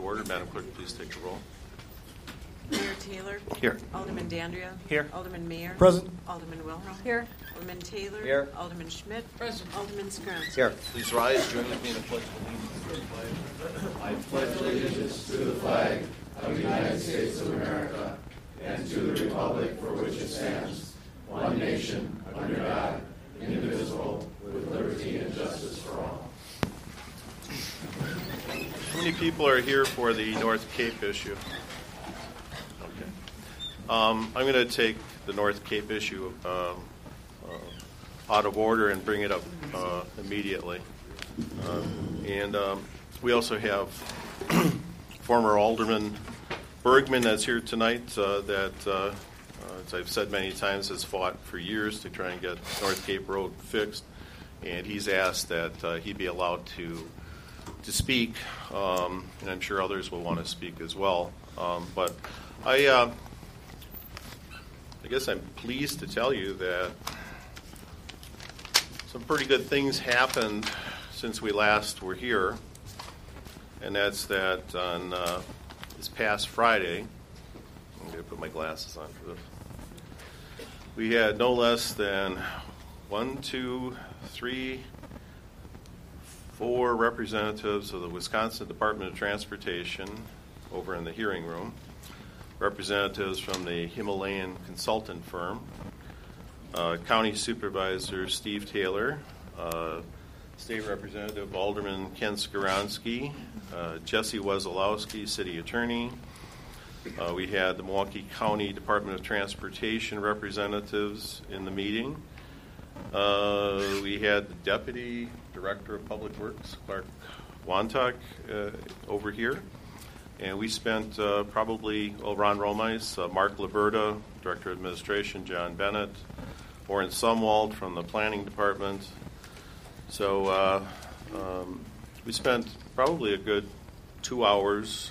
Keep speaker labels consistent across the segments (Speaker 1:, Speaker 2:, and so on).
Speaker 1: order. Madam Clerk, please take the roll.
Speaker 2: Mayor Taylor.
Speaker 1: Here.
Speaker 2: Alderman Dandria.
Speaker 1: Here.
Speaker 2: Alderman Mayer.
Speaker 3: Present.
Speaker 2: Alderman Wilhelm.
Speaker 4: Here.
Speaker 2: Alderman Taylor.
Speaker 1: Here.
Speaker 2: Alderman Schmidt. Present. Alderman Skronski.
Speaker 1: Here. Please rise. Join with me in the pledge of allegiance. I pledge allegiance to the flag of the United States of America and to the republic for which it stands, one nation, under God, indivisible, with liberty and justice for all. How many people are here for the North Cape issue? Okay. I'm going to take the North Cape issue out of order and bring it up immediately. And we also have former Alderman Bergman that's here tonight that, as I've said many times, has fought for years to try and get North Cape Road fixed. And he's asked that he be allowed to speak, and I'm sure others will want to speak as well. But I guess I'm pleased to tell you that some pretty good things happened since we last were here, and that's that on this past Friday, I'm going to put my glasses on for this, we had no less than 4 representatives of the Wisconsin Department of Transportation over in the hearing room, representatives from the Himalayan consultant firm, County Supervisor Steve Taylor, State Representative Alderman Ken Skowronski, Jesse Wesolowski, City Attorney. We had the Milwaukee County Department of Transportation representatives in the meeting. We had the Deputy Director of Public Works, Clark Wontok, over here. And we spent Ron Romais, Mark Liberta, Director of Administration, John Bennett, Warren Sumwald from the Planning Department. So we spent probably a good 2 hours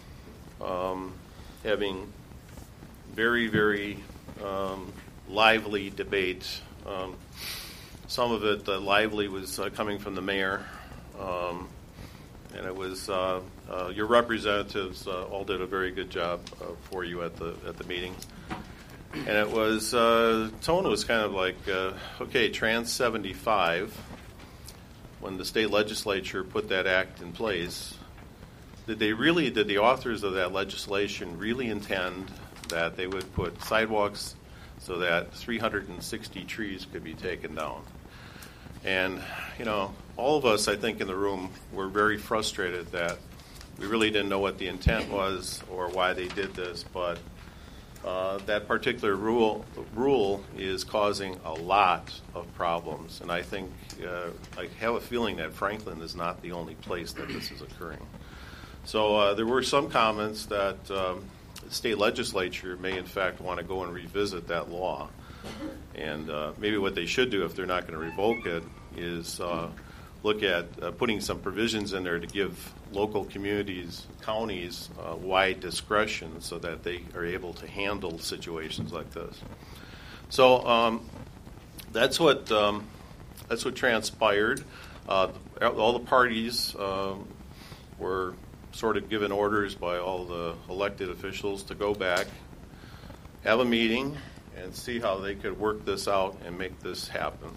Speaker 1: having very, very lively debate. Some of it lively was coming from the mayor, and it was your representatives all did a very good job for you at the meeting. And it was tone was kind of like, okay, Trans 75. When the state legislature put that act in place, did the authors of that legislation really intend that they would put sidewalks so that 360 trees could be taken down? And, all of us, I think, in the room were very frustrated that we really didn't know what the intent was or why they did this, but that particular rule is causing a lot of problems. And I think, I have a feeling that Franklin is not the only place that this is occurring. So there were some comments that the state legislature may, in fact, want to go and revisit that law. And maybe what they should do if they're not going to revoke it is look at putting some provisions in there to give local communities, counties, wide discretion so that they are able to handle situations like this. So that's what transpired. All the parties were sort of given orders by all the elected officials to go back, have a meeting, and see how they could work this out and make this happen.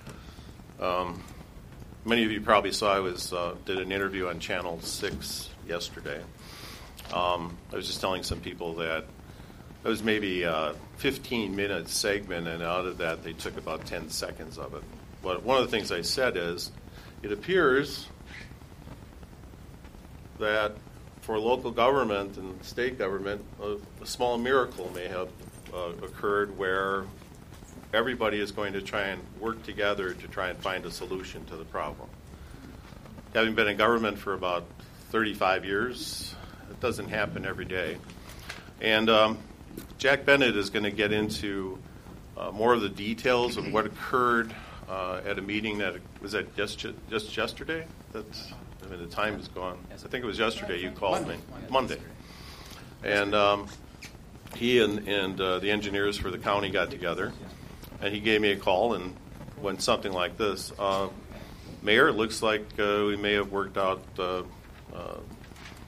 Speaker 1: Many of you probably saw I did an interview on Channel 6 yesterday. I was just telling some people that it was maybe a 15-minute segment, and out of that they took about 10 seconds of it. But one of the things I said is, it appears that for local government and state government, a small miracle may have occurred where everybody is going to try and work together to try and find a solution to the problem. Having been in government for about 35 years, it doesn't happen every day. And Jack Bennett is going to get into more of the details of what occurred at a meeting that was at just yesterday. The time is gone. I think it was yesterday you called me. Monday. And he and the engineers for the county got together, and he gave me a call and went something like this. Mayor, it looks like we may have worked out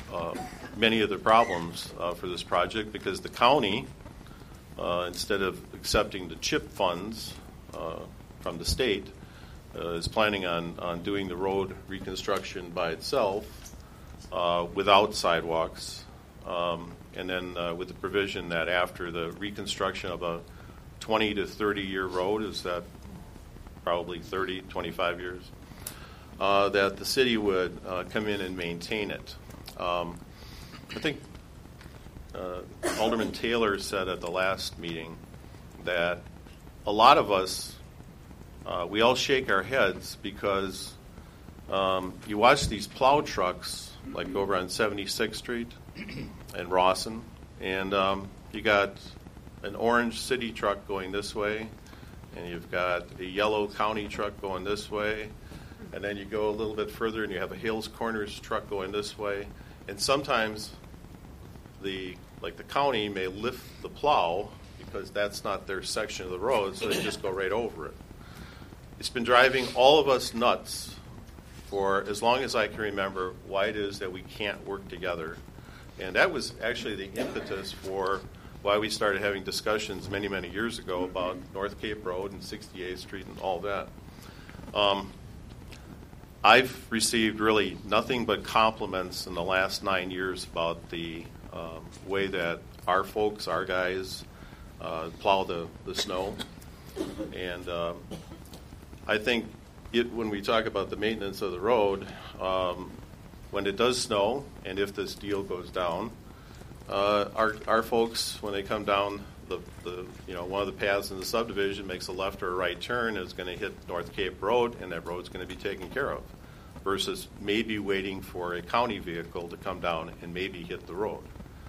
Speaker 1: many of the problems for this project, because the county, instead of accepting the CHIP funds from the state, is planning on doing the road reconstruction by itself without sidewalks, and then with the provision that after the reconstruction of a 20 to 30 year road, is that probably 30, 25 years, that the city would come in and maintain it. I think Alderman Taylor said at the last meeting that a lot of us, we all shake our heads because you watch these plow trucks like over on 76th Street and Rawson, and you got an orange city truck going this way, and you've got a yellow county truck going this way, and then you go a little bit further and you have a Hales Corners truck going this way, and sometimes the county may lift the plow because that's not their section of the road, so they just go right over it. It's been driving all of us nuts for as long as I can remember why it is that we can't work together. And that was actually the impetus for why we started having discussions many, many years ago about North Cape Road and 68th Street and all that. I've received really nothing but compliments in the last 9 years about the way that our folks, our guys, plow the snow. And I think when we talk about the maintenance of the road, when it does snow, and if this deal goes down, our folks, when they come down the one of the paths in the subdivision, makes a left or a right turn, is going to hit North Cape Road, and that road's going to be taken care of, versus maybe waiting for a county vehicle to come down and maybe hit the road.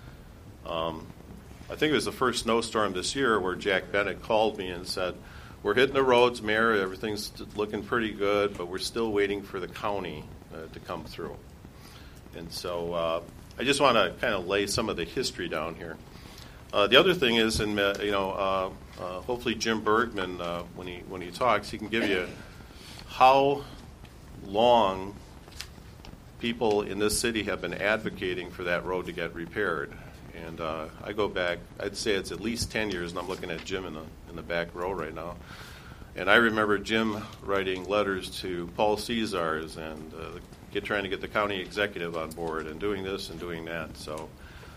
Speaker 1: I think it was the first snowstorm this year where Jack Bennett called me and said, "We're hitting the roads, Mayor, everything's looking pretty good, but we're still waiting for the county to come through." And so I just want to kind of lay some of the history down here. The other thing is, hopefully Jim Bergman, when he talks, he can give you how long people in this city have been advocating for that road to get repaired. And I go back, I'd say it's at least 10 years, and I'm looking at Jim in the back row right now. And I remember Jim writing letters to Paul Caesars and trying to get the county executive on board and doing this and doing that. So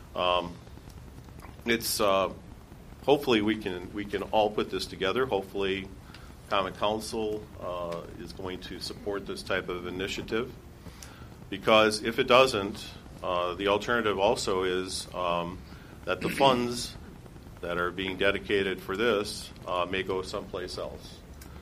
Speaker 1: it's hopefully we can all put this together. Hopefully Common Council is going to support this type of initiative, because if it doesn't, the alternative also is that the funds that are being dedicated for this may go someplace else.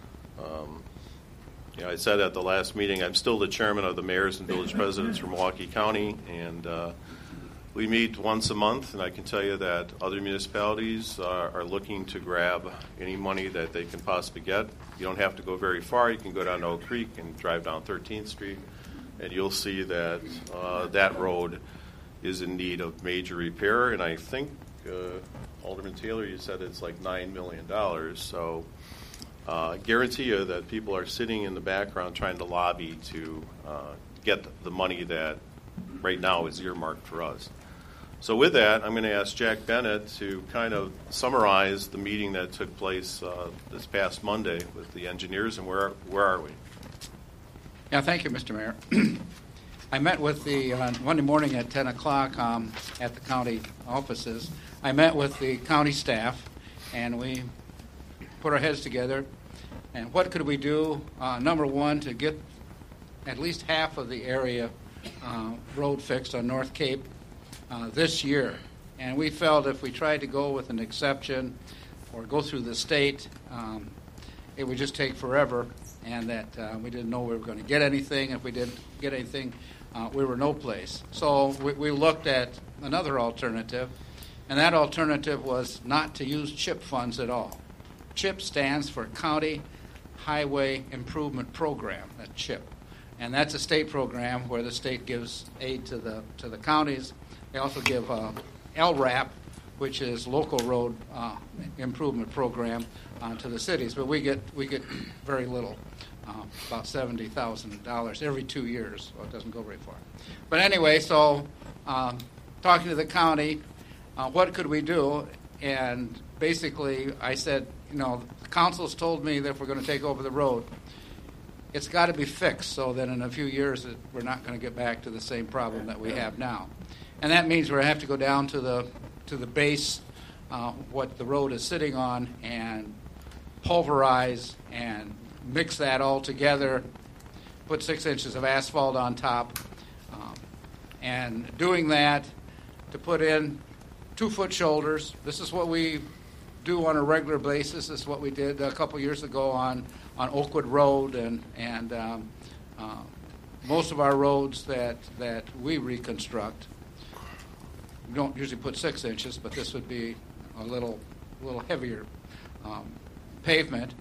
Speaker 1: I said at the last meeting, I'm still the chairman of the mayors and village presidents from Milwaukee County, and we meet once a month, and I can tell you that other municipalities are looking to grab any money that they can possibly get. You don't have to go very far. You can go down to Oak Creek and drive down 13th Street, and you'll see that that road is in need of major repair. And I think, Alderman Taylor, you said it's like $9 million. So I guarantee you that people are sitting in the background trying to lobby to get the money that right now is earmarked for us. So with that, I'm going to ask Jack Bennett to kind of summarize the meeting that took place this past Monday with the engineers, and where are we?
Speaker 3: Yeah, thank you, Mr. Mayor. I met with the Monday morning at 10 o'clock at the county offices. I met with the county staff, and we put our heads together. And what could we do? Number one, to get at least half of the area road fixed on North Cape this year. And we felt if we tried to go with an exception or go through the state, it would just take forever, and that we didn't know we were going to get anything. If we didn't get anything, we were no place. So we looked at another alternative, and that alternative was not to use CHIP funds at all. CHIP stands for County Highway Improvement Program, that's CHIP. And that's a state program where the state gives aid to the counties. They also give LRAP, which is Local Road Improvement Program, to the cities. But we get very little, about $70,000 every 2 years, so it doesn't go very far. But anyway, so talking to the county, what could we do? And basically, I said, the council's told me that if we're going to take over the road, it's got to be fixed so that in a few years we're not going to get back to the same problem that we have now. And that means we have to go down to the base, what the road is sitting on, and pulverize and mix that all together, put 6 inches of asphalt on top, and doing that to put in 2-foot shoulders. This is what we do on a regular basis. This is what we did a couple years ago on Oakwood Road and most of our roads that we reconstruct. We don't usually put 6 inches, but this would be a little heavier pavement.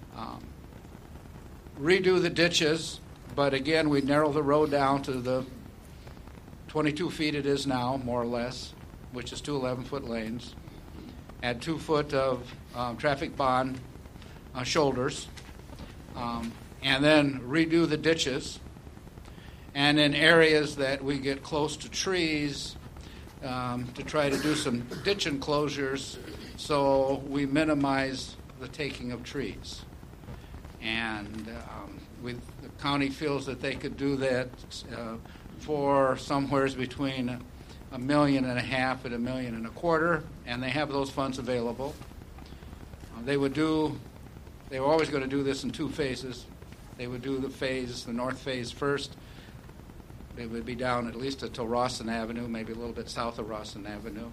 Speaker 3: Redo the ditches, but again, we narrow the road down to the 22 feet it is now, more or less, which is 2 11-foot lanes. Add 2 foot of traffic bond shoulders, and then redo the ditches. And in areas that we get close to trees, to try to do some ditch enclosures so we minimize the taking of trees. And the county feels that they could do that for somewheres between $1.5 million and $1.25 million, and they have those funds available. They were always going to do this in 2 phases. They would do the north phase first. They would be down at least until Rawson Avenue, maybe a little bit south of Rawson Avenue.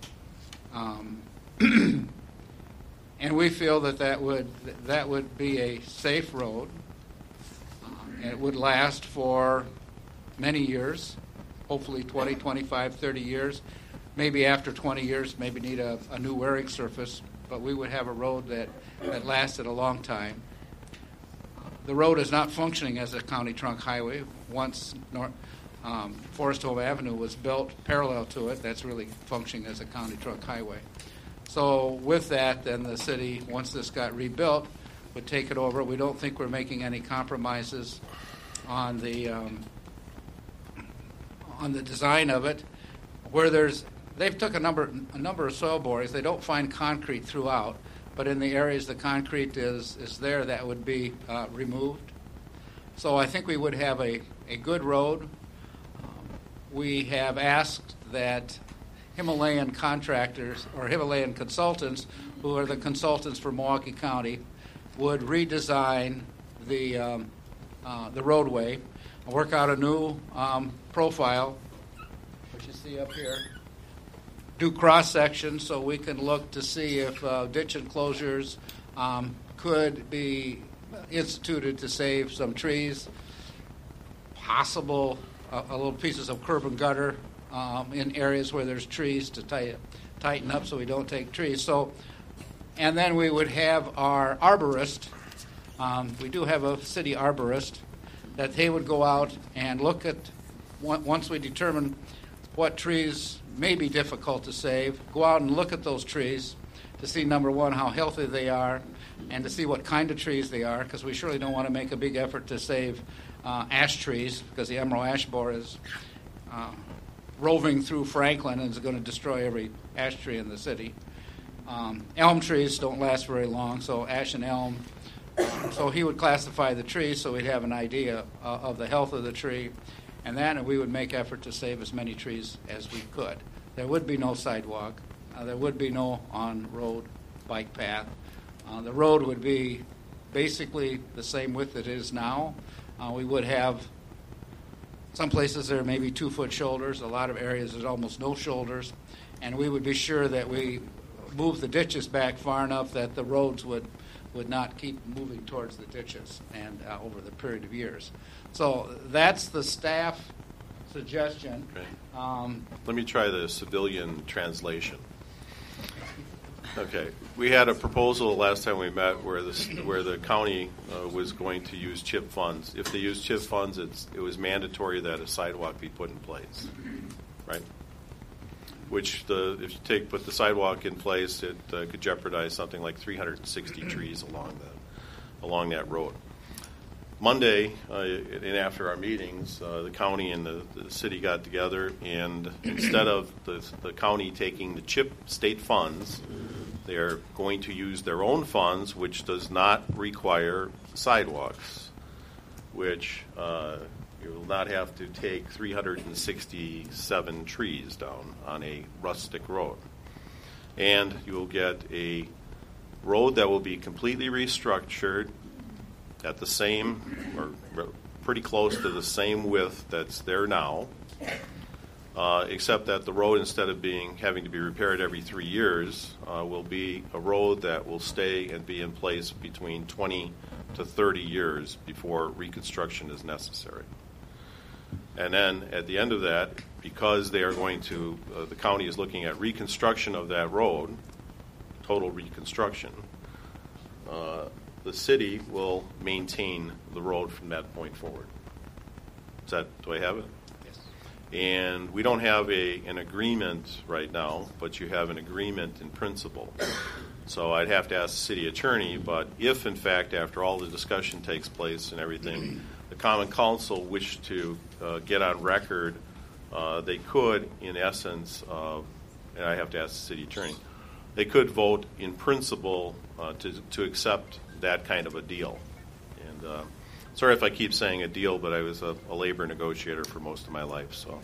Speaker 3: And we feel that would be a safe road. And it would last for many years, hopefully 20, 25, 30 years. Maybe after 20 years, maybe need a new wearing surface, but we would have a road that lasted a long time. The road is not functioning as a county trunk highway. Once Forest Home Avenue was built parallel to it, that's really functioning as a county trunk highway. So with that, then the city, once this got rebuilt, would take it over. We don't think we're making any compromises on the design of it. They've took a number of soil borings. They don't find concrete throughout, but in the areas the concrete is there, that would be removed. So I think we would have a good road. We have asked that Himalayan contractors or Himalayan consultants, who are the consultants for Milwaukee County, would redesign the roadway, work out a new profile, which you see up here, do cross sections so we can look to see if ditch enclosures could be instituted to save some trees, possible little pieces of curb and gutter in areas where there's trees to tighten up so we don't take trees. So, and then we would have our arborist. We do have a city arborist that they would go out and look at, once we determine what trees may be difficult to save, go out and look at those trees to see, number one, how healthy they are, and to see what kind of trees they are, because we surely don't want to make a big effort to save ash trees, because the emerald ash borer is roving through Franklin and is going to destroy every ash tree in the city. Elm trees don't last very long, so ash and elm. So he would classify the trees so we'd have an idea of the health of the tree, and then we would make effort to save as many trees as we could. There would be no sidewalk. There would be no on-road bike path. The road would be basically the same width it is now. We would have some places there may be 2-foot shoulders. A lot of areas there's almost no shoulders. And we would be sure that we move the ditches back far enough that the roads would not keep moving towards the ditches and over the period of years. So that's the staff suggestion.
Speaker 1: Okay. Let me try the civilian translation. Okay, we had a proposal last time we met where the county was going to use CHIP funds. If they use CHIP funds, it was mandatory that a sidewalk be put in place, right? Which if you put the sidewalk in place, it could jeopardize something like 360 trees along that road. Monday, and after our meetings, the county and the city got together, and instead of the county taking the CHIP state funds, they're going to use their own funds, which does not require sidewalks, which you will not have to take 367 trees down on a rustic road. And you will get a road that will be completely restructured at the same, or pretty close to the same width that's there now, except that the road, instead of having to be repaired every 3 years, will be a road that will stay and be in place between 20 to 30 years before reconstruction is necessary. And then at the end of that, because they are going to, the county is looking at reconstruction of that road, total reconstruction, the city will maintain the road from that point forward. Do I have it?
Speaker 3: Yes.
Speaker 1: And we don't have an agreement right now, but you have an agreement in principle. So I'd have to ask the city attorney, but if in fact after all the discussion takes place and everything, the Common Council wished to get on record, they could, in essence, and I have to ask the city attorney, they could vote in principle to accept that kind of a deal. And sorry if I keep saying a deal, but I was a labor negotiator for most of my life. So,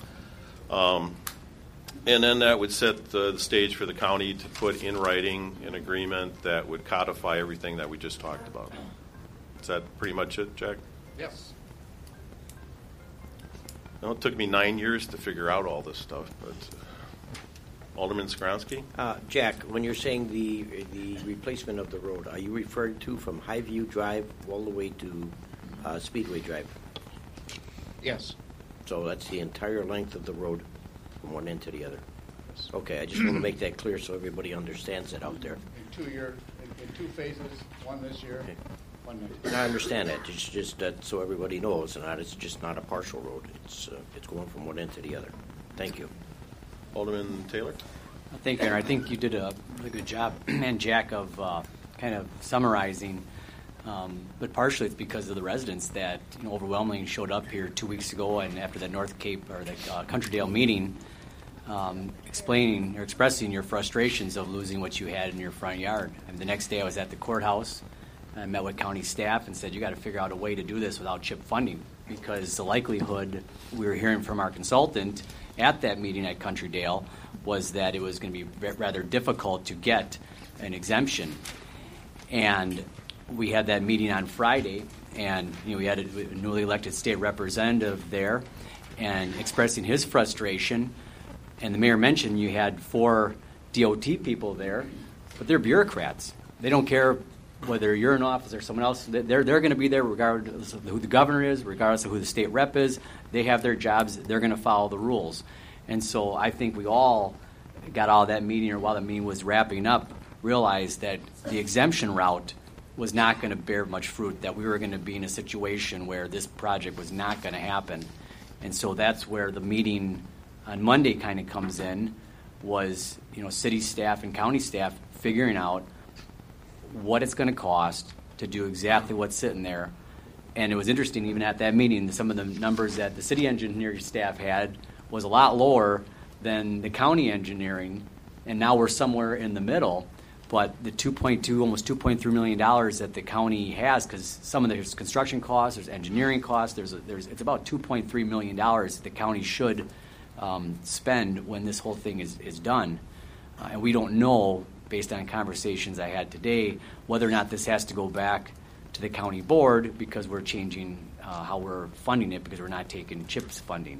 Speaker 1: and then that would set the stage for the county to put in writing an agreement that would codify everything that we just talked about. Is that pretty much it, Jack?
Speaker 3: Yes.
Speaker 1: Well, it took me 9 years to figure out all this stuff, but Alderman Skronsky?
Speaker 4: Jack, when you're saying the replacement of the road, are you referring to from Highview Drive all the way to Speedway Drive?
Speaker 3: Yes.
Speaker 4: So that's the entire length of the road from one end to the other. Okay, I just want to make that clear so everybody understands it out there.
Speaker 3: In 2 years, in 2 phases, one this year,
Speaker 4: Okay.
Speaker 3: one next
Speaker 4: And I understand that. It's just that so everybody knows, and it's just not a partial road. It's going from one end to the other. Thank you.
Speaker 1: Alderman Taylor?
Speaker 5: Thank you, Aaron. I think you did a really good job, and Jack, of kind of summarizing. But partially it's because of the residents that overwhelmingly showed up here 2 weeks ago, and after the North Cape or the Countrydale meeting, expressing your frustrations of losing what you had in your front yard. And the next day I was at the courthouse. I met with county staff and said, you got to figure out a way to do this without CHIP funding, because the likelihood we were hearing from our consultant at that meeting at Countrydale was that it was going to be rather difficult to get an exemption. And we had that meeting on Friday, and we had a newly elected state representative there and expressing his frustration. And the mayor mentioned you had 4 DOT people there, but they're bureaucrats. They don't care whether you're in office or someone else. They're going to be there regardless of who the governor is, regardless of who the state rep is. They have their jobs. They're going to follow the rules. And so I think we all got out of that meeting, or while the meeting was wrapping up, realized that the exemption route was not going to bear much fruit, that we were going to be in a situation where this project was not going to happen. And so that's where the meeting on Monday kind of comes in, was city staff and county staff figuring out what it's going to cost to do exactly what's sitting there. And it was interesting, even at that meeting, some of the numbers that the city engineering staff had was a lot lower than the county engineering, and now we're somewhere in the middle. But the almost $2.3 million that the county has, because some of there's construction costs, there's engineering costs, it's about $2.3 million that the county should spend when this whole thing is done. And we don't know, based on conversations I had today, whether or not this has to go back to the county board, because we're changing how we're funding it, because we're not taking CHIPS funding.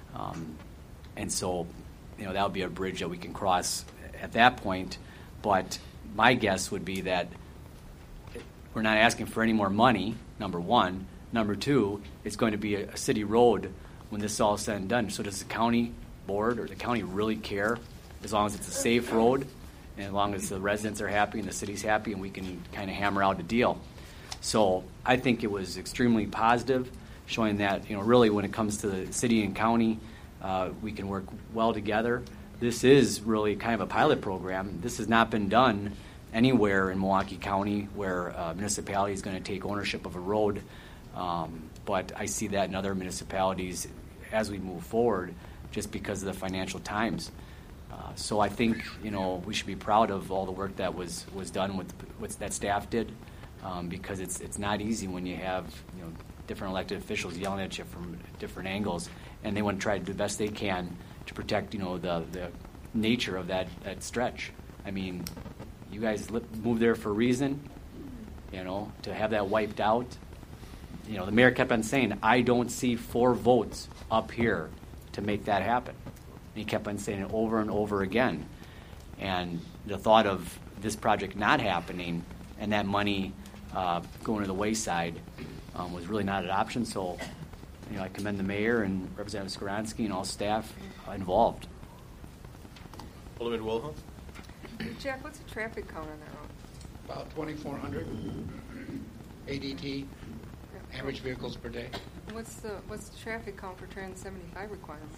Speaker 5: And so, that would be a bridge that we can cross at that point. But my guess would be that we're not asking for any more money, number one. Number two, it's going to be a city road when this is all said and done. So does the county board or the county really care, as long as it's a safe road and as long as the residents are happy and the city's happy and we can kind of hammer out a deal? So I think it was extremely positive, showing that, really when it comes to the city and county, we can work well together. This is really kind of a pilot program. This has not been done anywhere in Milwaukee County where a municipality is going to take ownership of a road But I see that in other municipalities as we move forward, just because of the financial times. So I think, we should be proud of all the work that was done with what that staff did, because it's not easy when you have different elected officials yelling at you from different angles, and they want to try to do the best they can to protect the nature of that stretch. I mean, you guys moved there for a reason, to have that wiped out. The mayor kept on saying, I don't see 4 votes up here to make that happen. And he kept on saying it over and over again. And the thought of this project not happening and that money going to the wayside was really not an option. So, I commend the mayor and Representative Skoronsky and all staff involved.
Speaker 1: Alderman Wilhelm?
Speaker 6: Jack, what's the traffic count on that road?
Speaker 3: About 2,400 ADT, average vehicles per day.
Speaker 6: What's the traffic count for Trans 75 requirements?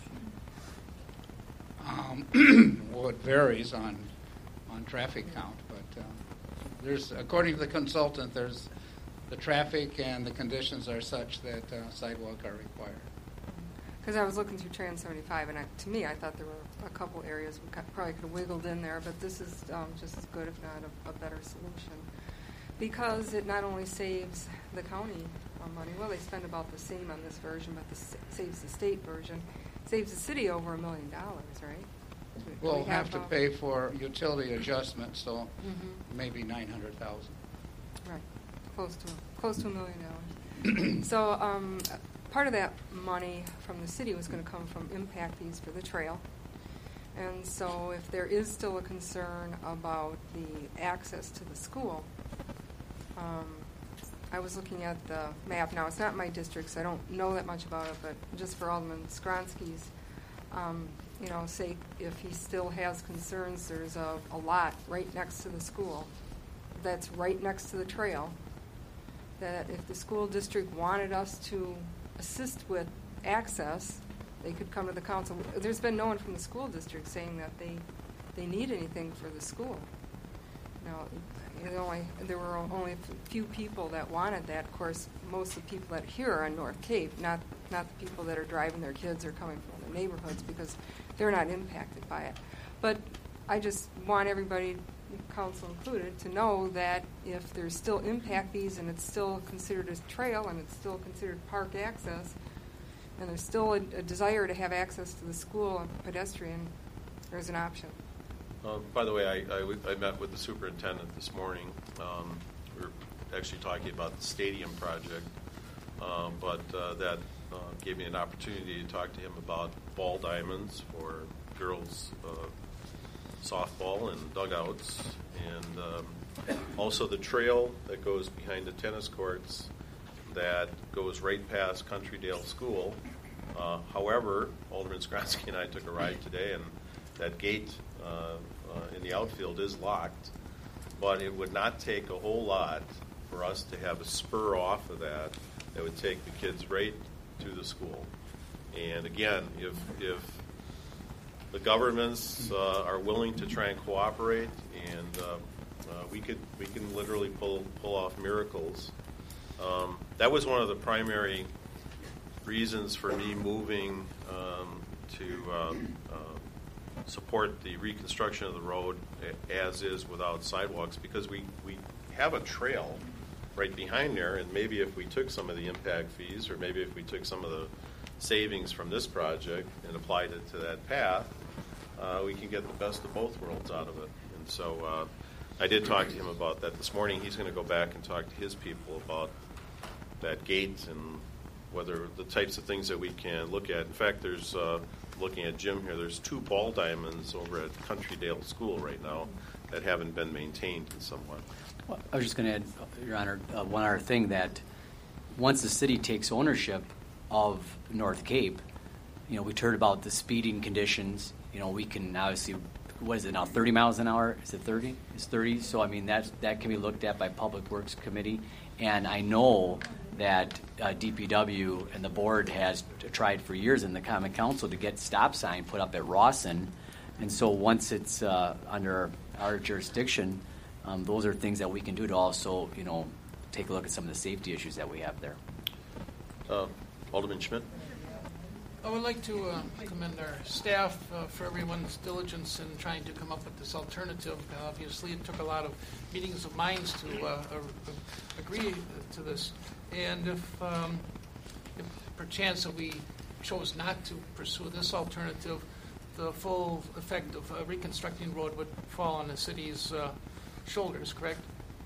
Speaker 3: Well, it varies on traffic count, but there's, according to the consultant, there's the traffic and the conditions are such that sidewalk are required.
Speaker 6: Because I was looking through Trans 75, and to me, I thought there were a couple areas we probably could have wiggled in there, but this is just as good, if not a better solution. Because it not only saves the county money, well, they spend about the same on this version, but saves the state version, saves the city over $1 million, right?
Speaker 3: We'll have to pay for utility adjustments, so maybe $900,000.
Speaker 6: Right, close to $1 million. So part of that money from the city was going to come from impact fees for the trail. And so if there is still a concern about the access to the school, I was looking at the map. Now, it's not my district, so I don't know that much about it, but just for Alderman Skronsky's, say if he still has concerns, there's a lot right next to the school that's right next to the trail, that if the school district wanted us to assist with access, they could come to the council. There's been no one from the school district saying that they need anything for the school. Now, there were only a few people that wanted that. Of course, most of the people that are here are on North Cape, not the people that are driving their kids or coming from the neighborhoods, because they're not impacted by it. But I just want everybody, council included, to know that if there's still impact fees and it's still considered a trail and it's still considered park access, and there's still a desire to have access to the school and pedestrian, there's an option.
Speaker 1: By the way, I met with the superintendent this morning. We were actually talking about the stadium project, but that gave me an opportunity to talk to him about ball diamonds for girls softball and dugouts, and also the trail that goes behind the tennis courts that goes right past Country Dale School. However, Alderman Skronsky and I took a ride today, and that gate in the outfield is locked, but it would not take a whole lot for us to have a spur off of that would take the kids right to the school. And again, if the governments are willing to try and cooperate, and we can literally pull off miracles. That was one of the primary reasons for me moving to support the reconstruction of the road as is without sidewalks, because we have a trail right behind there, and maybe if we took some of the impact fees, or maybe if we took some of the savings from this project and applied it to that path, we can get the best of both worlds out of it. And so I did talk to him about that this morning. He's going to go back and talk to his people about that gate and whether the types of things that we can look at. In fact, there's looking at Jim here, there's 2 ball diamonds over at Country Dale School right now that haven't been maintained in some way.
Speaker 5: Well, I was just going to add, Your Honor, one other thing, that once the city takes ownership of North Cape, we heard about the speeding conditions. We can obviously, what is it now, 30 miles an hour? Is it 30? It's 30. So, I mean, that can be looked at by Public Works Committee. And I know that DPW and the board has tried for years in the Common Council to get stop sign put up at Rawson. And so once it's under our jurisdiction, those are things that we can do to also, take a look at some of the safety issues that we have there.
Speaker 1: Alderman Schmidt?
Speaker 7: I would like to commend our staff for everyone's diligence in trying to come up with this alternative. Obviously, it took a lot of meetings of minds to agree to this. And if perchance that we chose not to pursue this alternative, the full effect of reconstructing the road would fall on the city's shoulders, correct?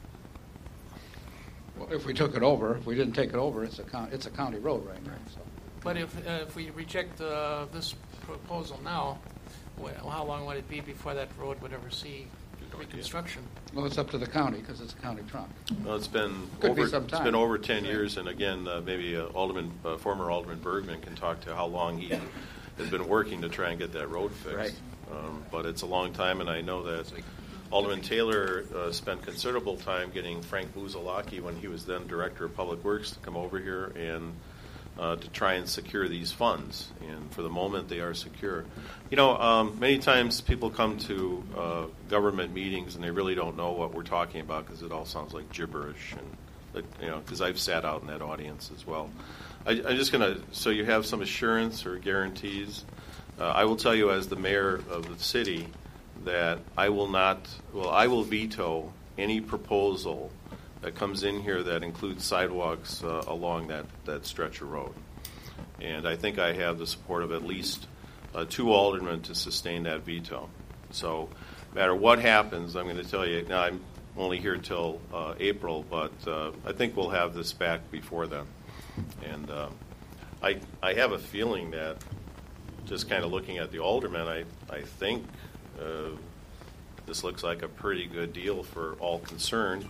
Speaker 3: Well, if we took it over, if we didn't take it over, it's a county road right now. So.
Speaker 7: But if we reject this proposal now, how long would it be before that road would ever see reconstruction?
Speaker 3: Well, it's up to the county because it's a county trunk.
Speaker 1: Well, it's been
Speaker 3: Could be
Speaker 1: over.
Speaker 3: some
Speaker 1: It's
Speaker 3: time.
Speaker 1: been over 10 years, and again, maybe former Alderman Bergman can talk to how long he has been working to try and get that road fixed.
Speaker 4: Right.
Speaker 1: But it's a long time, and I know that Alderman Taylor spent considerable time getting Frank Buzalaki, when he was then Director of Public Works, to come over here and to try and secure these funds. And for the moment, they are secure. You know, many times people come to government meetings and they really don't know what we're talking about because it all sounds like gibberish. And you know, because I've sat out in that audience as well. I'm just going to, so you have some assurance or guarantees. I will tell you as the mayor of the city that I will veto any proposal that comes in here that includes sidewalks along that stretch of road. And I think I have the support of at least 2 aldermen to sustain that veto. So no matter what happens, I'm going to tell you, now I'm only here till April, but I think we'll have this back before then. And I have a feeling that, just kind of looking at the aldermen, I think this looks like a pretty good deal for all concerned.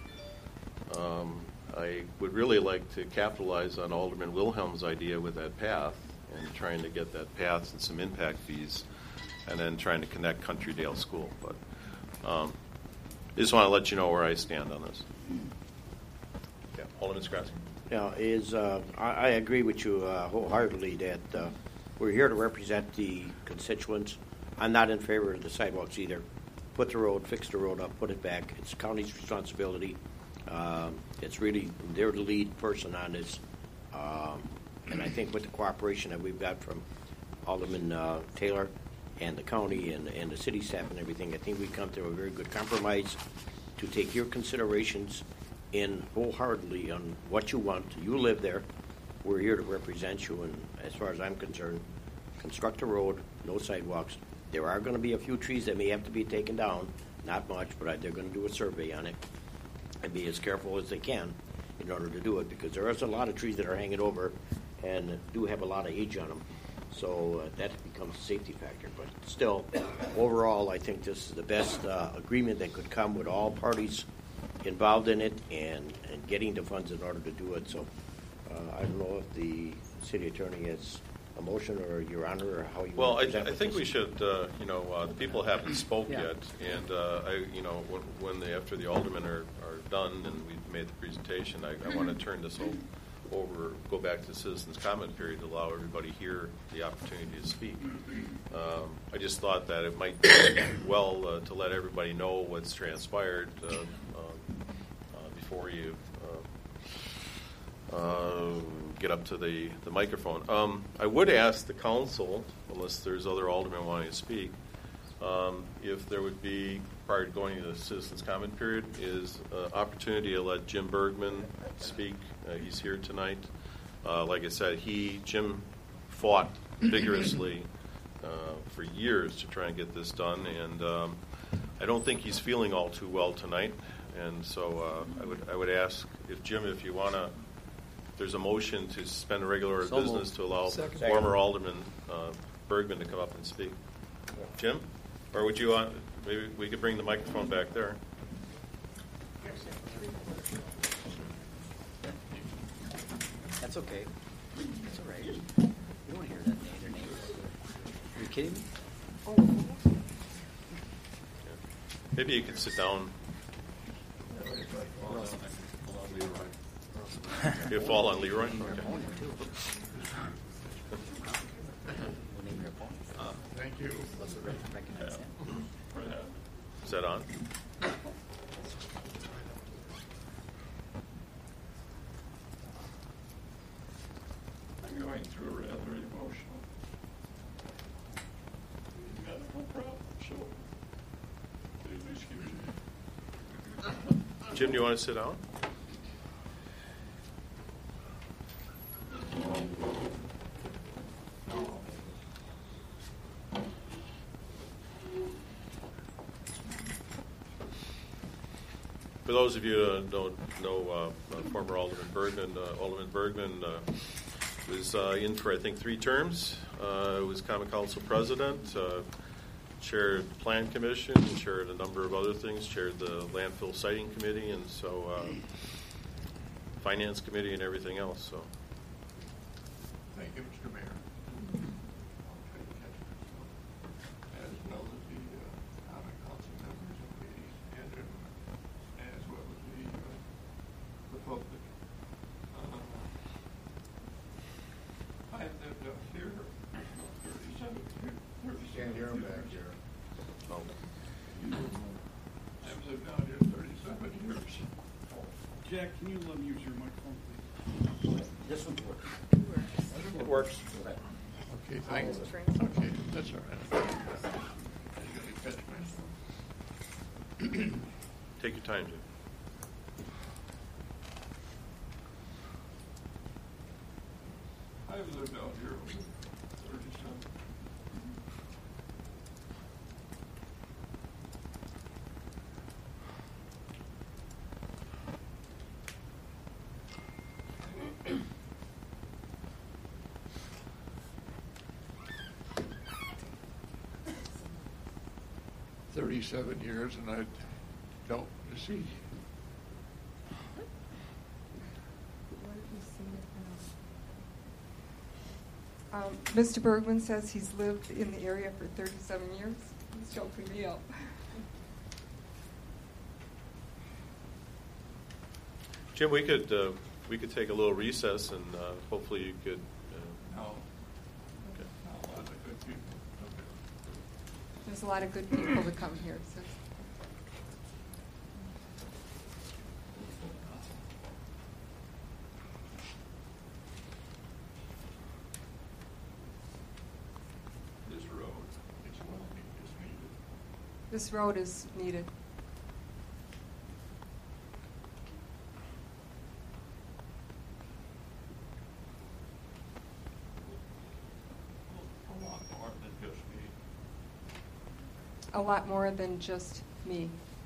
Speaker 1: I would really like to capitalize on Alderman Wilhelm's idea with that path and trying to get that path and some impact fees and then trying to connect Country Dale School. But I just want to let you know where I stand on this. Yeah, Alderman Skransky.
Speaker 4: Yeah, I agree with you wholeheartedly that we're here to represent the constituents. I'm not in favor of the sidewalks either. Put the road, fix the road up, put it back. It's the county's responsibility. It's really, they're the lead person on this. And I think with the cooperation that we've got from Alderman Taylor and the county and the city staff and everything, I think we come to a very good compromise to take your considerations in wholeheartedly on what you want. You live there. We're here to represent you, and as far as I'm concerned, construct a road, no sidewalks. There are going to be a few trees that may have to be taken down, not much, but they're going to do a survey on it and be as careful as they can in order to do it, because there is a lot of trees that are hanging over and do have a lot of age on them. So that becomes a safety factor. But still, overall, I think this is the best agreement that could come with all parties involved in it and getting the funds in order to do it. So I don't know if the city attorney has a motion or your honor or how you
Speaker 1: Well,
Speaker 4: want
Speaker 1: I
Speaker 4: to present
Speaker 1: think
Speaker 4: this.
Speaker 1: we should, the people haven't spoke
Speaker 5: Yeah.
Speaker 1: yet, and after the aldermen are done and we've made the presentation, I want to turn this over, go back to the citizens' comment period to allow everybody here the opportunity to speak. I just thought that it might be well to let everybody know what's transpired before you get up to the microphone. I would ask the council, unless there's other aldermen wanting to speak, if there would be, prior to going to the citizens' comment period, is opportunity to let Jim Bergman speak. He's here tonight. Like I said, Jim fought vigorously for years to try and get this done, and I don't think he's feeling all too well tonight. And so I would ask if Jim, if you want to. There's a motion to suspend regular business to allow former Alderman Bergman to come up and speak. Jim? Or would you want, maybe we could bring the microphone back there.
Speaker 5: That's okay. That's all right. You don't want to hear their names. Are you kidding me?
Speaker 1: Maybe you could sit down. You fall on Leroy? Okay.
Speaker 5: Thank you. Recognize that.
Speaker 1: Is that on? Jim, do you want to sit down? For those of you who don't know former Alderman Bergman was in for, I think, 3 terms. Was Common Council President, chaired the Plan Commission, chaired a number of other things, chaired the Landfill Siting Committee, and so Finance Committee and everything else. So,
Speaker 8: thank you, Mr. Mayor. As well as the Common Council members and ladies and gentlemen, as well as the public. I have lived up here 37
Speaker 9: Can't hear him back here.
Speaker 1: oh.
Speaker 8: I've lived down here 37 years.
Speaker 10: Jack, can you let me use your microphone, please?
Speaker 4: This one's working.
Speaker 1: It works.
Speaker 8: Okay, thanks. Okay, that's all right.
Speaker 1: Take your time, Jim.
Speaker 8: I've lived out here over 37. Years, and I don't see.
Speaker 6: Mr. Bergman says he's lived in the area for 37 years. He's choking me up.
Speaker 1: Jim, we could take a little recess, and hopefully you could.
Speaker 8: No.
Speaker 1: Okay.
Speaker 8: Not a lot of good people. Okay.
Speaker 6: There's a lot of good people that come here. So. This road is needed.
Speaker 8: A lot more than just me.
Speaker 6: A lot more than just me.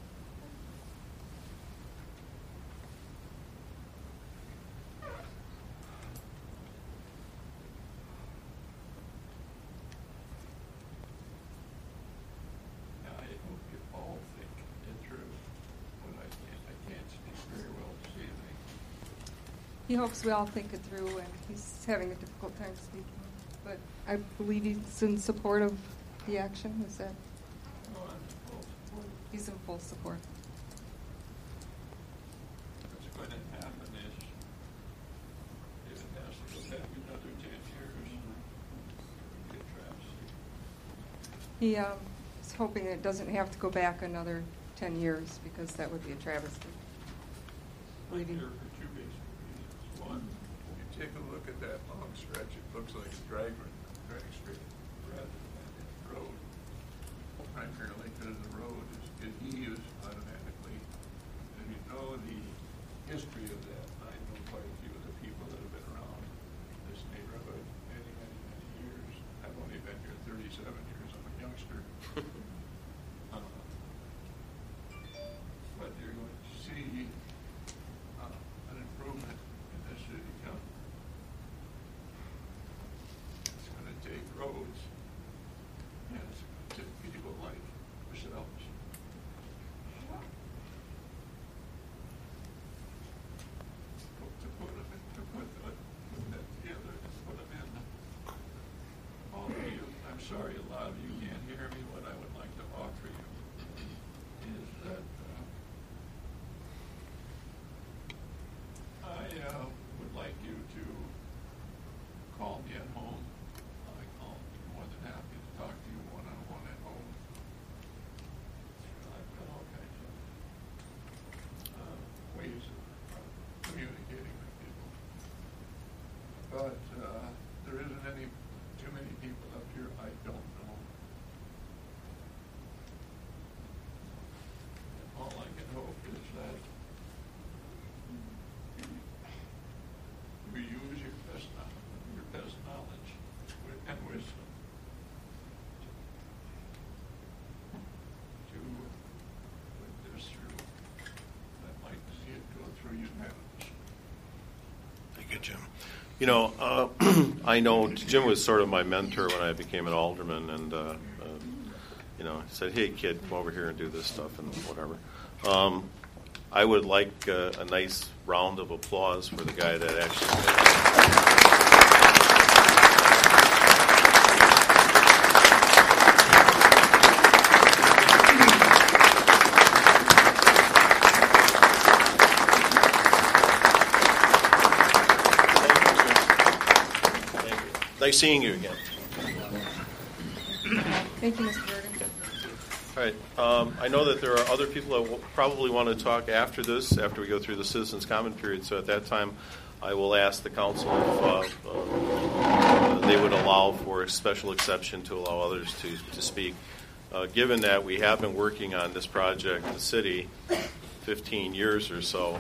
Speaker 6: He hopes we all think it through, and he's having a difficult time speaking. But I believe he's in support of the action. Is that? He's in full support.
Speaker 8: What's going to happen is if it has to go back another 10 years, get travesty.
Speaker 6: He is hoping it doesn't have to go back another 10 years because that would be a travesty.
Speaker 8: I'm here for 2 basic reasons. One, you take a look at that long stretch, it looks like a drag straight rather than a road. Primarily because the road is used automatically. And you know the history of that. I know quite a few of the people that have been around this neighborhood many, many, many years. I've only been here 37 years. I'm a youngster. But you're going to see an improvement in this city council. It's going to take roads, and it's going to take people like yourselves. To put that together, to put them in. All of you, I'm sorry, a lot of you can't hear me. What I would like
Speaker 1: I know Jim was sort of my mentor when I became an alderman, and he said, "Hey, kid, come over here and do this stuff and whatever." I would like a nice round of applause for the guy that actually did Nice seeing you again.
Speaker 6: Thank you, Mr. Bergen.
Speaker 1: All right. I know that there are other people that will probably want to talk after this, after we go through the citizens' comment period. So at that time, I will ask the council if they would allow for a special exception to allow others to speak. Given that we have been working on this project, the city, 15 years or so,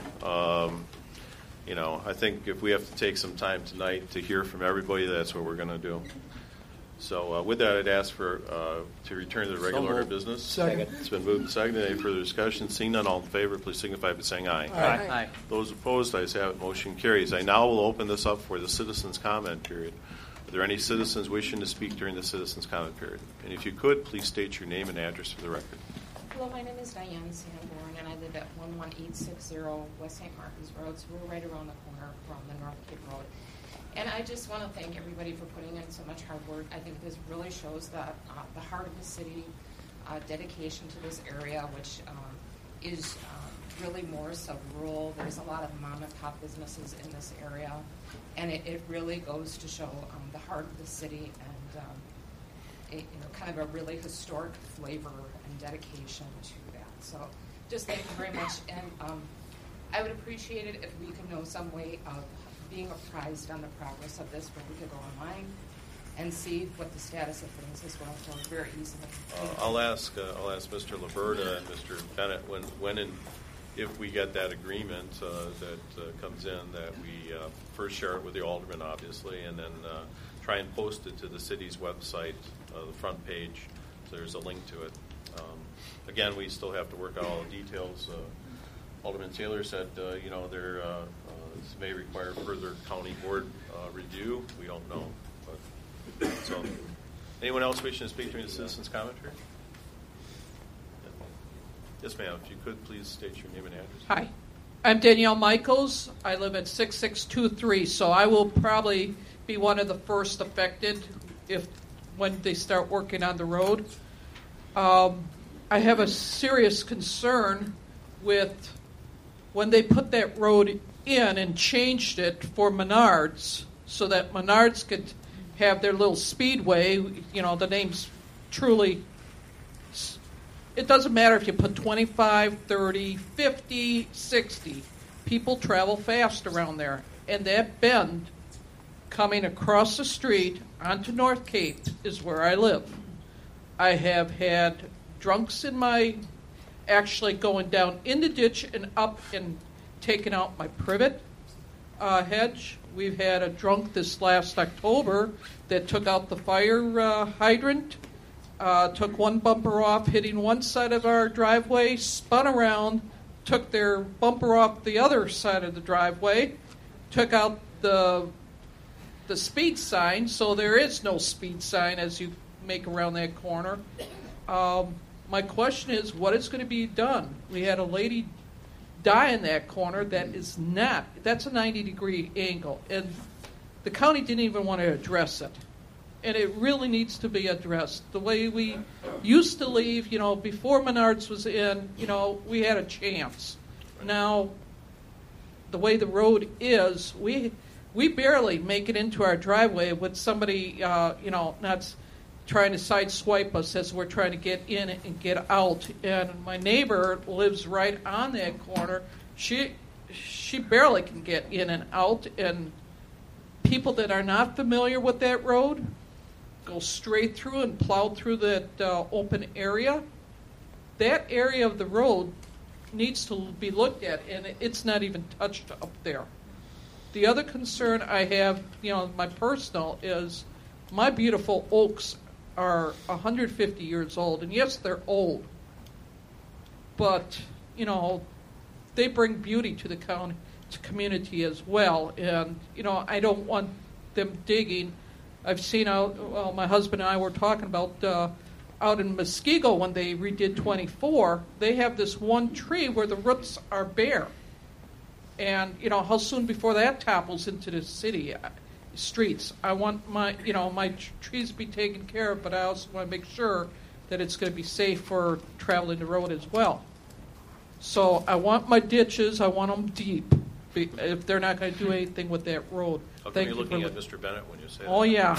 Speaker 1: I think if we have to take some time tonight to hear from everybody, that's what we're going to do. So with that, I'd ask for to return to the regular order of business.
Speaker 4: Second.
Speaker 1: It's been moved and seconded. Any further discussion? Seeing none, all in favor, please signify by saying aye.
Speaker 5: Aye.
Speaker 1: Those opposed, ayes have it. Motion carries. I now will open this up for the citizens' comment period. Are there any citizens wishing to speak during the citizens' comment period? And if you could, please state your name and address for the record.
Speaker 11: Hello, my name is Diane Sanborn, and I live at 11860 West St. Martin's Road, so we're right around the corner from the North Cape Road. And I just want to thank everybody for putting in so much hard work. I think this really shows that the heart of the city, dedication to this area, which is really more sub-rural. There's a lot of mom-and-pop businesses in this area, and it really goes to show the heart of the city and kind of a really historic flavor and dedication to that. So just thank you very much. And I would appreciate it if we could know some way of being apprised on the progress of this, where we could go online and see what the status of things is well, so very easily.
Speaker 1: I'll ask Mr. Liberta and Mr. Bennett when and if we get that agreement that comes in, that we first share it with the alderman, obviously, and then try and post it to the city's website, the front page, so there's a link to it. Again, we still have to work out all the details. Alderman Taylor said, this may require further county board review. We don't know. So, anyone else wishing to speak during the citizens' comment period? Yes, ma'am. If you could, please state your name and address.
Speaker 12: Hi. I'm Danielle Michaels. I live at 6623, so I will probably be one of the first affected when they start working on the road. I have a serious concern with when they put that road in and changed it for Menards so that Menards could have their little speedway. The name's truly, it doesn't matter if you put 25, 30, 50, 60. People travel fast around there. And that bend coming across the street onto North Cape is where I live. I have had drunks actually going down in the ditch and up and taking out my privet hedge. We've had a drunk this last October that took out the fire hydrant, took one bumper off, hitting one side of our driveway, spun around, took their bumper off the other side of the driveway, took out the speed sign, so there is no speed sign as you make around that corner. My question is, what is going to be done? We had a lady die in that corner that's a 90-degree angle, and the county didn't even want to address it. And it really needs to be addressed. The way we used to leave, before Menards was in, we had a chance. Now, the way the road is, we barely make it into our driveway with somebody, not trying to sideswipe us as we're trying to get in and get out. And my neighbor lives right on that corner. She barely can get in and out. And people that are not familiar with that road go straight through and plow through that open area. That area of the road needs to be looked at, and it's not even touched up there. The other concern I have, my personal, is my beautiful oaks are 150 years old, and yes, they're old, but they bring beauty to the county, community as well. And, I don't want them digging. I've seen my husband and I were talking about out in Muskego when they redid 24, they have this one tree where the roots are bare. And, how soon before that topples into the city streets? I want my trees to be taken care of, but I also want to make sure that it's going to be safe for traveling the road as well. So I want my ditches, I want them deep, if they're not going to do anything with that road.
Speaker 1: How come you're looking at Mr. Bennett when you say that?
Speaker 12: Oh, yeah.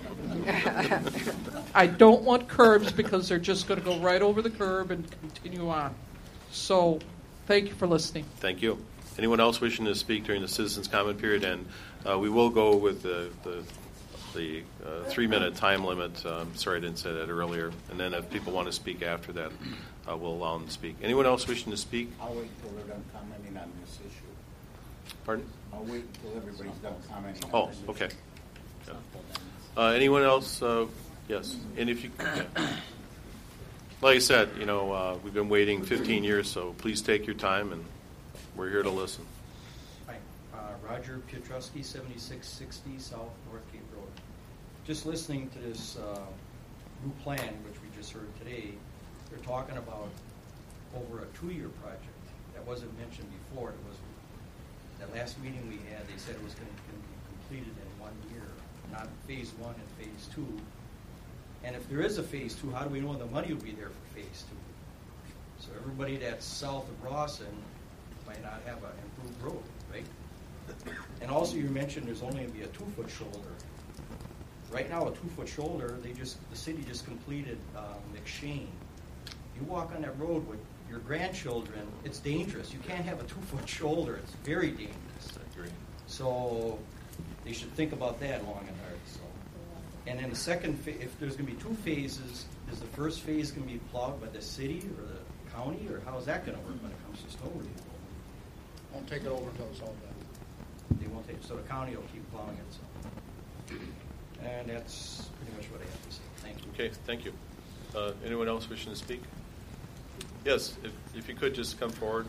Speaker 12: I don't want curbs because they're just going to go right over the curb and continue on. So thank you for listening.
Speaker 1: Thank you. Anyone else wishing to speak during the citizens' comment period? And we will go with the 3-minute time limit. Sorry I didn't say that earlier. And then if people want to speak after that, we'll allow them to speak. Anyone else wishing to speak?
Speaker 9: I'll wait until they're done commenting on this issue.
Speaker 1: Pardon?
Speaker 9: I'll wait until everybody's done commenting on this issue.
Speaker 1: Okay. Yeah. Anyone else? Yes. And if you, like I said, we've been waiting 15 years, so please take your time, and we're here to listen.
Speaker 13: Hi, Roger Piotrowski, 7660 South North Cape Road. Just listening to this new plan, which we just heard today, they're talking about over a 2-year project. That wasn't mentioned before. It was that last meeting we had. They said it was going to be completed in 1 year, not phase 1 and phase 2. And if there is a phase 2, how do we know the money will be there for phase 2? So everybody that's south of Rawson might not have an improved road, right? And also you mentioned there's only going to be a 2-foot shoulder. Right now, a 2-foot shoulder, the city just completed McShane. You walk on that road with your grandchildren, it's dangerous. You can't have a 2-foot shoulder. It's very dangerous.
Speaker 1: I agree.
Speaker 13: So they should think about that long and hard. So, and then the second, if there's going to be 2 phases, is the first phase going to be plowed by the city or the county, or how is that going to work when it comes to snow removal?
Speaker 3: Won't take it over until it's all done.
Speaker 13: They won't take, so the county will keep plowing it. So. And that's pretty much what I have to say. Thank you.
Speaker 1: Okay, thank you. Anyone else wishing to speak? Yes, if you could just come forward.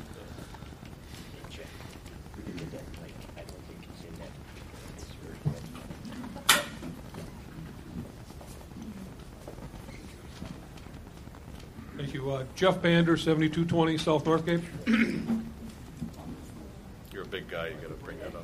Speaker 14: Thank you. Jeff Bander, 7220 South North Cape.
Speaker 1: You're a big guy. You got to bring that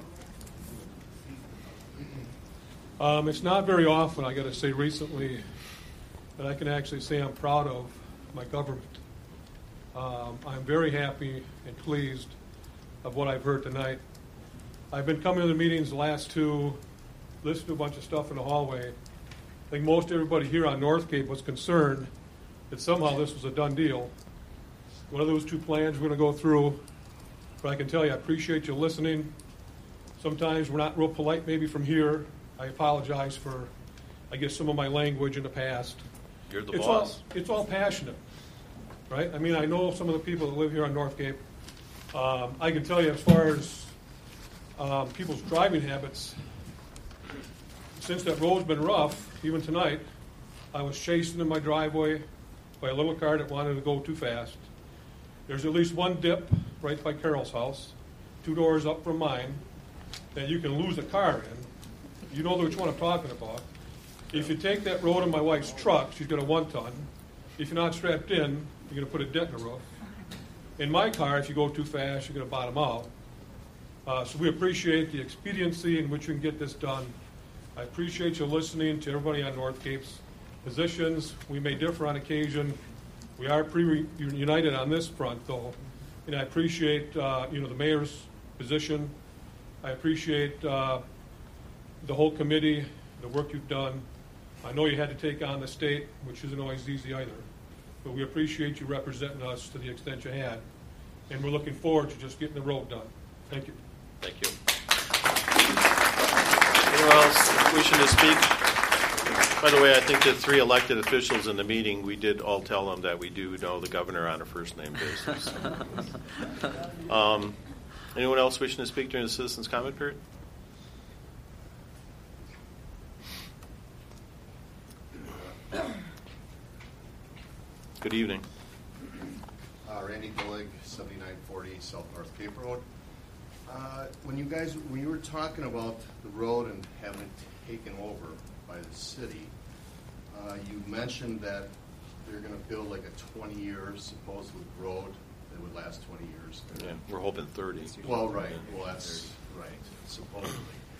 Speaker 1: up.
Speaker 14: It's not very often, I got to say recently, that I can actually say I'm proud of my government. I'm very happy and pleased of what I've heard tonight. I've been coming to the meetings the last 2, listening to a bunch of stuff in the hallway. I think most everybody here on North Cape was concerned that somehow this was a done deal. One of those 2 plans we're going to go through, but I can tell you I appreciate you listening. Sometimes we're not real polite maybe from here. I apologize for, I guess, some of my language in the past.
Speaker 1: You're the boss.
Speaker 14: It's all passionate, right? I mean, I know some of the people that live here on North Cape. I can tell you as far as people's driving habits, since that road's been rough, even tonight, I was chased in my driveway by a little car that wanted to go too fast. There's at least one dip right by Carol's house, 2 doors up from mine, that you can lose a car in. You know which one I'm talking about. If you take that road in my wife's truck, she's got a 1-ton. If you're not strapped in, you're going to put a dent in the roof. In my car, if you go too fast, you're going to bottom out. So we appreciate the expediency in which we can get this done. I appreciate you listening to everybody on North Cape's positions. We may differ on occasion. We are pretty united on this front, though. And I appreciate the mayor's position. I appreciate the whole committee, the work you've done. I know you had to take on the state, which isn't always easy either. But we appreciate you representing us to the extent you had. And we're looking forward to just getting the road done. Thank you.
Speaker 1: Thank you. Anyone else wishing to speak? By the way, I think the 3 elected officials in the meeting, we did all tell them that we do know the governor on a first-name basis. Anyone else wishing to speak during the citizens' comment period? Good evening.
Speaker 9: Randy Gillig, 7940 South North Cape Road.
Speaker 15: When you were talking about the road and having it taken over by the city, you mentioned that they're going to build like a 20-year supposedly road that would last 20 years.
Speaker 1: Yeah, we're hoping 30.
Speaker 15: Well, right. Well, that's right, supposedly.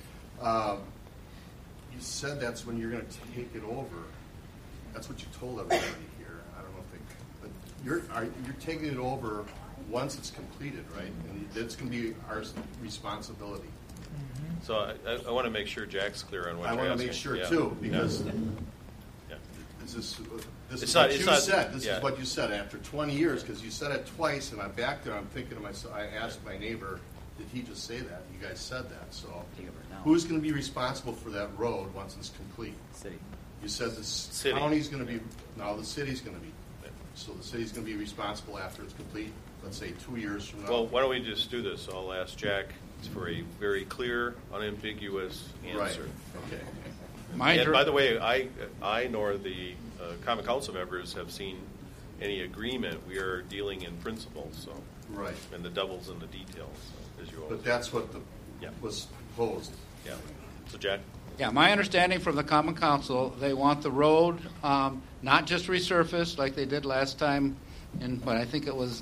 Speaker 15: You said that's when you're going to take it over. That's what you told everybody here. I don't know if they, but you're taking it over once it's completed, right? And that's going to be our responsibility.
Speaker 1: So I want to make sure Jack's clear on what
Speaker 15: I
Speaker 1: you're
Speaker 15: want
Speaker 1: asking.
Speaker 15: to make sure
Speaker 1: Yeah.
Speaker 15: too, because
Speaker 1: Yeah.
Speaker 15: this is
Speaker 1: It's
Speaker 15: what
Speaker 1: not-
Speaker 15: you
Speaker 1: it's not-
Speaker 15: said. This
Speaker 1: yeah.
Speaker 15: is what you said after 20 years, because you said it twice, and I'm back there. I'm thinking to myself. I asked my neighbor, "Did he just say that?" You guys said that. So, who's going to be responsible for that road once it's complete?
Speaker 5: City.
Speaker 15: You said the county's going to be. Now the city's going to be. So the city's going to be responsible after it's complete. Let's say 2 years from now.
Speaker 1: Well, why don't we just do this? I'll ask Jack for a very clear, unambiguous answer.
Speaker 15: Right. Okay.
Speaker 1: And by the way, I nor the common council members have seen any agreement. We are dealing in principle, so
Speaker 15: right.
Speaker 1: And the devil's in the details, so, as you always.
Speaker 15: But that's what was proposed.
Speaker 1: Yeah. So Jack.
Speaker 3: Yeah, my understanding from the Common Council, they want the road not just resurfaced like they did last time in what I think it was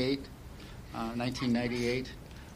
Speaker 3: 1998.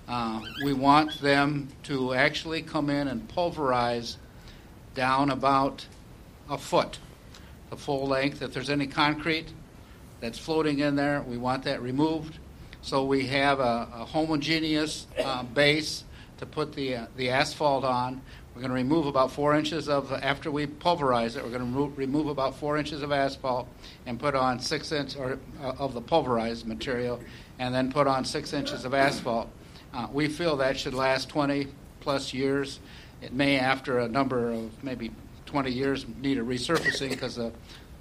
Speaker 3: We want them to actually come in and pulverize down about a foot, the full length. If there's any concrete that's floating in there, we want that removed. So we have a homogeneous base to put the asphalt on. We're going to remove about 4 inches after we pulverize it, we're going to remove about 4 inches of asphalt and put on 6 inches of the pulverized material, and then put on 6 inches of asphalt. We feel that should last 20 plus years. It may, after a number of maybe 20 years, need a resurfacing because the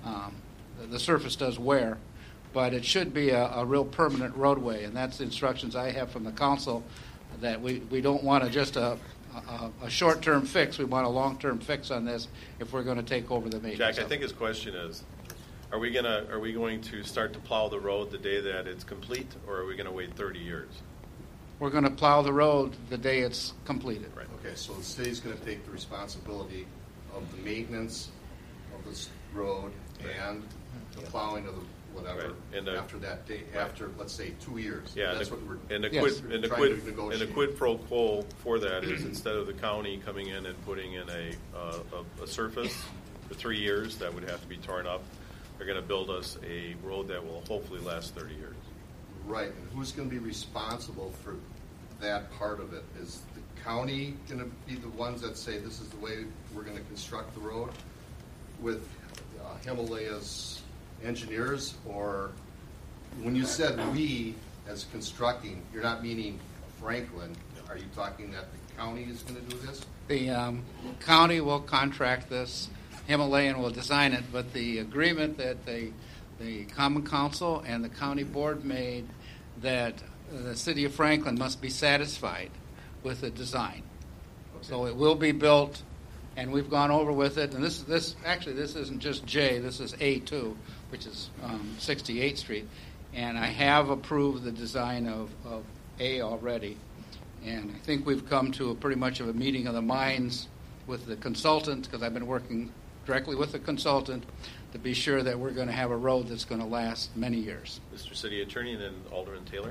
Speaker 3: surface does wear. But it should be a real permanent roadway, and that's the instructions I have from the council, that we don't want just a short-term fix. We want a long-term fix on this if we're going to take over the maintenance.
Speaker 1: Jack, I think his question is, are we going to start to plow the road the day that it's complete, or are we going to wait 30 years?
Speaker 3: We're going to plow the road the day it's completed.
Speaker 1: Right.
Speaker 15: Okay, so the city's going to take the responsibility of the maintenance of this road and the plowing of the whatever
Speaker 1: Right.
Speaker 15: after that date, after, let's say, 2 years.
Speaker 1: Yeah,
Speaker 15: That's what we're
Speaker 1: and the
Speaker 15: trying
Speaker 1: quid
Speaker 15: to negotiate.
Speaker 1: and the quid pro quo for that is, instead of the county coming in and putting in a surface for 3 years that would have to be torn up, they're going to build us a road that will hopefully last 30 years.
Speaker 15: Right, and who's going to be responsible for that part of it? Is the county going to be the ones that say this is the way we're going to construct the road with Himalaya's engineers? Or when you said we as constructing, you're not meaning Franklin. Are you talking that the county is going to do this?
Speaker 3: The county will contract this. Himalayan will design it, but the agreement that the Common Council and the county board made, that the city of Franklin must be satisfied with the design. Okay. So it will be built, and we've gone over with it. And this isn't just J. This is A2, which is 68th Street. And I have approved the design of A already. And I think we've come to pretty much of a meeting of the minds with the consultant, because I've been working directly with the consultant to be sure that we're going to have a road that's going to last many years.
Speaker 1: Mr. City Attorney, and then Alderman Taylor.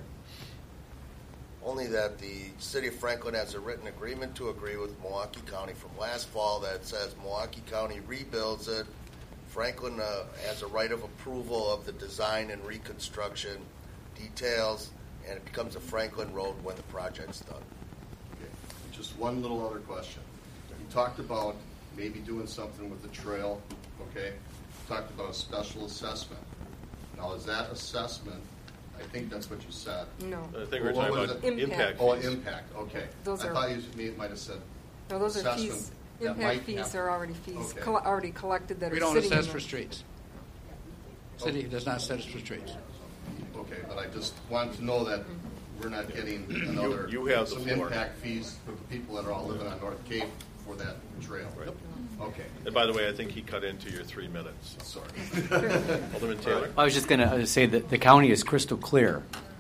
Speaker 16: Only that the City of Franklin has a written agreement to agree with Milwaukee County from last fall that says Milwaukee County rebuilds it. Franklin has a right of approval of the design and reconstruction details, and it becomes a Franklin road when the project's done.
Speaker 15: Okay. Just one little other question. You talked about maybe doing something with the trail, okay? You talked about a special assessment. Now, is that assessment, I think that's what you said.
Speaker 6: No.
Speaker 1: I think we're talking about impact
Speaker 15: Oh,
Speaker 1: fees.
Speaker 15: impact, okay.
Speaker 6: Those
Speaker 15: I
Speaker 6: are-
Speaker 15: thought you might have said
Speaker 6: No, those are
Speaker 15: assessment
Speaker 6: fees.
Speaker 15: that
Speaker 6: Impact
Speaker 15: might
Speaker 6: fees
Speaker 15: have-
Speaker 6: are already fees
Speaker 15: Okay.
Speaker 6: already collected that
Speaker 3: We
Speaker 6: are
Speaker 3: don't
Speaker 6: sitting in
Speaker 3: assess
Speaker 6: the-
Speaker 3: for streets. City does not assess for streets.
Speaker 15: Okay, but I just want to know that we're not getting another
Speaker 1: You have the
Speaker 15: some
Speaker 1: floor.
Speaker 15: impact fees for the people that are all living on North Cape for that trail.
Speaker 1: Right.
Speaker 15: Okay.
Speaker 1: And by the way, I think he cut into your 3 minutes.
Speaker 15: Sorry.
Speaker 1: Alderman Taylor.
Speaker 5: I was just going to say that the county is crystal clear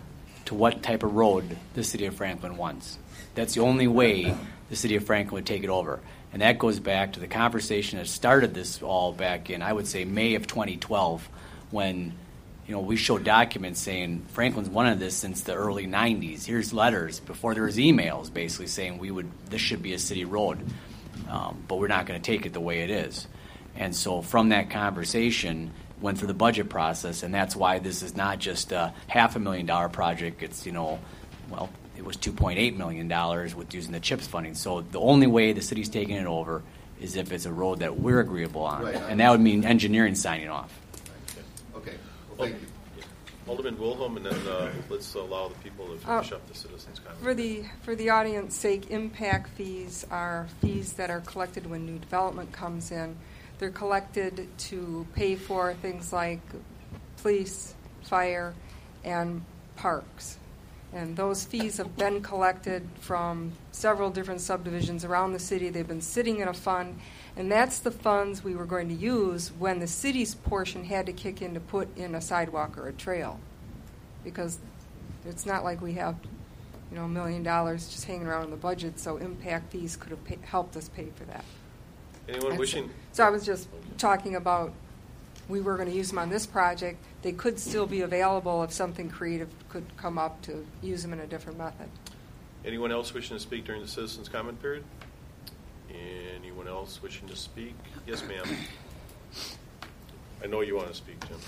Speaker 5: to what type of road the city of Franklin wants. That's the only way the city of Franklin would take it over. And that goes back to the conversation that started this all back in, I would say, May of 2012, when we showed documents saying Franklin's wanted this since the early 90s. Here's letters before there was emails basically saying this should be a city road, but we're not going to take it the way it is. And so from that conversation, went through the budget process, and that's why this is not just a $500,000 project. It's, it was $2.8 million with using the CHIPS funding. So the only way the city's taking it over is if it's a road that we're agreeable on.
Speaker 15: Right.
Speaker 5: And that would mean engineering signing off.
Speaker 15: Okay. Well, thank you.
Speaker 1: Alderman Wilhelm, and then let's allow the people to finish up the citizens' comment.
Speaker 6: For the audience sake, impact fees are fees that are collected when new development comes in. They're collected to pay for things like police, fire, and parks. And those fees have been collected from several different subdivisions around the city. They've been sitting in a fund, and that's the funds we were going to use when the city's portion had to kick in to put in a sidewalk or a trail. Because it's not like we have, $1 million just hanging around in the budget, so impact fees could have helped us pay for that.
Speaker 1: Anyone wishing?
Speaker 6: So I was just talking about we were going to use them on this project. They could still be available if something creative could come up to use them in a different method.
Speaker 1: Anyone else wishing to speak during the citizens' comment period? Anyone else wishing to speak? Yes, ma'am. I know you want to speak, Jim.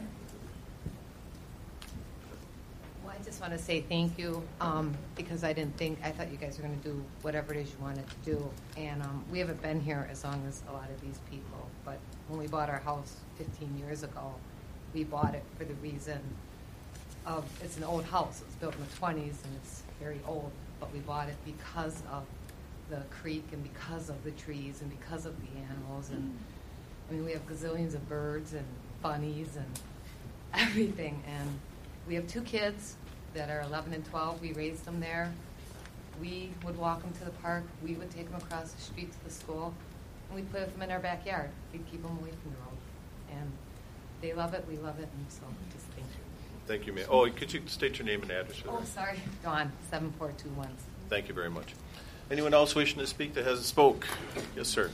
Speaker 17: Well, I just want to say thank you because I thought you guys were going to do whatever it is you wanted to do. And we haven't been here as long as a lot of these people. But when we bought our house 15 years ago, we bought it for the reason of it's an old house. It was built in the 20s and it's very old. But we bought it because of the creek and because of the trees and because of the animals. And I mean, we have gazillions of birds and bunnies and everything. And we have 2 kids that are 11 and 12. We raised them there. We would walk them to the park. We would take them across the street to the school. And we'd put them in our backyard. We'd keep them away from the road. And they love it. We love it. And so just thank you.
Speaker 1: Thank you, ma'am. Oh, could you state your name and address for
Speaker 17: Oh,
Speaker 1: that?
Speaker 17: sorry. Dawn, 7421.
Speaker 1: Thank you very much. Anyone else wishing to speak that hasn't spoke? Yes, sir.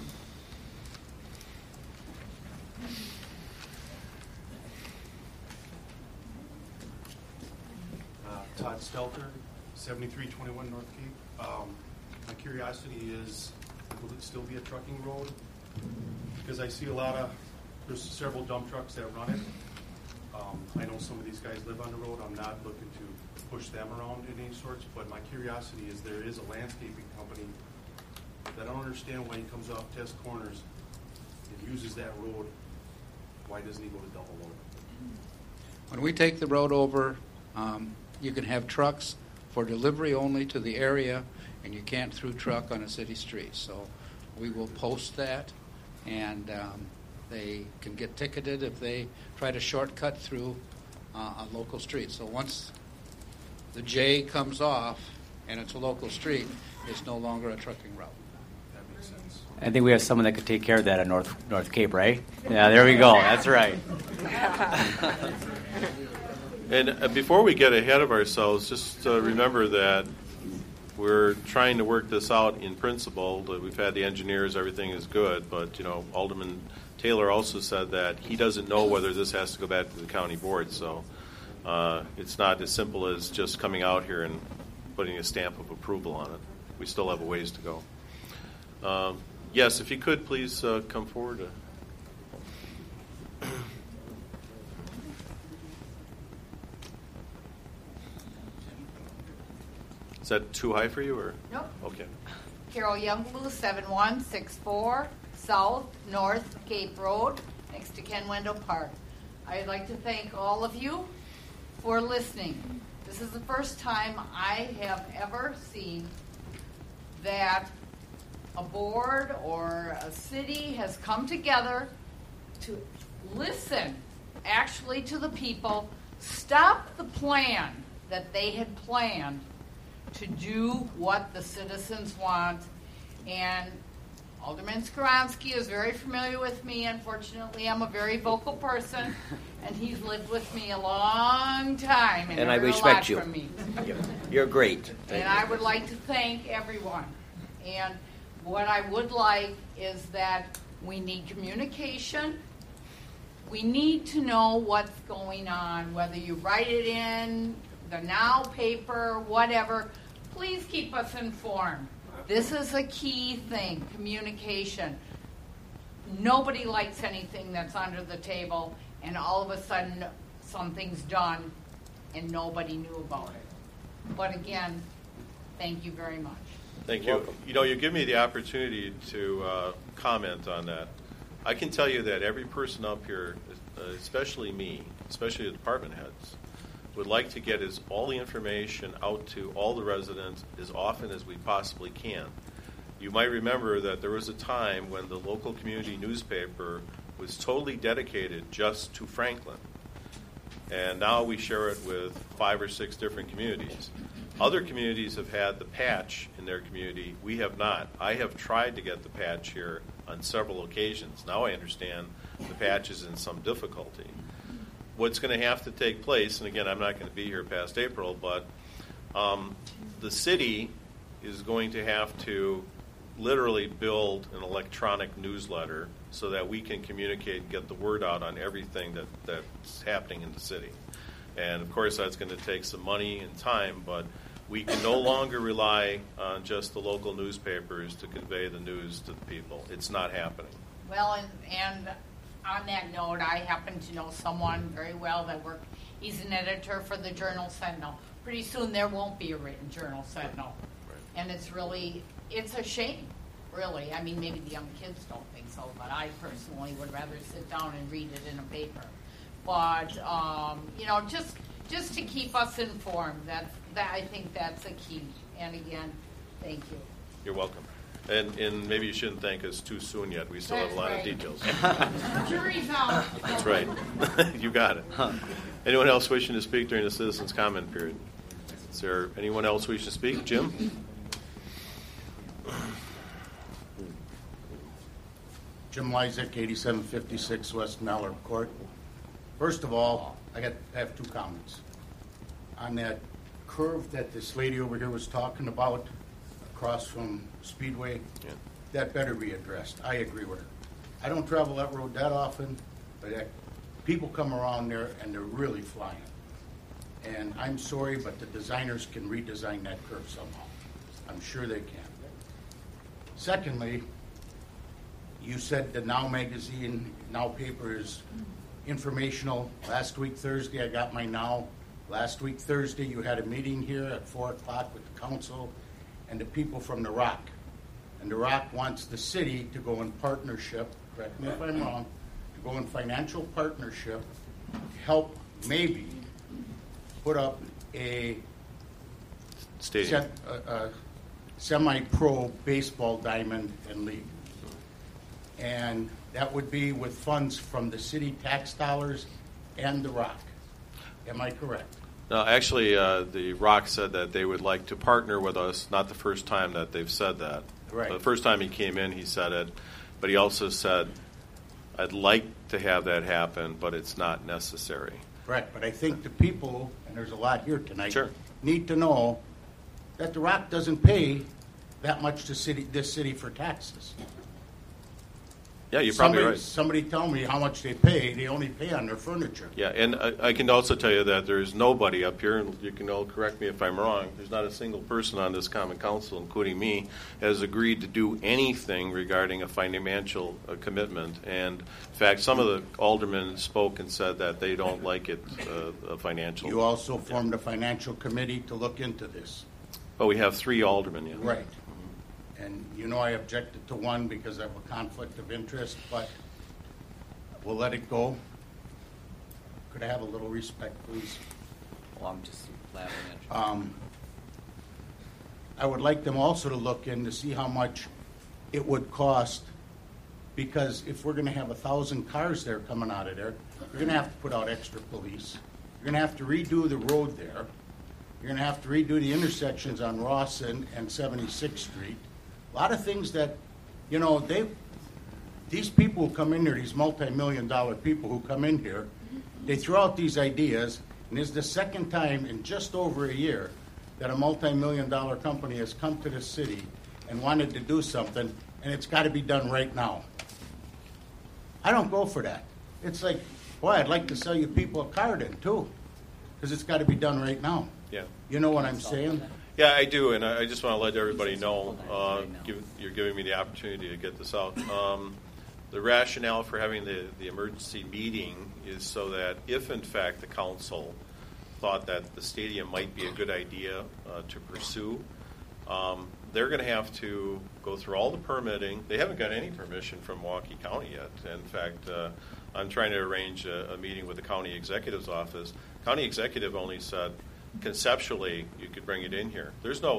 Speaker 18: Todd Stelter, 7321 North Cape. My curiosity is, will it still be a trucking road? Because I see there's several dump trucks that run it. I know some of these guys live on the road. I'm not looking to push them around in any sorts, but my curiosity is there is a landscaping company that I don't understand why he comes off Test Corners and uses that road. Why doesn't he go to double load?
Speaker 3: When we take the road over, you can have trucks for delivery only to the area, and you can't through truck on a city street. So we will post that, and they can get ticketed if they try to shortcut through a local street. So once the J comes off and it's a local street, it's no longer a trucking route.
Speaker 18: That makes sense.
Speaker 5: I think we have someone that could take care of that at North Cape, right? Yeah, there we go. That's right.
Speaker 1: And before we get ahead of ourselves, just remember that we're trying to work this out in principle. We've had the engineers, everything is good, but Alderman Taylor also said that he doesn't know whether this has to go back to the county board, so it's not as simple as just coming out here and putting a stamp of approval on it. We still have a ways to go. Yes, if you could, please come forward. Is that too high for you, or?
Speaker 19: Nope.
Speaker 1: Okay.
Speaker 19: Carol Youngblue, 7164 South North Cape Road, next to Ken Wendell Park. I'd like to thank all of you for listening. This is the first time I have ever seen that a board or a city has come together to listen actually to the people, stop the plan that they had planned to do what the citizens want, and Alderman Skronsky is very familiar with me. Unfortunately, I'm a very vocal person, and he's lived with me a long time and
Speaker 4: I
Speaker 19: learned
Speaker 4: respect
Speaker 19: a lot
Speaker 4: you.
Speaker 19: from me.
Speaker 4: You're great.
Speaker 19: And I would like to thank everyone. And what I would like is that we need communication. We need to know what's going on, whether you write it in the Now paper, whatever. Please keep us informed. This is a key thing, communication. Nobody likes anything that's under the table, and all of a sudden something's done and nobody knew about it. But again, thank you very much.
Speaker 1: Thank you. You know, you give me the opportunity to comment on that. I can tell you that every person up here, especially me, especially the department heads, would like to get all the information out to all the residents as often as we possibly can. You might remember that there was a time when the local community newspaper was totally dedicated just to Franklin. And now we share it with 5 or 6 different communities. Other communities have had the patch in their community. We have not. I have tried to get the patch here on several occasions. Now I understand the patch is in some difficulty. What's going to have to take place, and again, I'm not going to be here past April, but the city is going to have to literally build an electronic newsletter so that we can communicate and get the word out on everything that's happening in the city. And of course, that's going to take some money and time, but we can no longer rely on just the local newspapers to convey the news to the people. It's not happening.
Speaker 19: Well, and on that note, I happen to know someone very well that he's an editor for the Journal Sentinel. Pretty soon there won't be a written Journal Sentinel. Right. And it's a shame, really. I mean, maybe the young kids don't think so, but I personally would rather sit down and read it in a paper. But, just to keep us informed, I think that's a key. And again, thank you.
Speaker 1: You're welcome. And maybe you shouldn't thank us too soon yet. We still have a lot of details.
Speaker 19: Jury's out.
Speaker 1: That's right. You got it. Anyone else wishing to speak during the citizens' comment period? Is there anyone else wishing to speak? Jim?
Speaker 9: Jim Lysak, 8756 West Mallard Court. First of all, I have 2 comments. On that curve that this lady over here was talking about, across from Speedway, that better be addressed. I agree with her. I don't travel that road that often, but people come around there and they're really flying. And I'm sorry, but the designers can redesign that curve somehow. I'm sure they can. Secondly, you said the Now magazine, Now paper is informational. Last week, Thursday, I got my Now. Last week, Thursday, you had a meeting here at 4 o'clock with the council and the people from the Rock. And the Rock wants the city to go in partnership, correct me if I'm wrong, to go in financial partnership to help maybe put up a
Speaker 1: stadium,
Speaker 9: semi-pro baseball diamond and league. And that would be with funds from the city tax dollars and the Rock. Am I correct?
Speaker 1: No, actually, the Rock said that they would like to partner with us. Not the first time that they've said that.
Speaker 9: Right.
Speaker 1: The first time he came in, he said it. But he also said, I'd like to have that happen, but it's not necessary.
Speaker 9: Right, but I think the people, and there's a lot here tonight,
Speaker 1: sure,
Speaker 9: need to know that the Rock doesn't pay that much to this city for taxes.
Speaker 1: Yeah, you're probably right.
Speaker 9: Somebody tell me how much they pay. They only pay on their furniture.
Speaker 1: Yeah, and I can also tell you that there's nobody up here, and you can all correct me if I'm wrong, there's not a single person on this common council, including me, has agreed to do anything regarding a financial commitment. And in fact, some of the aldermen spoke and said that they don't like it, a financial.
Speaker 9: You also formed a financial committee to look into this.
Speaker 1: Oh, we have 3 aldermen, yeah.
Speaker 9: Right. And you know I objected to one because I have a conflict of interest, but we'll let it go. Could I have a little respect, please?
Speaker 5: Well, I'm just laughing at you.
Speaker 9: I would like them also to look in to see how much it would cost, because if we're going to have 1,000 cars there coming out of there, you're going to have to put out extra police. You're going to have to redo the road there. You're going to have to redo the intersections on Ross and 76th Street. A lot of things that You know, these people who come in here, these multi-million-dollar people who come in here, they throw out these ideas, and it's the second time in just over a year that a multi-million-dollar company has come to the city and wanted to do something, and it's got to be done right now. I don't go for that. It's like, boy, I'd like to sell you people a car then, too, because it's got to be done right now.
Speaker 1: Yeah.
Speaker 9: You know what I'm saying?
Speaker 1: Yeah, I do, and I just want to let everybody know, you're giving me the opportunity to get this out. The rationale for having the emergency meeting is so that if, in fact, the council thought that the stadium might be a good idea to pursue, they're going to have to go through all the permitting. They haven't got any permission from Milwaukee County yet. In fact, I'm trying to arrange a meeting with the county executive's office. County executive only said conceptually you could bring it in here. There's no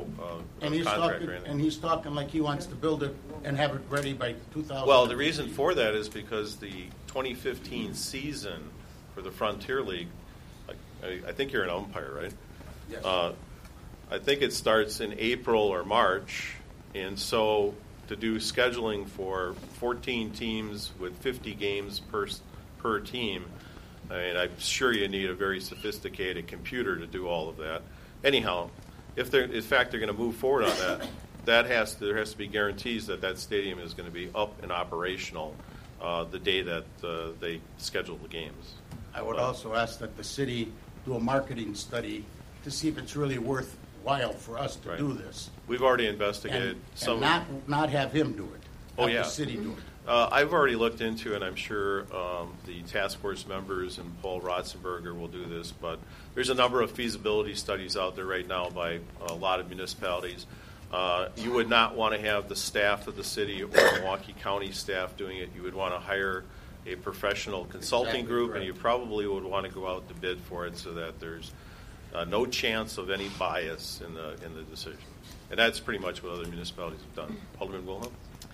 Speaker 1: contract or anything.
Speaker 9: And he's talking like he wants to build it and have it ready by 2000.
Speaker 1: Well, the reason for that is because the 2015 season for the Frontier League, I think you're an umpire, right?
Speaker 9: Yes.
Speaker 1: I think it starts in April or March, and so to do scheduling for 14 teams with 50 games per team, I mean, I'm sure you need a very sophisticated computer to do all of that. Anyhow, if in fact they're going to move forward on that, there has to be guarantees that that stadium is going to be up and operational the day that they schedule the games.
Speaker 9: I would also ask that the city do a marketing study to see if it's really worthwhile for us to do this.
Speaker 1: We've already investigated some.
Speaker 9: And not have him do it.
Speaker 1: Oh,
Speaker 9: have
Speaker 1: yeah.
Speaker 9: the city do it.
Speaker 1: I've already looked into, and I'm sure the task force members and Paul Rotzenberger will do this, but there's a number of feasibility studies out there right now by a lot of municipalities. You would not want to have the staff of the city or Milwaukee County staff doing it. You would want to hire a professional consulting group, and you probably would want to go out to bid for it so that there's no chance of any bias in the decision. And that's pretty much what other municipalities have done. Alderman Wilhelm?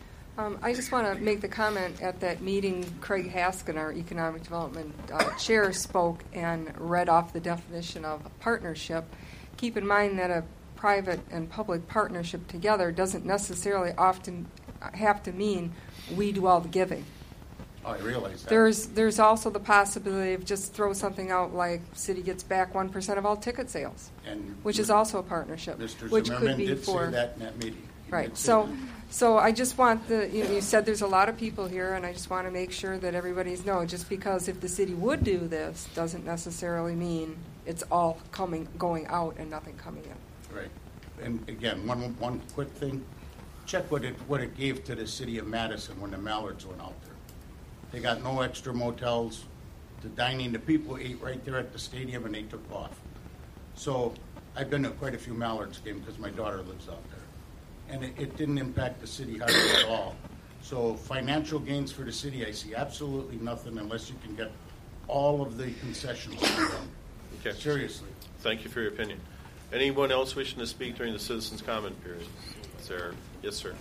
Speaker 6: I just want to make the comment at that meeting, Craig Haskin, our Economic Development Chair, spoke and read off the definition of a partnership. Keep in mind that a private and public partnership together doesn't necessarily often have to mean we do all the giving.
Speaker 9: Oh, I realize that.
Speaker 6: There's also the possibility of just throw something out like city gets back 1% of all ticket sales, which is also a partnership.
Speaker 9: Mr.
Speaker 6: Which
Speaker 9: Zimmerman
Speaker 6: could be
Speaker 9: did
Speaker 6: for
Speaker 9: say that in that meeting.
Speaker 6: Right. So I just want you said there's a lot of people here, and I just want to make sure that everybody's know. Just because if the city would do this doesn't necessarily mean it's all going out and nothing coming in.
Speaker 9: Right. And again, one quick thing. Check what it gave to the city of Madison when the Mallards went out there. They got no extra motels. The dining, the people ate right there at the stadium, and they took off. So I've been to quite a few Mallards games because my daughter lives out there. And it didn't impact the city hardly at all. So financial gains for the city, I see absolutely nothing unless you can get all of the concessions done.
Speaker 1: Okay.
Speaker 9: Seriously.
Speaker 1: Thank you for your opinion. Anyone else wishing to speak during the citizens' comment period? Yes, sir.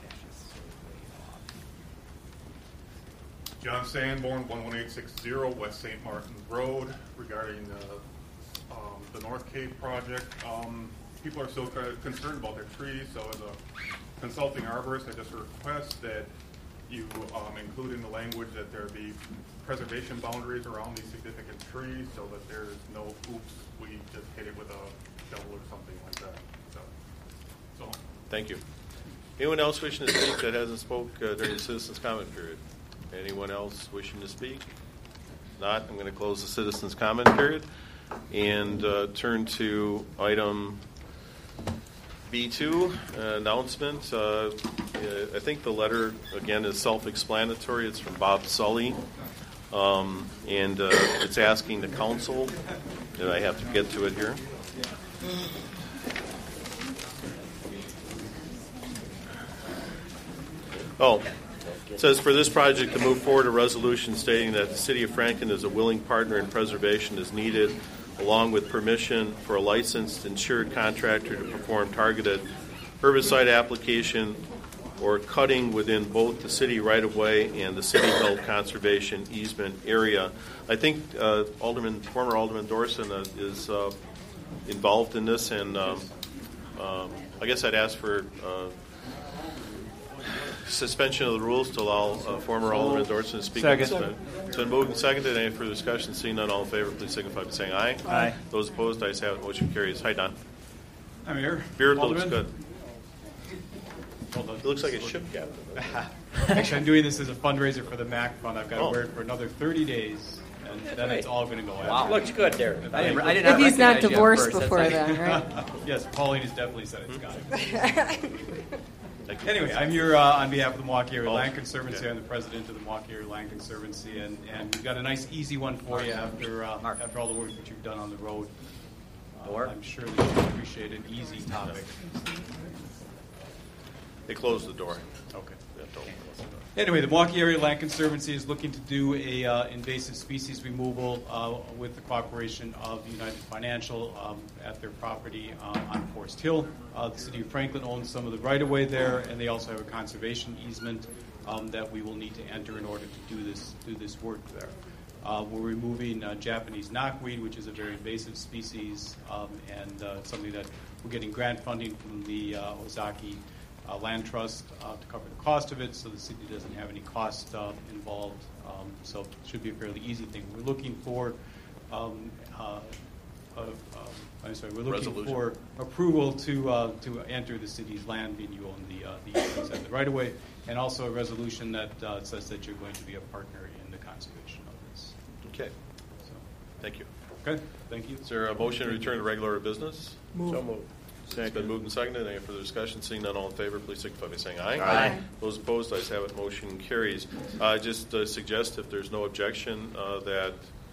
Speaker 20: John Sanborn, 11860 West St. Martin's Road, regarding the North Cape project. People are still concerned about their trees, so as a consulting arborist, I just request that you include in the language that there be preservation boundaries around these significant trees so that there's no oops, we just hit it with a shovel or something like that. So.
Speaker 1: Thank you. Anyone else wishing to speak that hasn't spoke during the citizens' comment period? Anyone else wishing to speak? Not, I'm going to close the citizens' comment period and turn to item B2, announcement. I think the letter, again, is self-explanatory. It's from Bob Sully, and it's asking the council, and I have to get to it here. It says, for this project to move forward, a resolution stating that the City of Franklin is a willing partner in preservation is needed, along with permission for a licensed insured contractor to perform targeted herbicide application or cutting within both the city right-of-way and the city-held conservation easement area. I think former Alderman Dorson is involved in this, and I guess I'd ask for suspension of the rules to allow former Alderman Dorson to speak.
Speaker 21: Second.
Speaker 1: It's been moved and seconded. Any further discussion? Seeing none, all in favor, please signify by saying aye.
Speaker 21: Aye.
Speaker 1: Those opposed, ayes have it. Motion carries. Hi, Don.
Speaker 21: I'm here.
Speaker 1: Beard looks
Speaker 21: Alderman.
Speaker 1: good.
Speaker 21: Hold on.
Speaker 1: It looks like a ship captain.
Speaker 21: Actually, I'm doing this as a fundraiser for the MAC Fund. I've got to
Speaker 1: Oh.
Speaker 21: wear it for another 30 days, and then it's all going to go out.
Speaker 4: Looks good there.
Speaker 6: If he's not divorced before then, right?
Speaker 21: Yes, Pauline has definitely said it's got it. Anyway, I'm here on behalf of the Milwaukee Area Land Conservancy. I'm the president of the Milwaukee Area Land Conservancy, and we've got a nice, easy one for you after all the work that you've done on the road. I'm sure that you appreciate an easy topic.
Speaker 1: They closed the door.
Speaker 21: Okay.
Speaker 1: Yeah, don't close the door.
Speaker 21: Anyway, the Milwaukee Area Land Conservancy is looking to do a invasive species removal with the cooperation of United Financial at their property on Forest Hill. The city of Franklin owns some of the right-of-way there, and they also have a conservation easement that we will need to enter in order to do this work there. We're removing Japanese knotweed, which is a very invasive species, and something that we're getting grant funding from the Ozaki Land Trust to cover the cost of it, so the city doesn't have any cost involved. So it should be a fairly easy thing. We're looking for
Speaker 1: Resolution.
Speaker 21: for approval to enter the city's land, being you own the easements and the right of way, and also a resolution that says that you're going to be a partner in the conservation of this.
Speaker 1: Okay. Thank you.
Speaker 21: Okay. Thank you.
Speaker 1: Is there a motion to return to regular order business?
Speaker 21: Move.
Speaker 1: So moved. It's been moved and seconded. Any further discussion? Seeing none, all in favor, please signify by saying aye.
Speaker 21: Aye.
Speaker 1: Those opposed, ayes have it. Motion carries. Just suggest, if there's no objection, that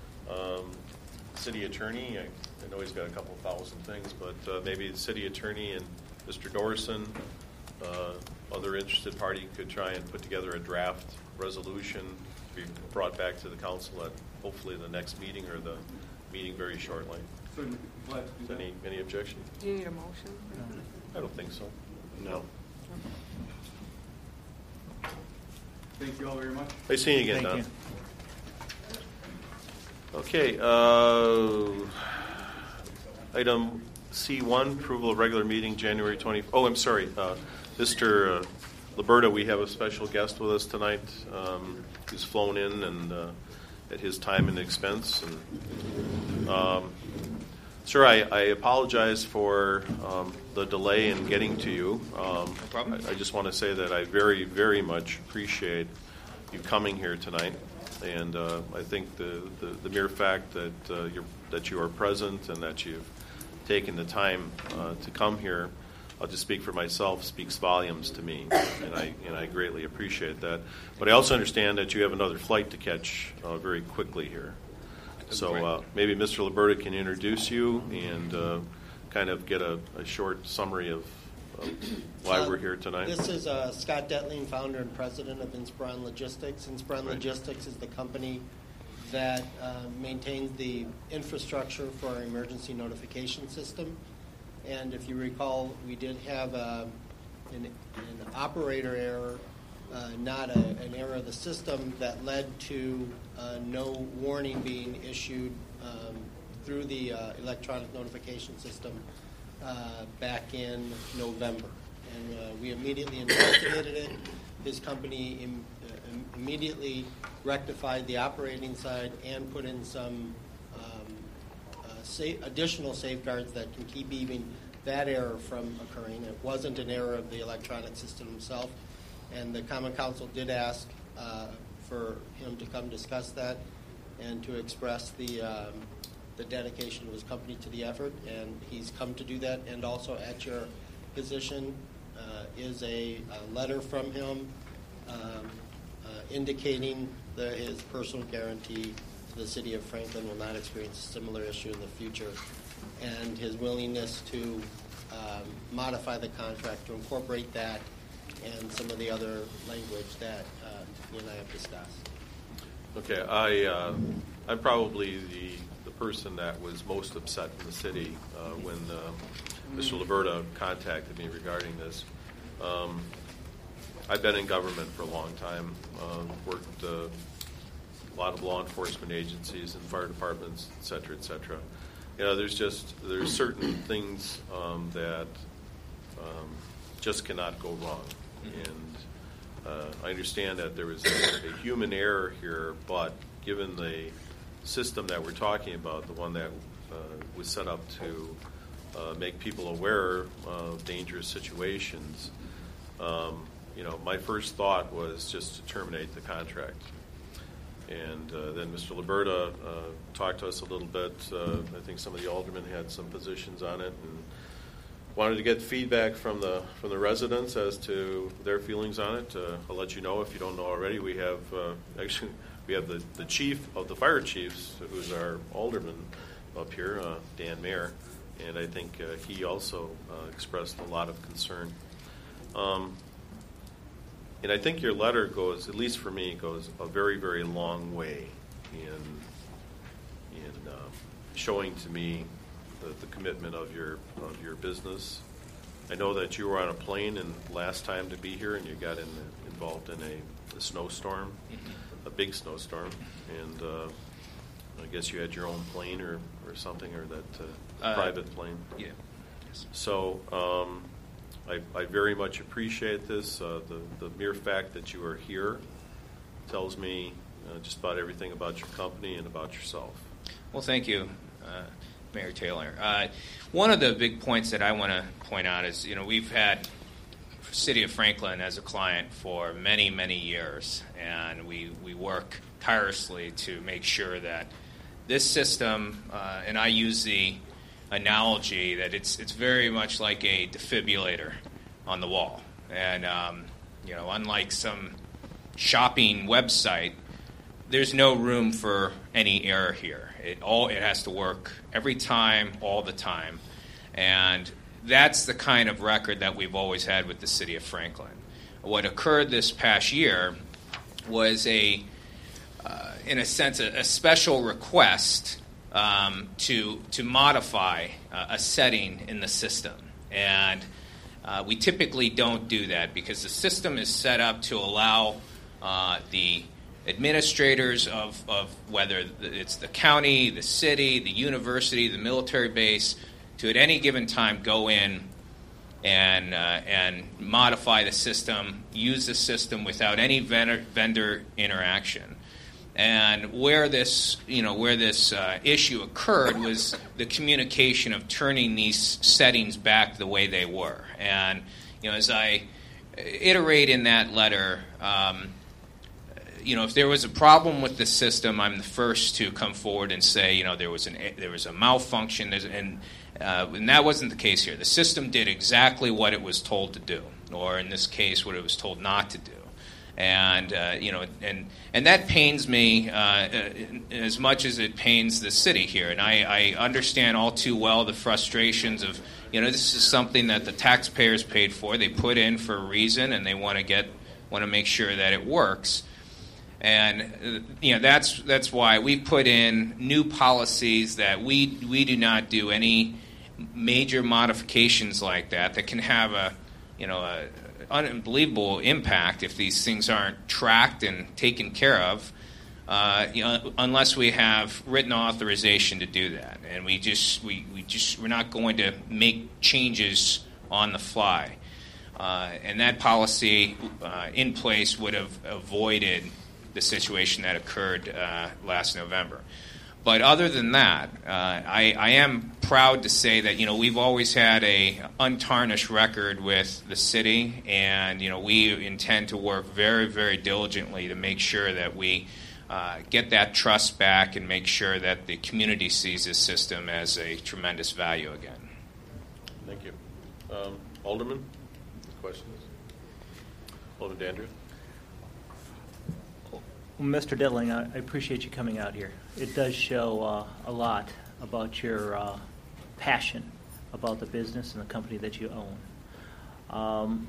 Speaker 1: city attorney, I know he's got a couple thousand things, but maybe the city attorney and Mr. Dorson, other interested party, could try and put together a draft resolution to be brought back to the council at hopefully the next meeting or the meeting very shortly.
Speaker 21: Certainly glad to do that.
Speaker 1: Any objection?
Speaker 6: Do you need a motion?
Speaker 1: I don't think so.
Speaker 4: No.
Speaker 21: Thank you all very much.
Speaker 1: Nice seeing you again,
Speaker 21: Thank
Speaker 1: Don. Okay. Item C1, approval of regular meeting January 20. Oh, I'm sorry. Mr. Liberta, we have a special guest with us tonight who's flown in and at his time and expense. And, sir, I apologize for the delay in getting to you. I just want to say that I very, very much appreciate you coming here tonight. And I think the mere fact that you are present and that you've taken the time to come here, I'll just speak for myself, speaks volumes to me, and I greatly appreciate that. But I also understand that you have another flight to catch very quickly here. So maybe Mr. Liberta can introduce you and kind of get a short summary of why we're here tonight.
Speaker 22: This is Scott Detling, founder and president of Inspiron Logistics. Inspiron Logistics is the company that maintains the infrastructure for our emergency notification system. And if you recall, we did have an operator error, not an error of the system, that led to no warning being issued through the electronic notification system back in November. And we immediately investigated it. His company immediately rectified the operating side and put in some additional safeguards that can keep even that error from occurring. It wasn't an error of the electronic system itself, and the Common Council did ask for him to come discuss that and to express the dedication of his company to the effort, and he's come to do that. And also at your position is a letter from him indicating that his personal guarantee to the city of Franklin will not experience a similar issue in the future, and his willingness to modify the contract to incorporate that and some of the other language that you and I have discussed.
Speaker 1: Okay, I'm probably the person that was most upset in the city when Mr. Liberta contacted me regarding this. I've been in government for a long time, worked a lot of law enforcement agencies and fire departments, et cetera, et cetera. You know, there's certain things that just cannot go wrong. And I understand that there was a human error here, but given the system that we're talking about, the one that was set up to make people aware of dangerous situations, my first thought was just to terminate the contract. And then Mr. Liberta talked to us a little bit. I think some of the aldermen had some positions on it, and wanted to get feedback from the residents as to their feelings on it. I'll let you know if you don't know already. We have the chief of the fire chiefs, who's our alderman up here, Dan Mayer, and I think he also expressed a lot of concern. And I think your letter goes, at least for me, goes a very, very long way in showing to me the commitment of your business. I know that you were on a plane and last time to be here, and you got involved in a snowstorm, a big snowstorm, and I guess you had your own plane or something, or that private plane.
Speaker 2: Yeah. Yes.
Speaker 1: So I very much appreciate this. The mere fact that you are here tells me just about everything about your company and about yourself.
Speaker 2: Well, thank you, Mayor Taylor. One of the big points that I want to point out is, we've had City of Franklin as a client for many, many years, and we work tirelessly to make sure that this system, and I use the analogy that it's very much like a defibrillator on the wall. And, unlike some shopping website, there's no room for any error here. It has to work every time, all the time. And that's the kind of record that we've always had with the City of Franklin. What occurred this past year was in a sense, a special request to modify a setting in the system. And we typically don't do that because the system is set up to allow the administrators of whether it's the county, the city, the university, the military base, to at any given time go in and modify the system, use the system without any vendor interaction. And where this issue occurred was the communication of turning these settings back the way they were. And as I iterate in that letter, if there was a problem with the system, I'm the first to come forward and say, there was a malfunction, and that wasn't the case here. The system did exactly what it was told to do, or in this case, what it was told not to do. And and that pains me as much as it pains the city here. And I understand all too well the frustrations of, this is something that the taxpayers paid for. They put in for a reason, and they want to make sure that it works. And that's why we put in new policies that we do not do any major modifications like that can have a unbelievable impact if these things aren't tracked and taken care of, unless we have written authorization to do that. And we're not going to make changes on the fly. And that policy in place would have avoided the situation that occurred last November. But other than that, I am proud to say that we've always had a untarnished record with the city, and we intend to work very, very diligently to make sure that we get that trust back and make sure that the community sees this system as a tremendous value again.
Speaker 1: Thank you, Alderman. Questions, Alderman Dandria.
Speaker 7: Mr. Diddling, I appreciate you coming out here. It does show a lot about your passion about the business and the company that you own.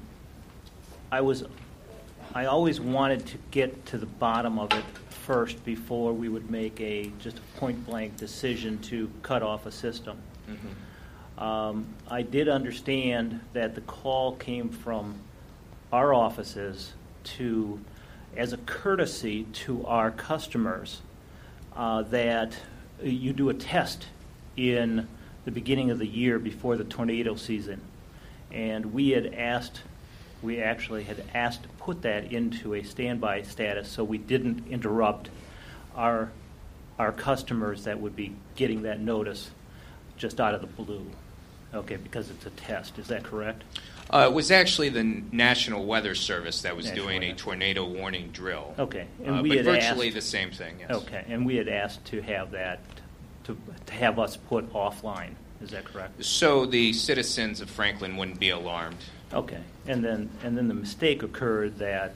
Speaker 7: I always wanted to get to the bottom of it first before we would make just a point-blank decision to cut off a system. Mm-hmm. I did understand that the call came from our offices as a courtesy to our customers, that you do a test in the beginning of the year before the tornado season. And we had asked we actually had asked to put that into a standby status so we didn't interrupt our customers that would be getting that notice just out of the blue. Okay, because it's a test. Is that correct?
Speaker 2: It was actually the National Weather Service that was
Speaker 7: National
Speaker 2: doing a
Speaker 7: Weather.
Speaker 2: tornado warning drill.
Speaker 7: Okay,
Speaker 2: but virtually the same thing, yes.
Speaker 7: Okay, and we had asked to have that, to have us put offline. Is that correct?
Speaker 2: So the citizens of Franklin wouldn't be alarmed.
Speaker 7: Okay, and then the mistake occurred that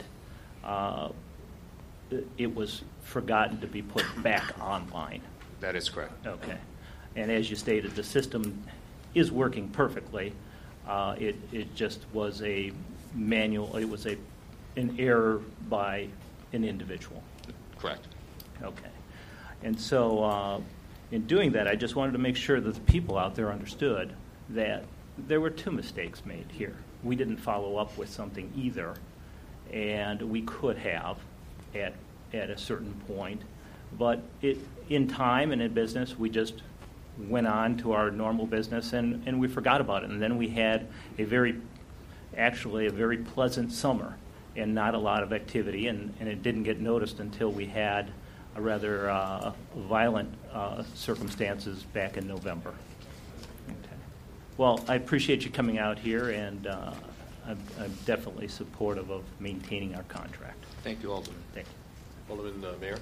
Speaker 7: it was forgotten to be put back online.
Speaker 2: That is correct.
Speaker 7: Okay, and as you stated, the system is working perfectly. It just was a manual. It was an error by an individual.
Speaker 2: Correct.
Speaker 7: Okay, and so in doing that, I just wanted to make sure that the people out there understood that there were two mistakes made here. We didn't follow up with something either, and we could have at a certain point, but in time and in business, we just went on to our normal business and we forgot about it. And then we had a very pleasant summer and not a lot of activity, and it didn't get noticed until we had a rather violent circumstances back in November. Okay. Well, I appreciate you coming out here, and I'm definitely supportive of maintaining our contract.
Speaker 2: Thank you, Alderman.
Speaker 7: Thank you.
Speaker 1: Alderman Mayor.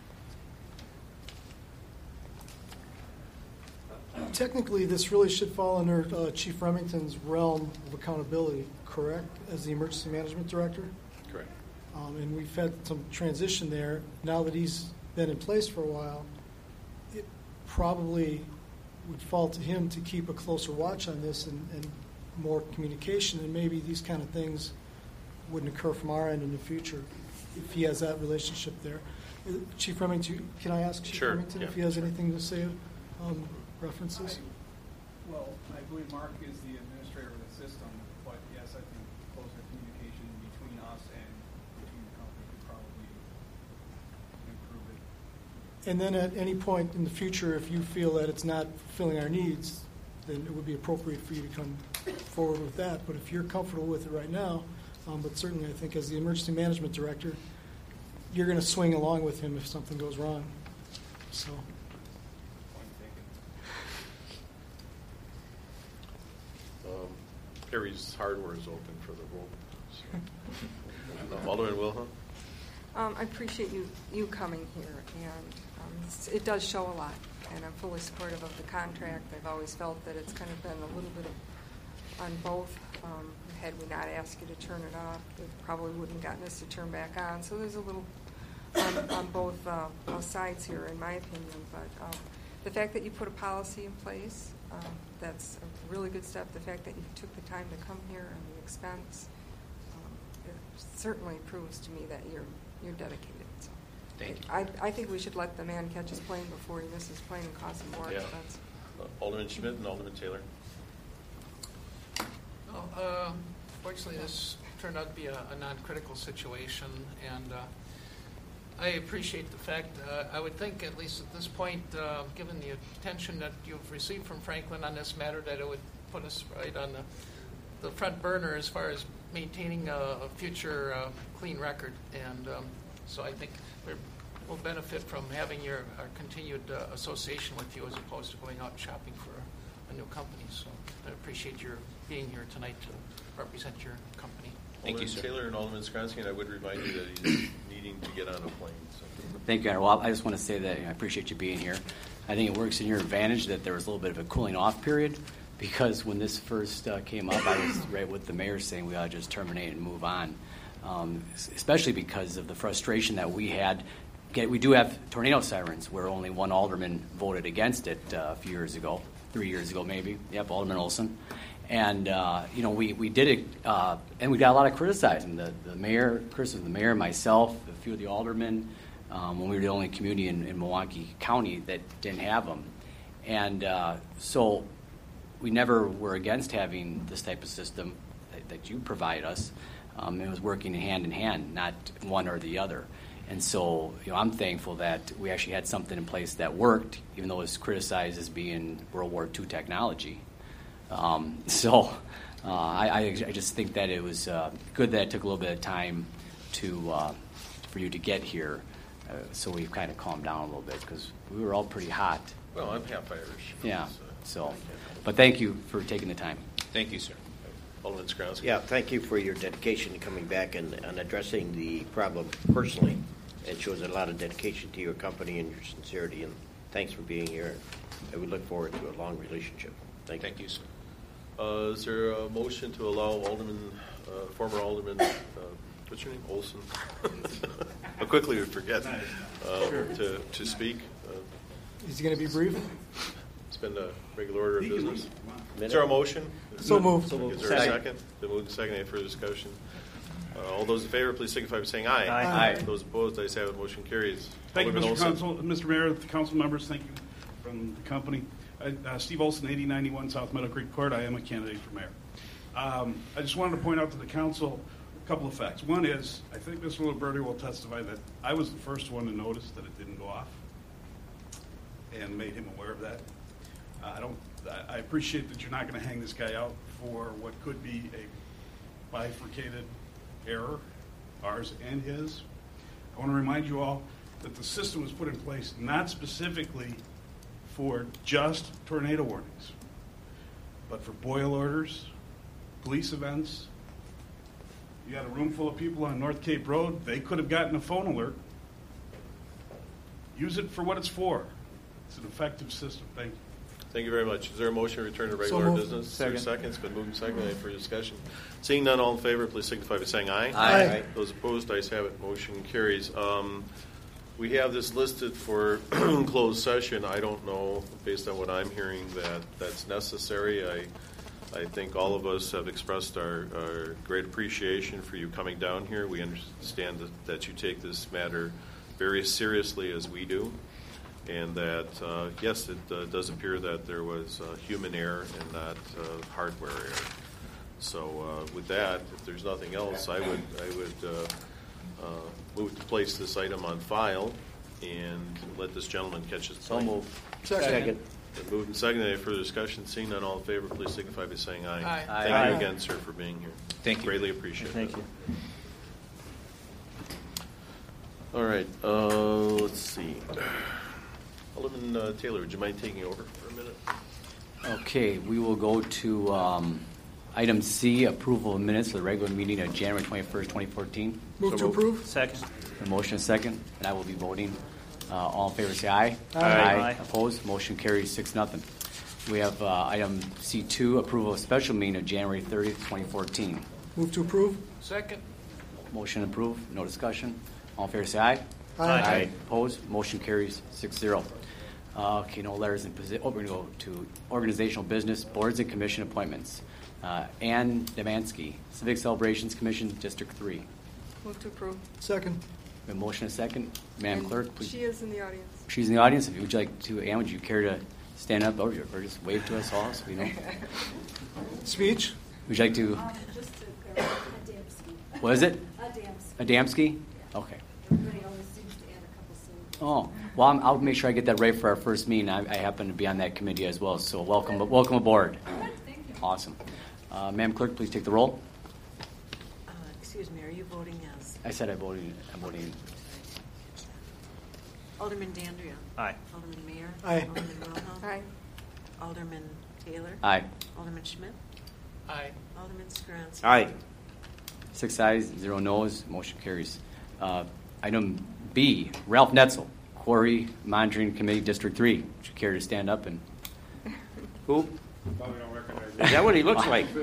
Speaker 8: Technically, this really should fall under Chief Remington's realm of accountability, correct, as the Emergency Management Director?
Speaker 1: Correct.
Speaker 8: And we've had some transition there. Now that he's been in place for a while, it probably would fall to him to keep a closer watch on this and more communication, and maybe these kind of things wouldn't occur from our end in the future if he has that relationship there. Chief Remington, can I ask Chief Remington if he has anything to say on references?
Speaker 10: Well, I believe Mark is the administrator of the system, but yes, I think closer communication between us and between the company could probably improve it.
Speaker 8: And then at any point in the future, if you feel that it's not fulfilling our needs, then it would be appropriate for you to come forward with that. But if you're comfortable with it right now, but certainly I think as the Emergency Management Director, you're going to swing along with him if something goes wrong. So.
Speaker 1: Perry's Hardware is open for the roll. So. Alderman Wilhelm?
Speaker 6: I appreciate you coming here, and it does show a lot, and I'm fully supportive of the contract. I've always felt that it's kind of been a little bit of on both. Had we not asked you to turn it off, it probably wouldn't have gotten us to turn back on. So there's a little on both sides here, in my opinion. But the fact that you put a policy in place, that's a really good step. The fact that you took the time to come here and the expense, it certainly proves to me that you're dedicated. So
Speaker 2: thank you.
Speaker 6: I think we should let the man catch his plane before he misses plane and cause him more expense.
Speaker 1: Alderman Schmidt and Alderman Taylor.
Speaker 12: Fortunately, this turned out to be a non-critical situation, and I appreciate the fact, I would think, at least at this point, given the attention that you've received from Franklin on this matter, that it would put us right on the front burner as far as maintaining a future clean record. And so I think we'll benefit from having our continued association with you as opposed to going out shopping for a new company. So I appreciate your being here tonight to represent your company.
Speaker 2: Thank you,
Speaker 1: Alderman
Speaker 2: sir.
Speaker 1: Taylor and Alderman Skronsky, and I would remind you that he's needing to get on a plane. So.
Speaker 5: Thank you, Honor. Well, I just want to say that I appreciate you being here. I think it works in your advantage that there was a little bit of a cooling off period, because when this first came up, I was right with the mayor saying we ought to just terminate and move on, especially because of the frustration that we had. We do have tornado sirens where only one alderman voted against it a few years ago, 3 years ago maybe. Yep, Alderman Olson. And, we did it, and we got a lot of criticism. The mayor, myself, a few of the aldermen, when we were the only community in Milwaukee County that didn't have them. And so we never were against having this type of system that you provide us. It was working hand in hand, not one or the other. And so, I'm thankful that we actually had something in place that worked, even though it was criticized as being World War II technology. I just think that it was good that it took a little bit of time for you to get here, so we've kind of calmed down a little bit because we were all pretty hot.
Speaker 1: Well, I'm half Irish.
Speaker 5: Yeah. But thank you for taking the time.
Speaker 2: Thank you, sir.
Speaker 1: Alderman Skronsky.
Speaker 4: Yeah, thank you for your dedication to coming back and addressing the problem personally. It shows a lot of dedication to your company and your sincerity, and thanks for being here. I would look forward to a long relationship. Thank you,
Speaker 2: sir.
Speaker 1: Is there a motion to allow former Alderman, what's your name, Olson? How quickly we forget, to speak?
Speaker 8: Is he going to be brief?
Speaker 1: It's been a regular order of business. Is there a motion?
Speaker 8: So moved.
Speaker 1: Is there a second? Been moved and seconded. Any further discussion? All those in favor, please signify by saying aye.
Speaker 11: Aye.
Speaker 1: Those opposed, ayes have it. Motion carries.
Speaker 11: Thank you,
Speaker 1: Alderman
Speaker 11: Mr.
Speaker 1: Olson.
Speaker 11: Council, Mr. Mayor, the council members. Thank you from the company. Steve Olson, 8091 South Meadow Creek Court. I am a candidate for mayor. I just wanted to point out to the council a couple of facts. One is, I think Mr. Liberti will testify that I was the first one to notice that it didn't go off and made him aware of that. I appreciate that you're not going to hang this guy out for what could be a bifurcated error, ours and his. I want to remind you all that the system was put in place not specifically for just tornado warnings, but for boil orders, police events. You got a room full of people on North Cape Road, they could have gotten a phone alert. Use it for what it's for. It's an effective system. Thank you.
Speaker 1: Thank you very much. Is there a motion to return to regular business?
Speaker 11: Second.
Speaker 1: Second. It's been moved and seconded. Any further discussion? Seeing none, all in favor, please signify by saying aye.
Speaker 4: Aye.
Speaker 1: Those opposed, ayes have it. Motion carries. We have this listed for closed session. I don't know, based on what I'm hearing, that's necessary. I think all of us have expressed our great appreciation for you coming down here. We understand that you take this matter very seriously, as we do. And that, yes, it does appear that there was human error and not hardware error. So with that, if there's nothing else, I would move to place this item on file and let this gentleman catch his plane.
Speaker 4: So moved. Second.
Speaker 1: Been moved and seconded. Any further discussion? Seeing none, all in favor, please signify by saying aye.
Speaker 12: Aye.
Speaker 1: Thank
Speaker 12: Aye.
Speaker 1: you again, sir, for being here.
Speaker 2: Thank you.
Speaker 1: Greatly appreciate it.
Speaker 11: Thank you.
Speaker 1: All right. Let's see. Alderman Taylor, would you mind taking over for a minute?
Speaker 5: Okay, we will go to item C, approval of minutes for the regular meeting of January 21st, 2014.
Speaker 8: Move to approve.
Speaker 11: Second.
Speaker 5: A motion is second, and I will be voting. All in favor say aye.
Speaker 8: Aye.
Speaker 5: Opposed? Motion carries 6-0. We have item C2, approval of special meeting of January 30th, 2014.
Speaker 8: Move to approve.
Speaker 12: Second.
Speaker 5: Motion approved. No discussion. All in favor say aye.
Speaker 8: Aye.
Speaker 5: Opposed? Motion carries 6-0. Okay, no letters in position. We're going to go to organizational business, boards and commission appointments. Ann Demansky, Civic Celebrations Commission, District 3.
Speaker 6: Move to approve.
Speaker 8: Second.
Speaker 5: A motion and a second. Madam
Speaker 6: And
Speaker 5: Clerk, please.
Speaker 6: She is in the audience.
Speaker 5: She's in the audience. If you would like to, Ann, would you care to stand up or just wave to us all so we know?
Speaker 8: Speech.
Speaker 5: Would you like to?
Speaker 13: Just to clarify, Adamski.
Speaker 5: What is it?
Speaker 13: Adamski.
Speaker 5: Adamski? Okay.
Speaker 13: Everybody always seems to add a couple syllables.
Speaker 5: Oh, well, I'll make sure I get that right for our first meeting. I happen to be on that committee as well, so welcome aboard.
Speaker 13: Thank you.
Speaker 5: Awesome. Madam Clerk, please take the roll.
Speaker 13: Excuse me, are you voting as?
Speaker 5: I said I'm voting.
Speaker 13: Alderman Dandria.
Speaker 11: Aye.
Speaker 13: Alderman Mayer.
Speaker 8: Aye.
Speaker 13: Alderman Wilhelm.
Speaker 6: Aye.
Speaker 13: Alderman Taylor.
Speaker 5: Aye.
Speaker 13: Alderman Schmidt.
Speaker 12: Aye.
Speaker 13: Alderman Skronsky.
Speaker 4: Aye.
Speaker 5: 6 ayes, 0 noes. Motion carries. Item B, Ralph Netzel, Quarry Monitoring Committee, District 3. Would you care to stand up and?
Speaker 4: Who?
Speaker 20: Probably don't recognize
Speaker 4: Is that what he looks like?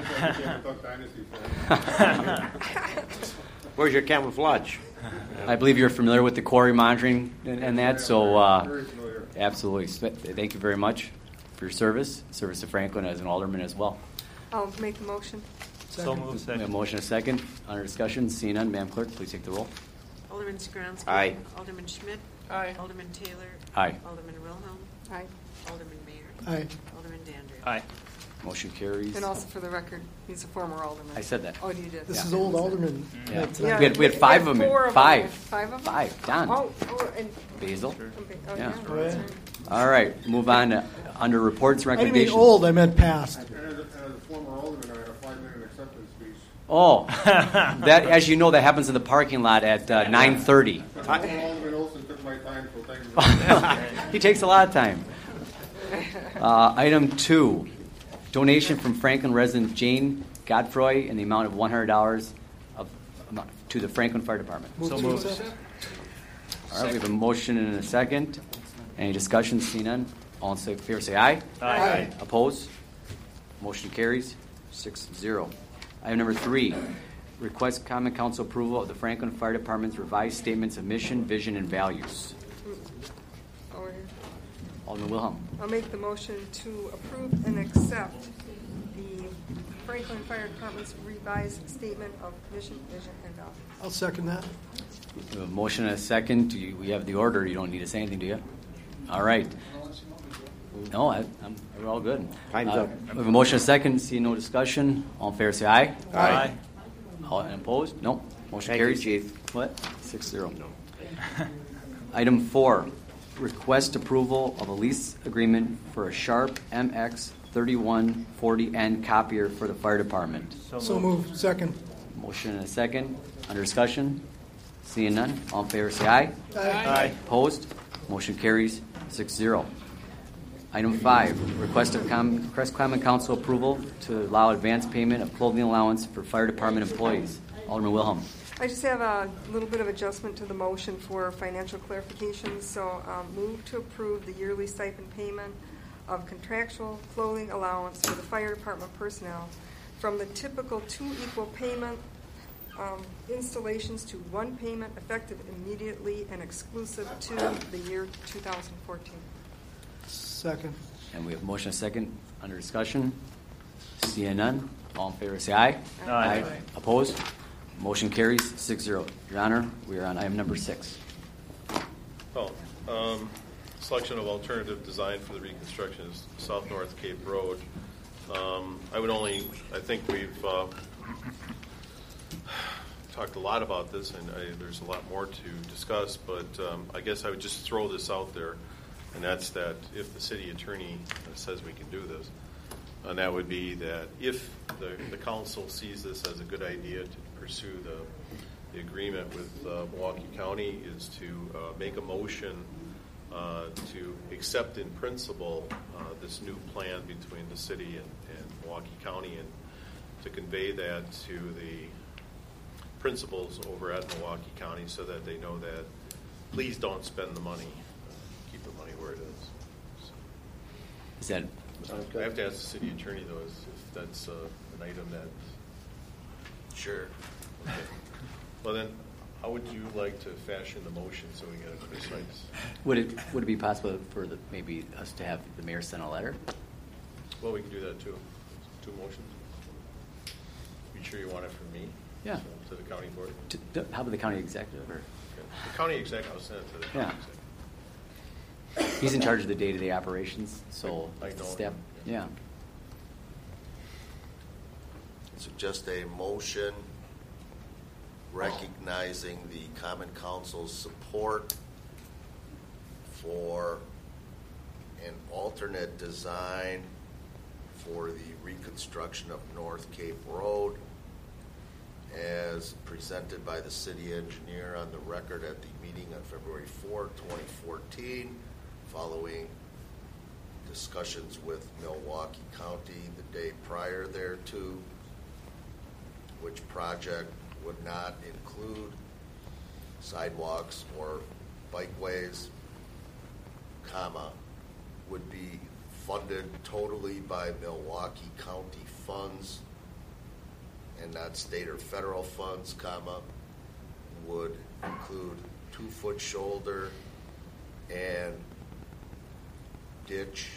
Speaker 4: Where's your camouflage?
Speaker 5: I believe you're familiar with the quarry monitoring and that, so
Speaker 20: Very familiar.
Speaker 5: absolutely. Thank you very much for your service to Franklin as an alderman as well.
Speaker 6: I'll make the motion.
Speaker 11: So moved.
Speaker 5: We have a motion and a second. Under discussion, seeing none, Madam Clerk, please take the roll.
Speaker 13: Alderman Skronsky.
Speaker 4: Aye.
Speaker 13: Alderman Schmidt.
Speaker 12: Aye.
Speaker 13: Alderman Taylor.
Speaker 5: Aye.
Speaker 13: Alderman Wilhelm.
Speaker 6: Aye.
Speaker 13: Alderman Mayer.
Speaker 8: Aye.
Speaker 13: Alderman Dandria.
Speaker 11: Aye.
Speaker 5: Motion carries.
Speaker 6: And also for the record, he's a former alderman.
Speaker 5: I said that.
Speaker 6: Oh, you did.
Speaker 8: This is old alderman.
Speaker 5: Yeah.
Speaker 8: tonight.
Speaker 5: We had 5 of them.
Speaker 6: Four of them.
Speaker 5: 5.
Speaker 6: 5 of them?
Speaker 5: 5. Don.
Speaker 6: Oh, and
Speaker 5: Basil.
Speaker 6: okay. Oh,
Speaker 5: Yeah.
Speaker 6: yeah. That's right.
Speaker 5: All right. Move on to Under reports and
Speaker 8: I didn't
Speaker 5: recommendations.
Speaker 8: mean old, I meant past.
Speaker 15: And as a former alderman, I had a 5-minute acceptance speech.
Speaker 5: Oh, that, as you know, that happens in the parking lot at 9:30.
Speaker 15: Alderman Olson took my time, so thank you.
Speaker 5: He takes a lot of time. Item 2, donation from Franklin resident Jane Godfroy in the amount of $100 to the Franklin Fire Department.
Speaker 8: Move to accept.
Speaker 5: All right, we have a motion and a second. Any discussion? Seeing none. All in favor say aye.
Speaker 8: Aye.
Speaker 5: Opposed? Motion carries 6-0. Item number 3, request Common Council approval of the Franklin Fire Department's revised statements of mission, vision, and values.
Speaker 6: Over here.
Speaker 5: Alderman Wilhelm.
Speaker 6: I'll make the motion to approve and accept the Franklin Fire Department's revised statement of mission, vision, and values.
Speaker 8: I'll second that.
Speaker 5: We have a motion and a second. We have the order. You don't need to say anything, do you? All right. No, we're all good.
Speaker 4: Time's up.
Speaker 5: We have a motion and a second. See no discussion. All in favor say aye.
Speaker 8: Aye.
Speaker 5: All opposed? No. Motion
Speaker 4: Thank you,
Speaker 5: carries.
Speaker 4: Chief.
Speaker 5: What? 6-0. Item 4, request approval of a lease agreement for a Sharp MX 3140N copier for the fire department.
Speaker 8: So moved. Second.
Speaker 5: Motion and a second. Under discussion? Seeing none. All in favor say aye.
Speaker 8: Aye.
Speaker 5: Opposed? Motion carries 6-0. Item 5, request of Common Council approval to allow advance payment of clothing allowance for fire department employees. Alderman Wilhelm.
Speaker 6: I just have a little bit of adjustment to the motion for financial clarification. So move to approve the yearly stipend payment of contractual clothing allowance for the fire department personnel from the typical 2 equal payment installations to 1 payment effective immediately and exclusive to the year 2014.
Speaker 8: Second.
Speaker 5: And we have motion and second. Under discussion? Seeing none. All in favor say aye.
Speaker 7: Aye.
Speaker 5: Opposed? Motion carries 6-0. Your Honor, we are on item number 6.
Speaker 1: Selection of alternative design for the reconstruction of South North Cape Road. I think we've talked a lot about this, and there's a lot more to discuss, but I guess I would just throw this out there, and that's that if the city attorney says we can do this, and that would be that if the council sees this as a good idea to pursue the agreement with Milwaukee County, is to make a motion to accept in principle this new plan between the city and Milwaukee County, and to convey that to the principals over at Milwaukee County so that they know that please don't spend the money, keep the money where it is. So,
Speaker 5: Is that
Speaker 1: I have to ask the city attorney, though, if that's an item that...
Speaker 15: Sure.
Speaker 1: Okay. Well, then, how would you like to fashion the motion so we get it precise?
Speaker 5: Would it be possible for maybe us to have the mayor send a letter?
Speaker 1: Well, we can do that, too. 2 motions. You sure you want it from me?
Speaker 5: Yeah.
Speaker 1: To the county board?
Speaker 5: How about the county executive? Or?
Speaker 1: Okay. The county executive, I'll send it to the county executive.
Speaker 5: He's in charge of the day-to-day operations, so
Speaker 1: I know.
Speaker 5: step. Yeah.
Speaker 14: So just a motion recognizing the Common Council's support for an alternate design for the reconstruction of North Cape Road as presented by the city engineer on the record at the meeting on February 4, 2014, following discussions with Milwaukee County the day prior thereto, which project would not include sidewalks or bikeways, would be funded totally by Milwaukee County funds and not state or federal funds, would include 2-foot shoulder and ditch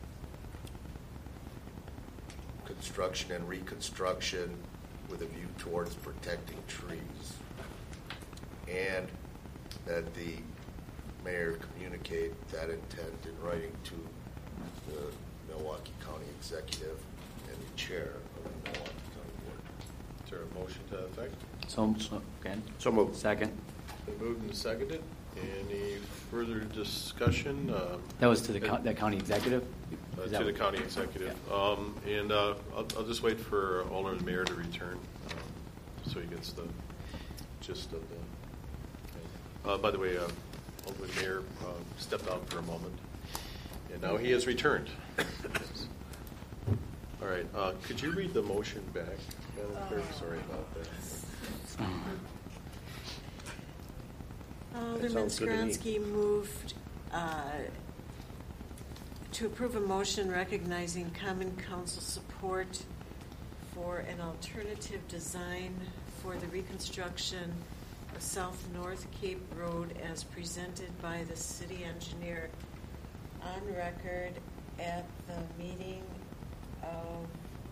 Speaker 14: construction and reconstruction with a view towards protecting trees. And that the mayor communicate that intent in writing to the Milwaukee County executive and the chair of the Milwaukee County Board.
Speaker 1: Is there a motion to that effect?
Speaker 5: So moved. Second.
Speaker 1: Been moved and seconded. Any further discussion?
Speaker 5: That was to the county executive? Is that
Speaker 1: To the
Speaker 5: what-
Speaker 1: county executive. And I'll just wait for Alderman Mayor to return so he gets the gist of the. By the way, Alderman Mayor stepped out for a moment, and now he has returned. All right. Could you read the motion back, Madam Clerk? Sorry about that.
Speaker 13: Alderman
Speaker 4: sounds good to me.
Speaker 13: Skransky moved to approve a motion recognizing Common Council support for an alternative design for the reconstruction of South North Cape Road as presented by the city engineer on record at the meeting of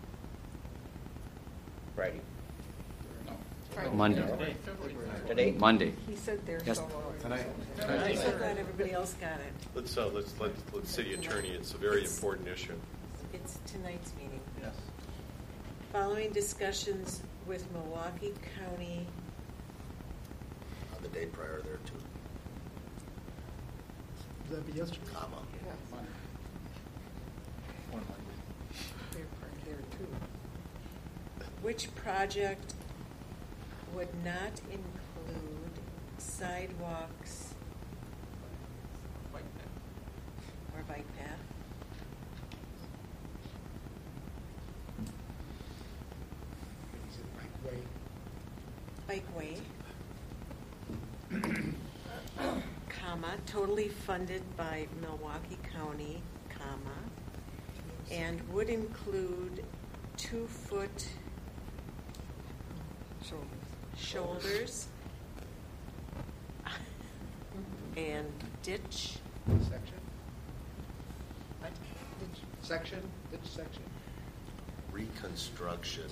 Speaker 4: Friday.
Speaker 5: Monday.
Speaker 4: Today?
Speaker 5: Monday.
Speaker 6: He said there,
Speaker 5: Yes.
Speaker 6: so.
Speaker 13: I'm so glad everybody else got it.
Speaker 1: Let's let city attorney. It's a very important issue.
Speaker 13: It's tonight's meeting. Yes. Following discussions with Milwaukee County,
Speaker 14: The day prior there too.
Speaker 8: Would that be yesterday?
Speaker 14: Comma.
Speaker 6: There too.
Speaker 13: which project would not include sidewalks or bike path? Bikeway. Comma, totally funded by Milwaukee County, comma, and would include 2-foot shoulders and ditch.
Speaker 3: Section? What? Section? Ditch section?
Speaker 14: Reconstruction.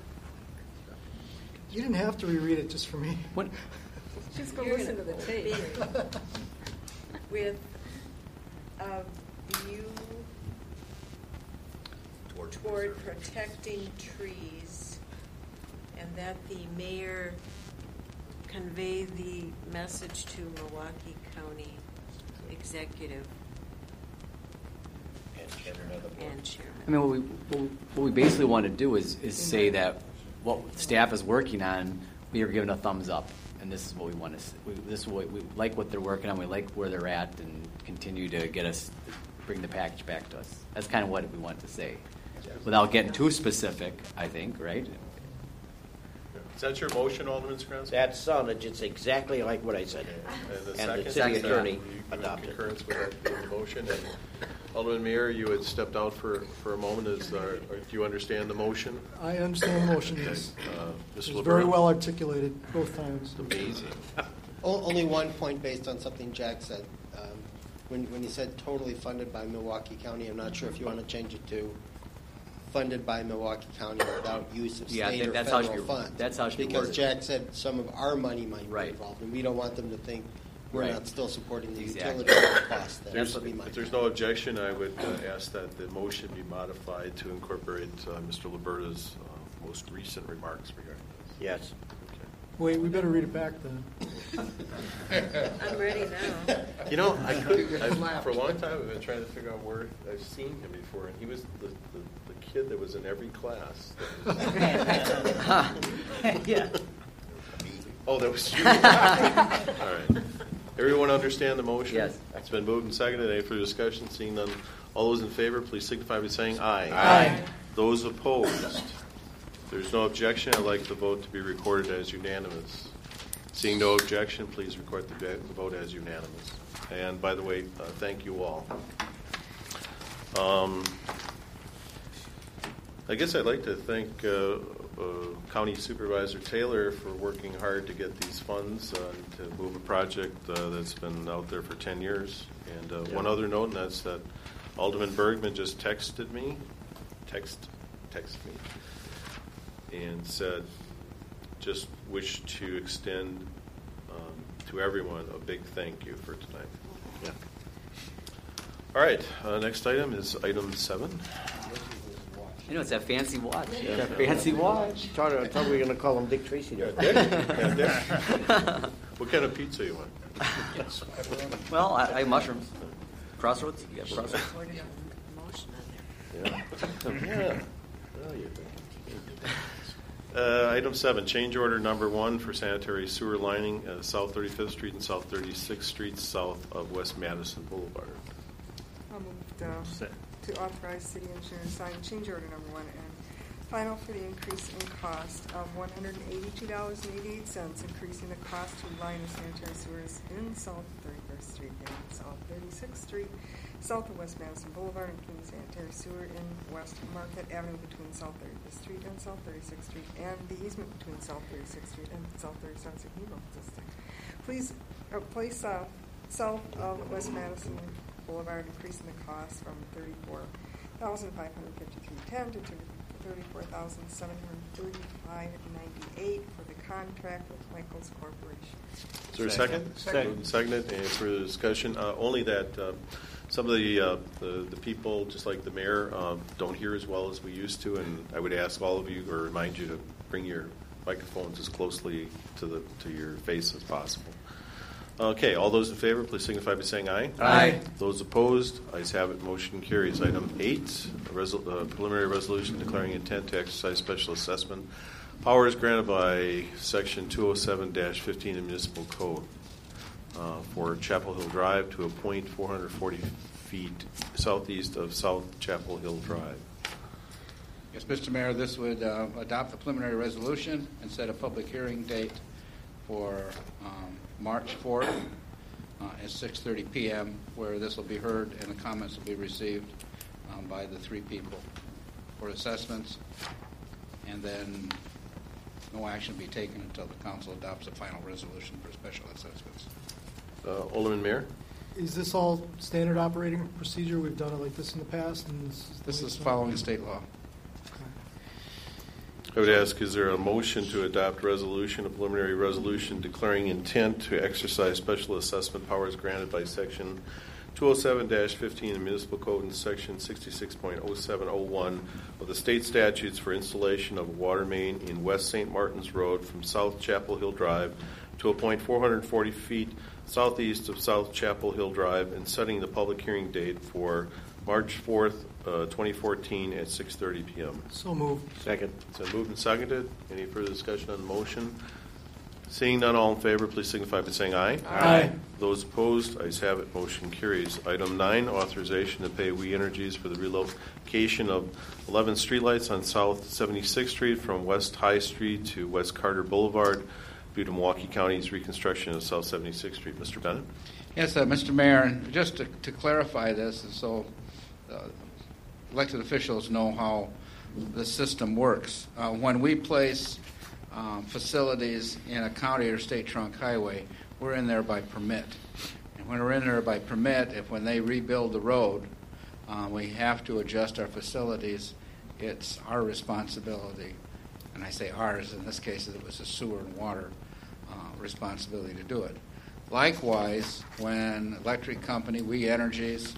Speaker 8: You didn't have to reread it just for me.
Speaker 5: What?
Speaker 6: Just go
Speaker 13: You're
Speaker 6: listen to
Speaker 13: gonna
Speaker 6: the tape.
Speaker 13: With a view toward protecting trees, and that the mayor convey the message to Milwaukee County executive and chairman.
Speaker 5: I mean, what we basically want to do is say that what staff is working on, we are giving a thumbs up, and this is what we want to. This is what we like what they're working on. We like where they're at, and continue to bring the package back to us. That's kind of what we want to say, without getting too specific. I think, right?
Speaker 1: Is that your motion, Alderman Skransky?
Speaker 4: That sounded just exactly like what I said. And the city attorney adopted.
Speaker 1: Concurrence with that being the motion. And Alderman Mayor, you had stepped out for a moment. Do you understand the motion?
Speaker 8: I understand the motion, yes.
Speaker 1: Mr.
Speaker 8: It was
Speaker 1: Liberto?
Speaker 8: very well articulated both times.
Speaker 1: Amazing.
Speaker 22: Only one point based on something Jack said. When you said totally funded by Milwaukee County, I'm not sure if you want to change it to funded by Milwaukee County without use of
Speaker 5: Yeah, I
Speaker 22: state
Speaker 5: think
Speaker 22: or
Speaker 5: that's how it
Speaker 22: federal
Speaker 5: should be-
Speaker 22: funds.
Speaker 5: that's how it should be
Speaker 22: Because
Speaker 5: worded.
Speaker 22: Jack said some of our money might
Speaker 5: Right.
Speaker 22: be involved, and we don't want them to think we're
Speaker 5: Right.
Speaker 22: not still supporting the
Speaker 5: Exactly.
Speaker 22: utility costs. That
Speaker 1: There's-
Speaker 22: would be my
Speaker 1: If there's no objection, I would ask that the motion be modified to incorporate Mr. Liberta's most recent remarks regarding this.
Speaker 4: Yes.
Speaker 8: Wait, we better read it back then.
Speaker 13: I'm ready now.
Speaker 1: You know, for a long time I've been trying to figure out where I've seen him before, and he was the kid that was in every class.
Speaker 5: Yeah.
Speaker 1: Oh, that was you. All right. Everyone understand the motion?
Speaker 5: Yes.
Speaker 1: It's been moved and seconded. Any further discussion? Seeing none, all those in favor, please signify by saying aye.
Speaker 5: Aye.
Speaker 1: Those opposed? If there's no objection, I'd like the vote to be recorded as unanimous. Seeing no objection, please record the vote as unanimous. And by the way, thank you all. I guess I'd like to thank County Supervisor Taylor for working hard to get these funds to move a project that's been out there for 10 years. And one other note, and that's that Alderman Bergman just texted me, and said, just wish to extend to everyone a big thank you for tonight. Yeah. All right, next item is item 7.
Speaker 5: You know, it's that fancy watch.
Speaker 4: Yeah.
Speaker 5: That fancy watch.
Speaker 4: I thought we were going to call him Dick Tracy there.
Speaker 1: What kind of pizza you want?
Speaker 5: Well, I mushrooms. Crossroads? You got Crossroads?
Speaker 13: discussion on there.
Speaker 1: Yeah. Well, you think. Item 7, change order number 1 for sanitary sewer lining South 35th Street and South 36th Street, south of West Madison Boulevard.
Speaker 6: I'll move to authorize city engineer to sign change order number 1 and final for the increase in cost of $182.88, increasing the cost to line of sanitary sewers in South 31st Street and South 36th Street, south of West Madison Boulevard, including sanitary sewer in West Market Avenue between South 35th Street and South 36th Street, and the easement between South 36th Street and South 37th Street. Please place south of West Madison Boulevard, increasing the cost from $34,553.10 to $34,735.98 for the contract with Michaels Corporation.
Speaker 1: Is there a second? Seconded. Any further discussion? Only that some of the people, just like the mayor, don't hear as well as we used to, and I would ask all of you, or remind you, to bring your microphones as closely to your face as possible. Okay, all those in favor, please signify by saying aye.
Speaker 3: Aye.
Speaker 1: Those opposed, ayes have it, motion carries. Item 8, preliminary resolution declaring intent to exercise special assessment powers granted by Section 207-15 of Municipal Code for Chapel Hill Drive to a point 440 feet southeast of South Chapel Hill Drive.
Speaker 3: Yes, Mr. Mayor, this would adopt the preliminary resolution and set a public hearing date for March 4th at 6:30 p.m., where this will be heard and the comments will be received by the 3 people for assessments, and then no action will be taken until the council adopts a final resolution for special assessments.
Speaker 1: Alderman Mayor?
Speaker 8: Is this all standard operating procedure? We've done it like this in the past? And
Speaker 3: this is following state law.
Speaker 1: I would ask, is there a motion to adopt a preliminary resolution declaring intent to exercise special assessment powers granted by Section 207-15 of Municipal Code and Section 66.0701 of the state statutes for installation of a water main in West St. Martin's Road from South Chapel Hill Drive to a point 440 feet southeast of South Chapel Hill Drive, and setting the public hearing date for March 4th, 2014 at 6:30 p.m.
Speaker 8: So moved.
Speaker 1: Second. So moved and seconded. Any further discussion on the motion? Seeing none, all in favor, please signify by saying aye.
Speaker 8: Aye.
Speaker 1: Those opposed, ayes have it. Motion carries. Item 9, authorization to pay We Energies for the relocation of 11 streetlights on South 76th Street from West High Street to West Carter Boulevard due to Milwaukee County's reconstruction of South 76th Street. Mr. Bennett?
Speaker 3: Yes, Mr. Mayor, and just to clarify this, and so elected officials know how the system works. When we place facilities in a county or state trunk highway, we're in there by permit. And when we're in there by permit, when they rebuild the road, we have to adjust our facilities. It's our responsibility, and I say ours, in this case it was a sewer and water responsibility to do it. Likewise, when electric company, We Energies,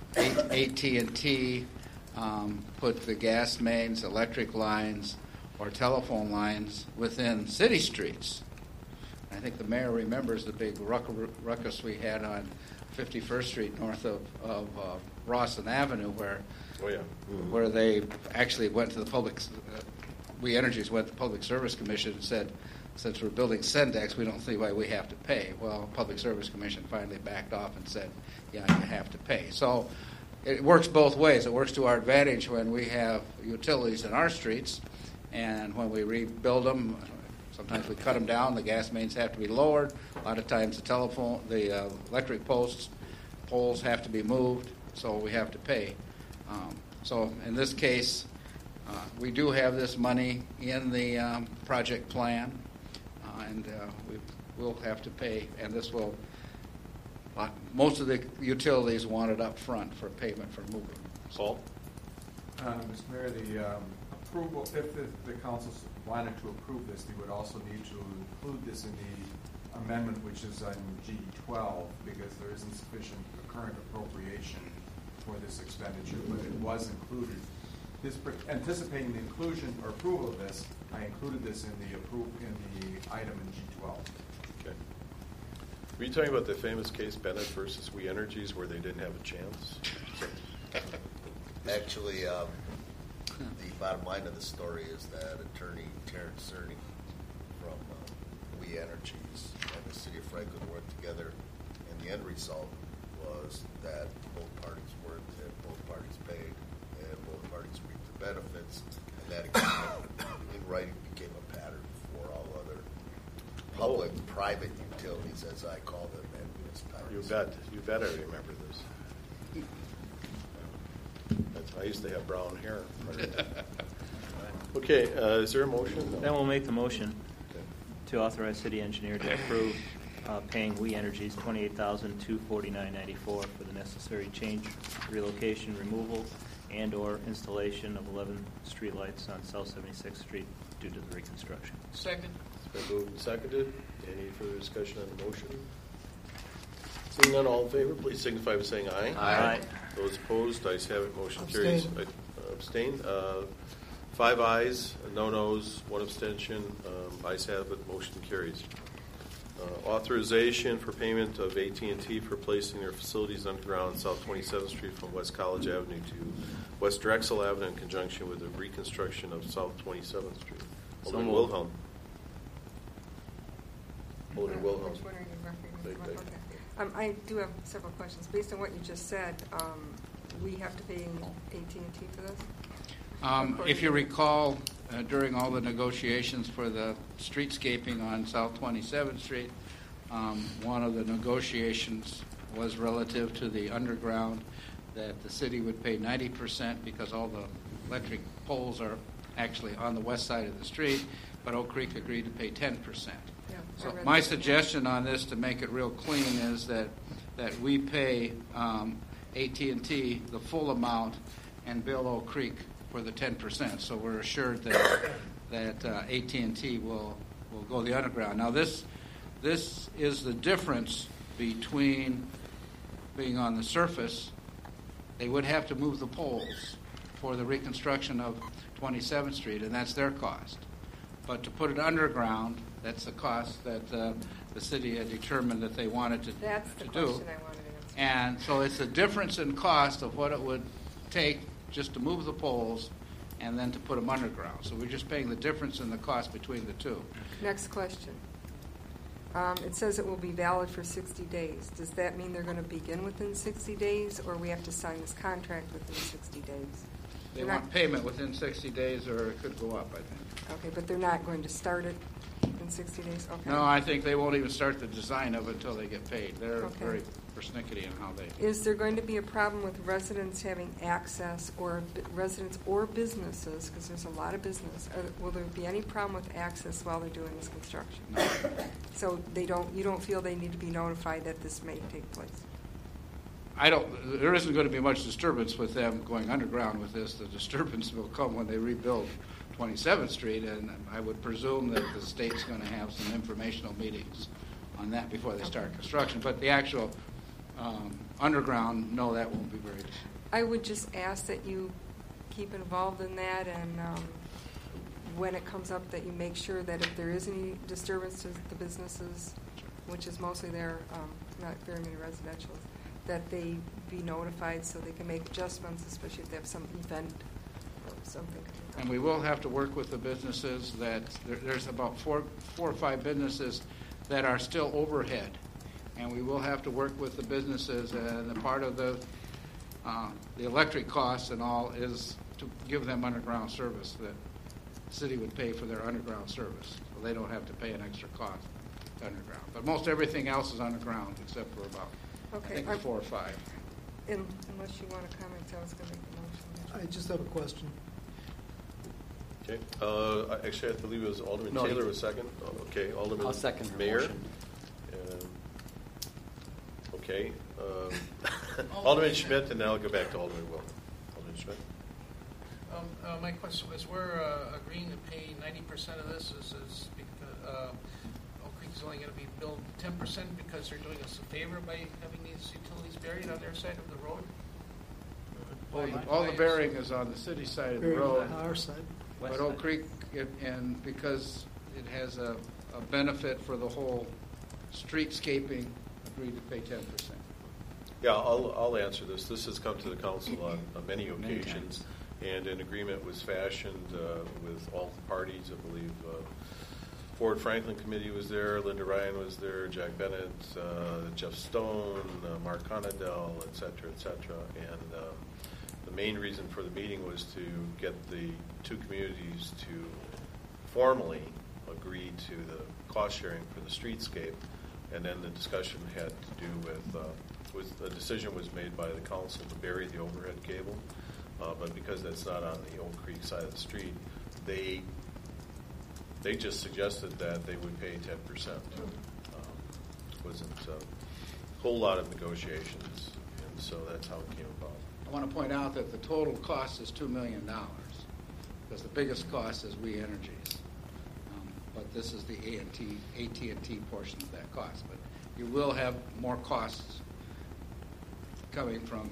Speaker 3: AT&T put the gas mains, electric lines, or telephone lines within city streets. I think the mayor remembers the big ruckus we had on 51st Street north of Rawson Avenue, where they actually went to the public. We Energies went to the Public Service Commission and said, since we're building Sendex, we don't see why we have to pay. Well, Public Service Commission finally backed off and said, yeah, you have to pay. So it works both ways. It works to our advantage when we have utilities in our streets, and when we rebuild them, sometimes we cut them down. The gas mains have to be lowered. A lot of times the electric poles have to be moved, so we have to pay. So in this case, we do have this money in the project plan, and we will have to pay. And this will, most of the utilities want it up front for payment for moving.
Speaker 1: Paul?
Speaker 16: Mr. Mayor, the approval, if the council wanted to approve this, they would also need to include this in the amendment, which is on G12, because there isn't sufficient current appropriation for this expenditure, but it was included. Anticipating the inclusion or approval of this, I included this in the item in G12.
Speaker 1: Okay. Were you talking about the famous case Bennett versus We Energies, where they didn't have a chance?
Speaker 14: Actually, the bottom line of the story is that Attorney Terrence Cerny from We Energies and the City of Franklin worked together, and the end result was that both parties worked and both parties paid and both parties reaped the benefits, and that agreement in writing became a pattern for all other public-private utilities, as I call them, and municipalities.
Speaker 1: You bet I remember this. I used to have brown hair. Okay, is there a motion?
Speaker 7: Then we'll make the motion to authorize city engineer to approve paying We Energies $28,249.94 for the necessary change, relocation, removal, and/or installation of 11 streetlights on South 76th Street due to the reconstruction.
Speaker 12: Second.
Speaker 1: It's been moved and seconded. Any further discussion on the motion? Seeing none, all in favor, please signify by saying aye.
Speaker 7: Aye.
Speaker 1: Those opposed, ayes have it. Motion
Speaker 8: Abstain.
Speaker 1: carries. Abstain. 5 ayes, no nos, 1 abstention. Ayes have it. Motion carries. Authorization for payment of AT&T for placing their facilities underground South 27th Street from West College Avenue to West Drexel Avenue in conjunction with the reconstruction of South 27th Street. Alderman Wilhelm. Alderman Wilhelm.
Speaker 6: Which one are you referring to? Okay. I do have several questions. Based on what you just said, we have to pay AT&T for this?
Speaker 3: If you recall, during all the negotiations for the streetscaping on South 27th Street, one of the negotiations was relative to the underground, that the city would pay 90% because all the electric poles are actually on the west side of the street, but Oak Creek agreed to pay 10%. So my suggestion on this, to make it real clean, is that we pay AT&T the full amount and bill Oak Creek for the 10%. So we're assured that AT&T will go the underground. Now this is the difference between being on the surface. They would have to move the poles for the reconstruction of 27th Street, and that's their cost. But to put it underground, that's the cost that the city had determined that they wanted to do.
Speaker 6: That's the question I wanted to answer.
Speaker 3: And so it's a difference in cost of what it would take just to move the poles and then to put them underground. So we're just paying the difference in the cost between the two.
Speaker 6: Next question. It says it will be valid for 60 days. Does that mean they're going to begin within 60 days, or we have to sign this contract within 60 days?
Speaker 3: They want payment within 60 days, or it could go up, I think.
Speaker 6: Okay, but they're not going to start it in 60 days? Okay.
Speaker 3: No, I think they won't even start the design of it until they get paid. They're very persnickety in how they...
Speaker 6: Is there going to be a problem with residents having access, or residents or businesses, because there's a lot of business, will there be any problem with access while they're doing this construction?
Speaker 3: No.
Speaker 6: So you don't feel they need to be notified that this may take place?
Speaker 3: There isn't going to be much disturbance with them going underground with this. The disturbance will come when they rebuild 27th Street, and I would presume that the state's going to have some informational meetings on that before they start construction. But the actual underground, no, that won't be very disturbing.
Speaker 6: I would just ask that you keep involved in that, and when it comes up, that you make sure that if there is any disturbance to the businesses, which is mostly there, not very many residential, that they be notified so they can make adjustments, especially if they have some event or something.
Speaker 3: And we will have to work with the businesses that there's about four or five businesses that are still overhead, and we will have to work with the businesses. And the part of the electric costs and all is to give them underground service. That the city would pay for their underground service, so they don't have to pay an extra cost to underground. But most everything else is underground except for about I think 4 or 5.
Speaker 6: Unless you want to comment, I was going to make the motion.
Speaker 8: I just have a question.
Speaker 1: Okay. Actually, I believe it was Alderman Taylor was second. Okay, Alderman
Speaker 5: I'll second her
Speaker 1: Mayor.
Speaker 5: motion.
Speaker 1: Okay. Alderman Schmidt, and then I'll go back to Alderman Will. Alderman Schmidt.
Speaker 12: My question was, we're agreeing to pay 90% of this is because Oak Creek is only going to be billed 10% because they're doing us a favor by having these utilities buried on their side of the road?
Speaker 3: All the burying is on the city side of the road.
Speaker 8: On our side.
Speaker 3: But Oak Creek, and because it has a benefit for the whole streetscaping, agreed to pay 10%.
Speaker 1: Yeah, I'll answer this. This has come to the council on many occasions, and an agreement was fashioned with all the parties. I believe Ford Franklin Committee was there, Linda Ryan was there, Jack Bennett, Jeff Stone, Mark Conadell, et cetera, and the main reason for the meeting was to get the two communities to formally agree to the cost sharing for the streetscape, and then the discussion had to do with a decision was made by the council to bury the overhead cable, but because that's not on the Oak Creek side of the street, they just suggested that they would pay 10%. Wasn't a whole lot of negotiations, and so that's how it came about.
Speaker 3: I want to point out that the total cost is $2 million, because the biggest cost is We Energies. But this is the AT&T portion of that cost. But you will have more costs coming from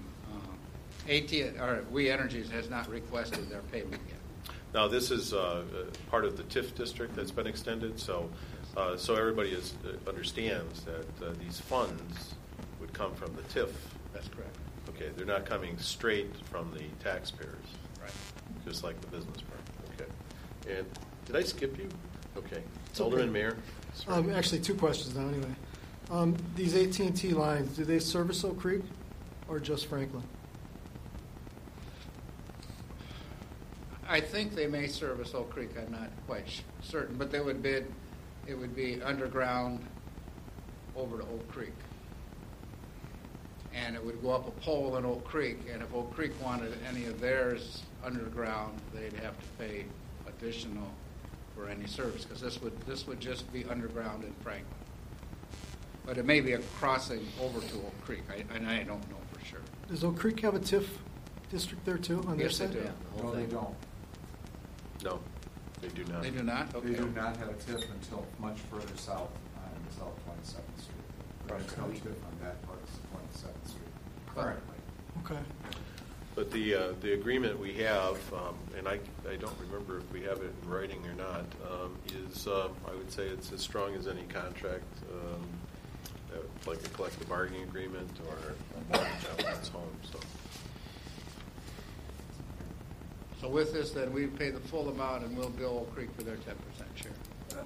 Speaker 3: We Energies has not requested their payment yet.
Speaker 1: Now, this is part of the TIF district that's been extended, so everybody understands that these funds would come from the TIF.
Speaker 3: That's correct.
Speaker 1: Okay, they're not coming straight from the taxpayers.
Speaker 3: Right.
Speaker 1: Just like the business part. Okay. And did I skip you? Okay.
Speaker 8: It's
Speaker 1: Alderman
Speaker 8: okay.
Speaker 1: Mayor.
Speaker 8: Actually, two questions now anyway. These AT&T lines, do they service Oak Creek or just Franklin?
Speaker 3: I think they may service Oak Creek. I'm not quite certain, but it would be underground over to Oak Creek, and it would go up a pole in Oak Creek. And if Oak Creek wanted any of theirs underground, they'd have to pay additional for any service, because this would just be underground in Franklin. But it may be a crossing over to Oak Creek, and I don't know for sure.
Speaker 8: Does Oak Creek have a TIF district there too on their
Speaker 3: Yes, they
Speaker 8: side?
Speaker 3: do.
Speaker 16: No, they don't.
Speaker 1: No, they do not.
Speaker 3: They do not? Okay.
Speaker 16: They do not have a TIF until much further south on South 27th Street. There's no TIF on that part of 27th Street currently.
Speaker 8: Okay.
Speaker 1: But the agreement we have, and I don't remember if we have it in writing or not, is I would say it's as strong as any contract, like a collective bargaining agreement or a mortgage on one's home.
Speaker 3: So with this, then, we pay the full amount, and we'll bill Oak Creek for their 10% share.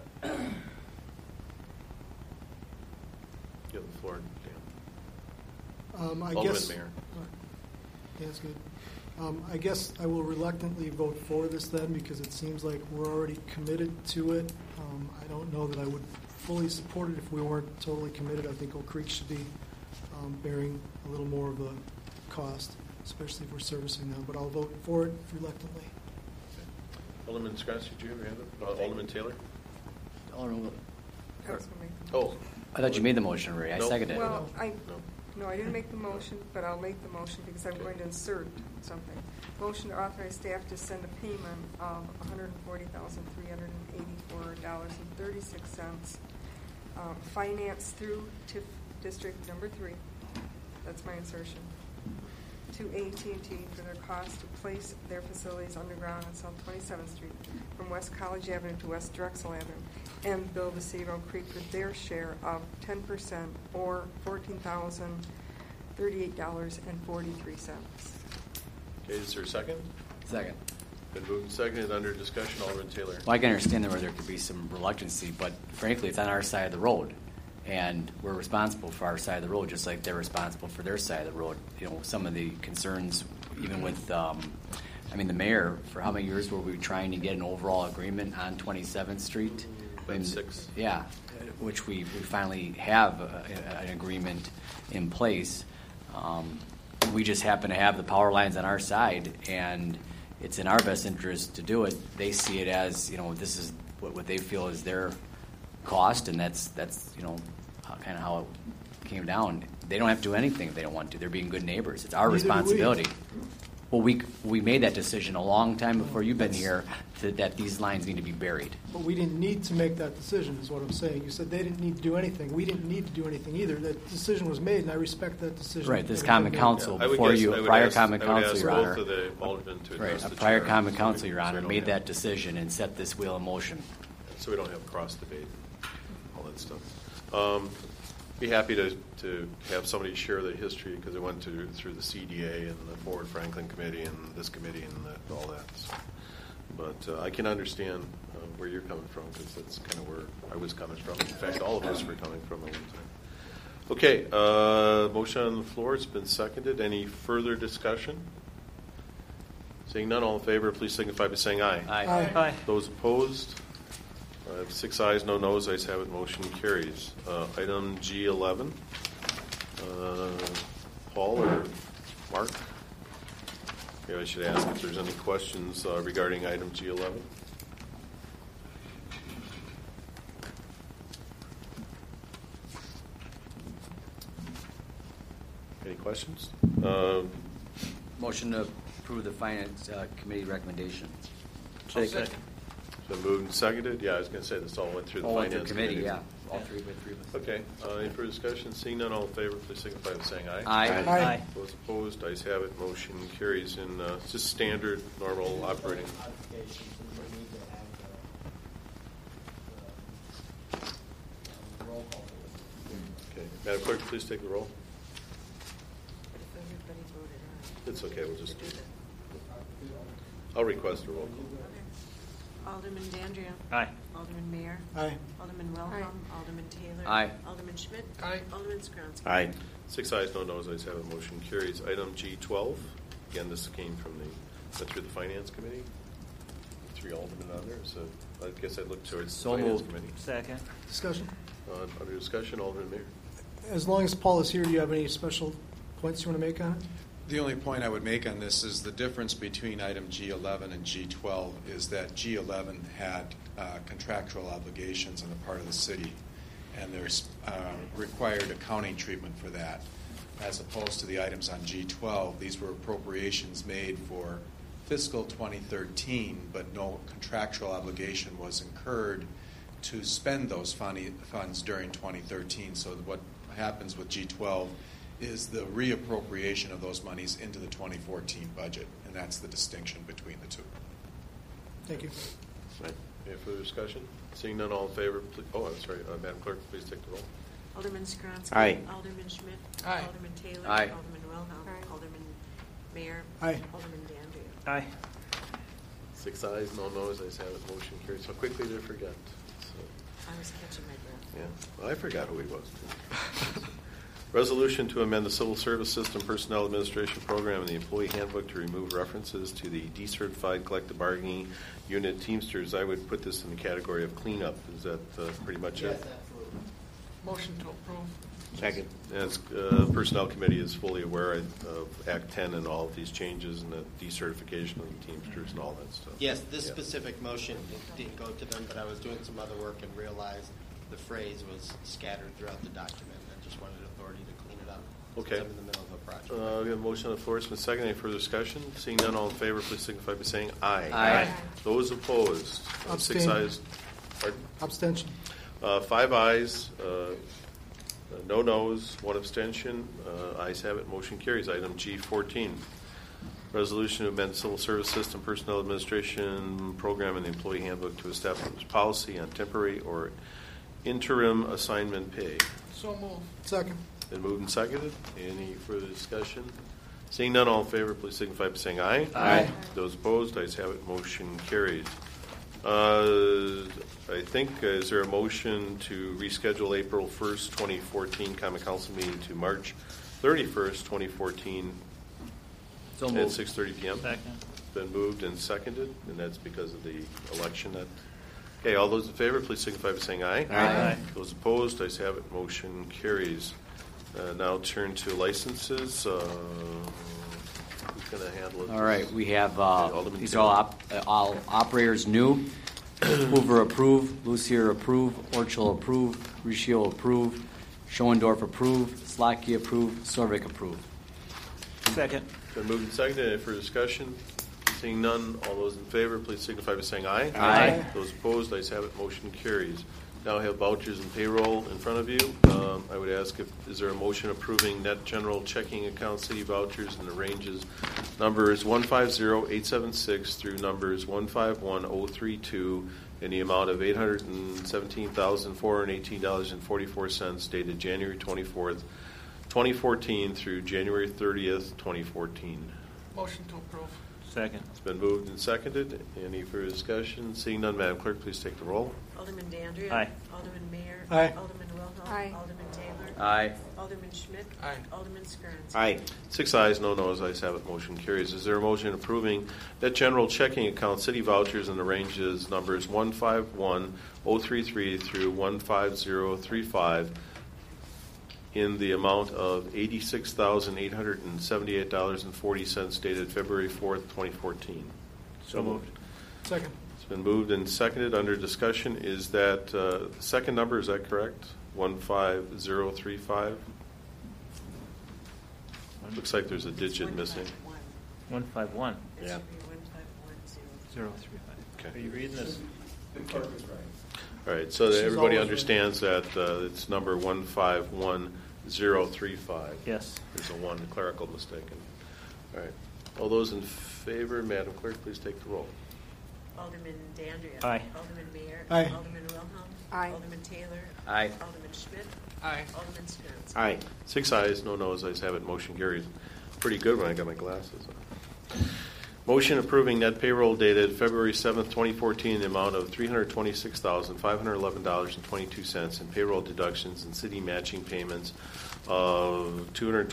Speaker 1: Give the floor, Dan.
Speaker 8: I
Speaker 1: Alderman
Speaker 8: guess.
Speaker 1: Mayor.
Speaker 8: Yeah, that's good. I guess I will reluctantly vote for this then, because it seems like we're already committed to it. I don't know that I would fully support it if we weren't totally committed. I think Oak Creek should be bearing a little more of a cost, especially if we're servicing them. But I'll vote for it reluctantly.
Speaker 1: Alderman Scratch, did you have your hand up? Alderman Taylor?
Speaker 6: I was gonna make the
Speaker 1: Oh.
Speaker 5: I thought you made the motion, Ray. I seconded it.
Speaker 6: Well, no, I didn't make the motion, but I'll make the motion because I'm going to insert something. Motion to authorize staff to send a payment of $140,384.36, financed through TIF District Number 3. That's my insertion. To AT&T for their cost to place their facilities underground on South 27th Street from West College Avenue to West Drexel Avenue, and bill the city of Oak Creek for their share of 10% or $14,038.43.
Speaker 1: Okay, is there a second?
Speaker 5: Second.
Speaker 1: Been moved and seconded under discussion. Alderman Taylor.
Speaker 5: Well, I can understand where there could be some reluctancy, but frankly, it's on our side of the road. And we're responsible for our side of the road, just like they're responsible for their side of the road. You know, some of the concerns, even with, the mayor, for how many years were we trying to get an overall agreement on 27th Street?
Speaker 1: Been 6.
Speaker 5: Yeah, which we finally have an agreement in place. We just happen to have the power lines on our side, and it's in our best interest to do it. They see it as, this is what they feel is their cost, and that's kind of how it came down. They don't have to do anything if they don't want to. They're being good neighbors. It's our responsibility. Well, we made that decision a long time before you've been here that these lines need to be buried.
Speaker 8: But we didn't need to make that decision, is what I'm saying. You said they didn't need to do anything. We didn't need to do anything either. That decision was made, and I respect that decision.
Speaker 5: Right. This common council before you, prior common council, Your Honor. Right. A prior common council, Your Honor, made that decision and set this wheel in motion.
Speaker 1: So we don't have cross debate, all that stuff. Be happy to have somebody share the history because it went through the CDA and the Ford Franklin Committee and this committee and all that. So, but I can understand where you're coming from because that's kind of where I was coming from. In fact, all of us were coming from at one time. Okay, motion on the floor. It's been seconded. Any further discussion? Seeing none, all in favor, please signify by saying aye.
Speaker 7: Aye. Aye.
Speaker 1: Those opposed? I have 6 ayes, no noes. Ayes have it. Motion carries. Item G11. Paul or Mark? Maybe I should ask if there's any questions regarding item G11. Any questions?
Speaker 5: Motion to approve the Finance Committee recommendation.
Speaker 1: Second. So moved and seconded. Yeah, I was going to say this all went through the Finance Committee.
Speaker 5: Yeah, all three of us.
Speaker 1: Okay. Any further discussion? Seeing none, all in favor, please signify by saying aye.
Speaker 5: Aye. Aye.
Speaker 1: Those opposed, ayes have it. Motion carries in just standard, normal operating. Okay. Madam Clerk, please take the roll. It's okay. We'll just do it. I'll request a roll call.
Speaker 13: Alderman Dandria.
Speaker 7: Aye.
Speaker 13: Alderman Mayor.
Speaker 8: Aye.
Speaker 13: Alderman Wilhelm. Alderman Taylor.
Speaker 5: Aye.
Speaker 13: Alderman Schmidt.
Speaker 12: Aye.
Speaker 13: Alderman Skronsky.
Speaker 4: Aye.
Speaker 1: 6 ayes, no noes. Ayes have it. Motion carries. Item G12. Again, this came from went through the Finance Committee. 3 aldermen on there, so I guess I'd look towards the Finance Committee.
Speaker 7: Second.
Speaker 8: Discussion?
Speaker 1: Under discussion, Alderman Mayor.
Speaker 8: As long as Paul is here, do you have any special points you want to make on it?
Speaker 17: The only point I would make on this is the difference between item G11 and G12 is that G11 had contractual obligations on the part of the city, and there's required accounting treatment for that. As opposed to the items on G12, these were appropriations made for fiscal 2013, but no contractual obligation was incurred to spend those funds during 2013. So what happens with G12 is the reappropriation of those monies into the 2014 budget, and that's the distinction between the two.
Speaker 8: Thank you.
Speaker 1: Right. Any further discussion? Seeing none, all in favor, please. Oh, I'm sorry. Madam Clerk, please take the roll.
Speaker 13: Alderman Skronsky.
Speaker 4: Aye.
Speaker 13: Alderman Schmidt.
Speaker 12: Aye.
Speaker 13: Alderman Taylor.
Speaker 5: Aye.
Speaker 13: Alderman Wilhelm.
Speaker 6: Aye.
Speaker 13: Alderman Mayor.
Speaker 8: Aye.
Speaker 13: Alderman Dandria.
Speaker 7: Aye.
Speaker 1: 6 ayes, no noes. Ayes have it. Motion carries. So quickly to forget. So,
Speaker 13: I was catching my breath.
Speaker 1: yeah, well, I forgot who he was. Resolution to amend the Civil Service System Personnel Administration Program and the Employee Handbook to remove references to the decertified collective bargaining unit Teamsters. I would put this in the category of cleanup. Is that pretty much it?
Speaker 12: Absolutely. Motion to approve.
Speaker 4: Second.
Speaker 1: As Personnel Committee is fully aware of Act 10 and all of these changes and the decertification of the Teamsters and all that stuff.
Speaker 22: Yes, this specific motion didn't go to them, but I was doing some other work and realized the phrase was scattered throughout the document. I just wanted authority to clean it up.
Speaker 1: Okay.
Speaker 22: I'm in the middle of a project.
Speaker 1: We have a motion on the floor. It's been seconded. Any further discussion? Seeing none, all in favor, please signify by saying aye.
Speaker 5: Aye.
Speaker 1: Those opposed? 6
Speaker 8: Abstain.
Speaker 1: ayes. Pardon?
Speaker 8: Abstention.
Speaker 1: 5 ayes. No noes. 1 abstention. Ayes have it. Motion carries. Item G14. Resolution to amend Civil Service System Personnel Administration Program and the Employee Handbook to establish policy on temporary or interim assignment pay.
Speaker 12: So moved.
Speaker 8: Second.
Speaker 1: Been moved and seconded. Any further discussion? Seeing none, all in favor, please signify by saying aye.
Speaker 5: Aye.
Speaker 1: Those opposed, ayes have it. Motion carries. I think, is there a motion to reschedule April 1st, 2014 Common Council meeting to March 31st, 2014
Speaker 5: So
Speaker 1: at
Speaker 5: moved.
Speaker 1: 6:30 p.m.?
Speaker 7: Second.
Speaker 1: Been moved and seconded, and that's because of the election. Okay, all those in favor, please signify by saying aye.
Speaker 5: Aye.
Speaker 1: Those opposed, ayes have it. Motion carries. Now turn to licenses. Who's going to handle it?
Speaker 5: All right, we have
Speaker 1: Alderman
Speaker 5: these are all operators new. Hoover approve, Lucier approve, Orchel approve, Riccio approve, Schoendorf approve, Slotky approve, Sorvik approve.
Speaker 7: Second.
Speaker 1: Been moved and seconded. Any further discussion? Seeing none, all those in favor, please signify by saying aye.
Speaker 5: Aye.
Speaker 1: Those opposed, ayes have it. Motion carries. now have vouchers and payroll in front of you. I would ask is there a motion approving net general checking account city vouchers in the ranges numbers 150876 through numbers 151032 in the amount of $817,418.44 dated January 24th, 2014 through January 30th, 2014.
Speaker 12: Motion to approve.
Speaker 7: Second.
Speaker 1: It's been moved and seconded. Any further discussion? Seeing none, Madam Clerk, please take the roll.
Speaker 13: Alderman Dandria.
Speaker 7: Aye.
Speaker 13: Alderman Mayor.
Speaker 8: Aye.
Speaker 13: Alderman Wilhelm.
Speaker 6: Aye.
Speaker 13: Alderman Taylor.
Speaker 5: Aye.
Speaker 13: Alderman Schmidt.
Speaker 12: Aye.
Speaker 13: Alderman Skronsky.
Speaker 4: Aye.
Speaker 1: 6 ayes, no noes, ayes have it, motion carries. Is there a motion approving that general checking account city vouchers in the ranges numbers 151033 through 15035 in the amount of $86,878.40 dated February 4th, 2014?
Speaker 7: So moved.
Speaker 8: Second.
Speaker 1: It's been moved and seconded. Under discussion, is that the second number, is that correct? 15035? Looks like there's a digit missing.
Speaker 7: 151.
Speaker 13: It
Speaker 1: Yeah.
Speaker 13: should be 1510.
Speaker 7: 035.
Speaker 1: Okay.
Speaker 7: Are you reading this?
Speaker 20: The clerk is right.
Speaker 1: All right, so that
Speaker 8: She's
Speaker 1: everybody
Speaker 8: always
Speaker 1: understands that it's number 151035.
Speaker 7: Yes.
Speaker 1: There's a one clerical mistake. All right. All those in favor, Madam Clerk, please take the roll.
Speaker 13: Alderman Dandria.
Speaker 7: Aye.
Speaker 13: Alderman Mayor.
Speaker 8: Aye.
Speaker 13: Alderman Wilhelm.
Speaker 6: Aye.
Speaker 13: Alderman Taylor.
Speaker 5: Aye.
Speaker 13: Alderman Schmidt.
Speaker 12: Aye.
Speaker 13: Alderman Skronsky.
Speaker 4: Aye.
Speaker 1: 6 ayes, no noes, ayes have it, motion carries. Pretty good when I got my glasses on. Motion approving net payroll dated February 7th, 2014, in the amount of $326,511.22 in payroll deductions and city matching payments of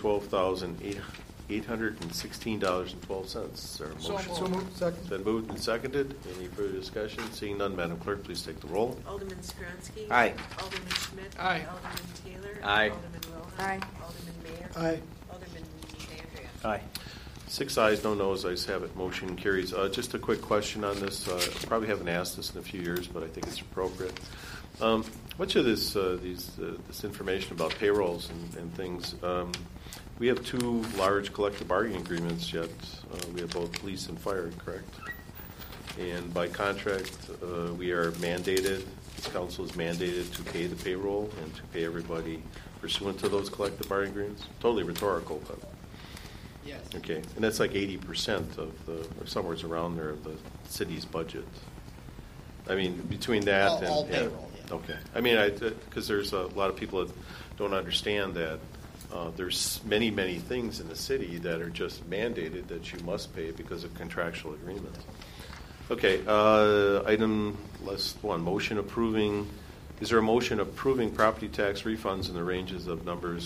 Speaker 1: $212,816.12. Is there a motion?
Speaker 8: So moved. Second.
Speaker 1: It's been moved and seconded. Any further discussion? Seeing none, Madam Clerk, please take the roll.
Speaker 13: Alderman Skronsky.
Speaker 4: Aye.
Speaker 13: Alderman Schmidt.
Speaker 12: Aye.
Speaker 13: Alderman Taylor.
Speaker 5: Aye.
Speaker 13: Alderman Wilhelm.
Speaker 6: Aye.
Speaker 13: Alderman Mayor.
Speaker 8: Aye.
Speaker 13: Alderman Dandria.
Speaker 7: Aye.
Speaker 1: 6 ayes, no noes, ayes have it, motion carries. Just a quick question on this. Probably haven't asked this in a few years, but I think it's appropriate. Much of this information about payrolls and things, we have 2 large collective bargaining agreements yet. We have both police and fire, correct? And by contract, we are mandated, this council is mandated to pay the payroll and to pay everybody pursuant to those collective bargaining agreements. Totally rhetorical, but.
Speaker 22: Yes.
Speaker 1: Okay, and that's like 80% of or somewhere around there, of the city's budget. I mean, between that
Speaker 22: All
Speaker 1: and
Speaker 22: payroll, yeah.
Speaker 1: Okay, I mean, because there's a lot of people that don't understand that there's many things in the city that are just mandated that you must pay because of contractual agreements. Okay, item last one, motion approving. Is there a motion approving property tax refunds in the ranges of numbers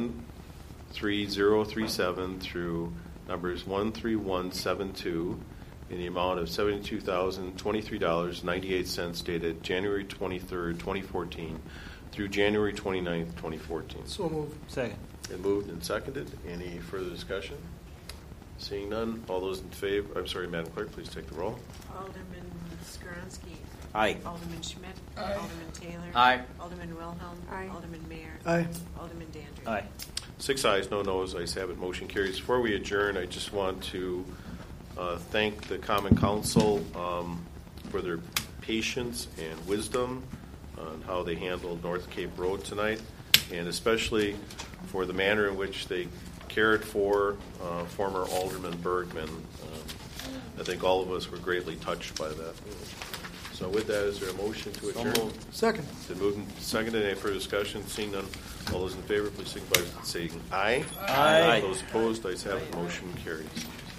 Speaker 1: 13037 through numbers 13172 in the amount of $72,023.98 dated January 23rd, 2014 through January 29th, 2014?
Speaker 8: So moved.
Speaker 7: Second.
Speaker 1: Been moved and seconded. Any further discussion? Seeing none, all those in favor, I'm sorry, Madam Clerk, please take the roll.
Speaker 13: Alderman Skronsky.
Speaker 4: Aye.
Speaker 13: Alderman Schmidt.
Speaker 12: Aye.
Speaker 13: Alderman Taylor.
Speaker 5: Aye.
Speaker 13: Alderman Wilhelm.
Speaker 6: Aye.
Speaker 13: Alderman Mayor.
Speaker 8: Aye.
Speaker 13: Alderman Dandria.
Speaker 7: Aye.
Speaker 1: 6 ayes, no noes, ayes have it, motion carries. Before we adjourn, I just want to thank the Common Council for their patience and wisdom on how they handled North Cape Road tonight, and especially for the manner in which they cared for former Alderman Bergman. I think all of us were greatly touched by that. So with that, is there a motion to adjourn?
Speaker 8: Second.
Speaker 1: Been moved and seconded. Any further discussion? Seeing none, all those in favor, please signify by saying aye.
Speaker 7: Aye.
Speaker 1: Those opposed, ayes have it. Motion carries.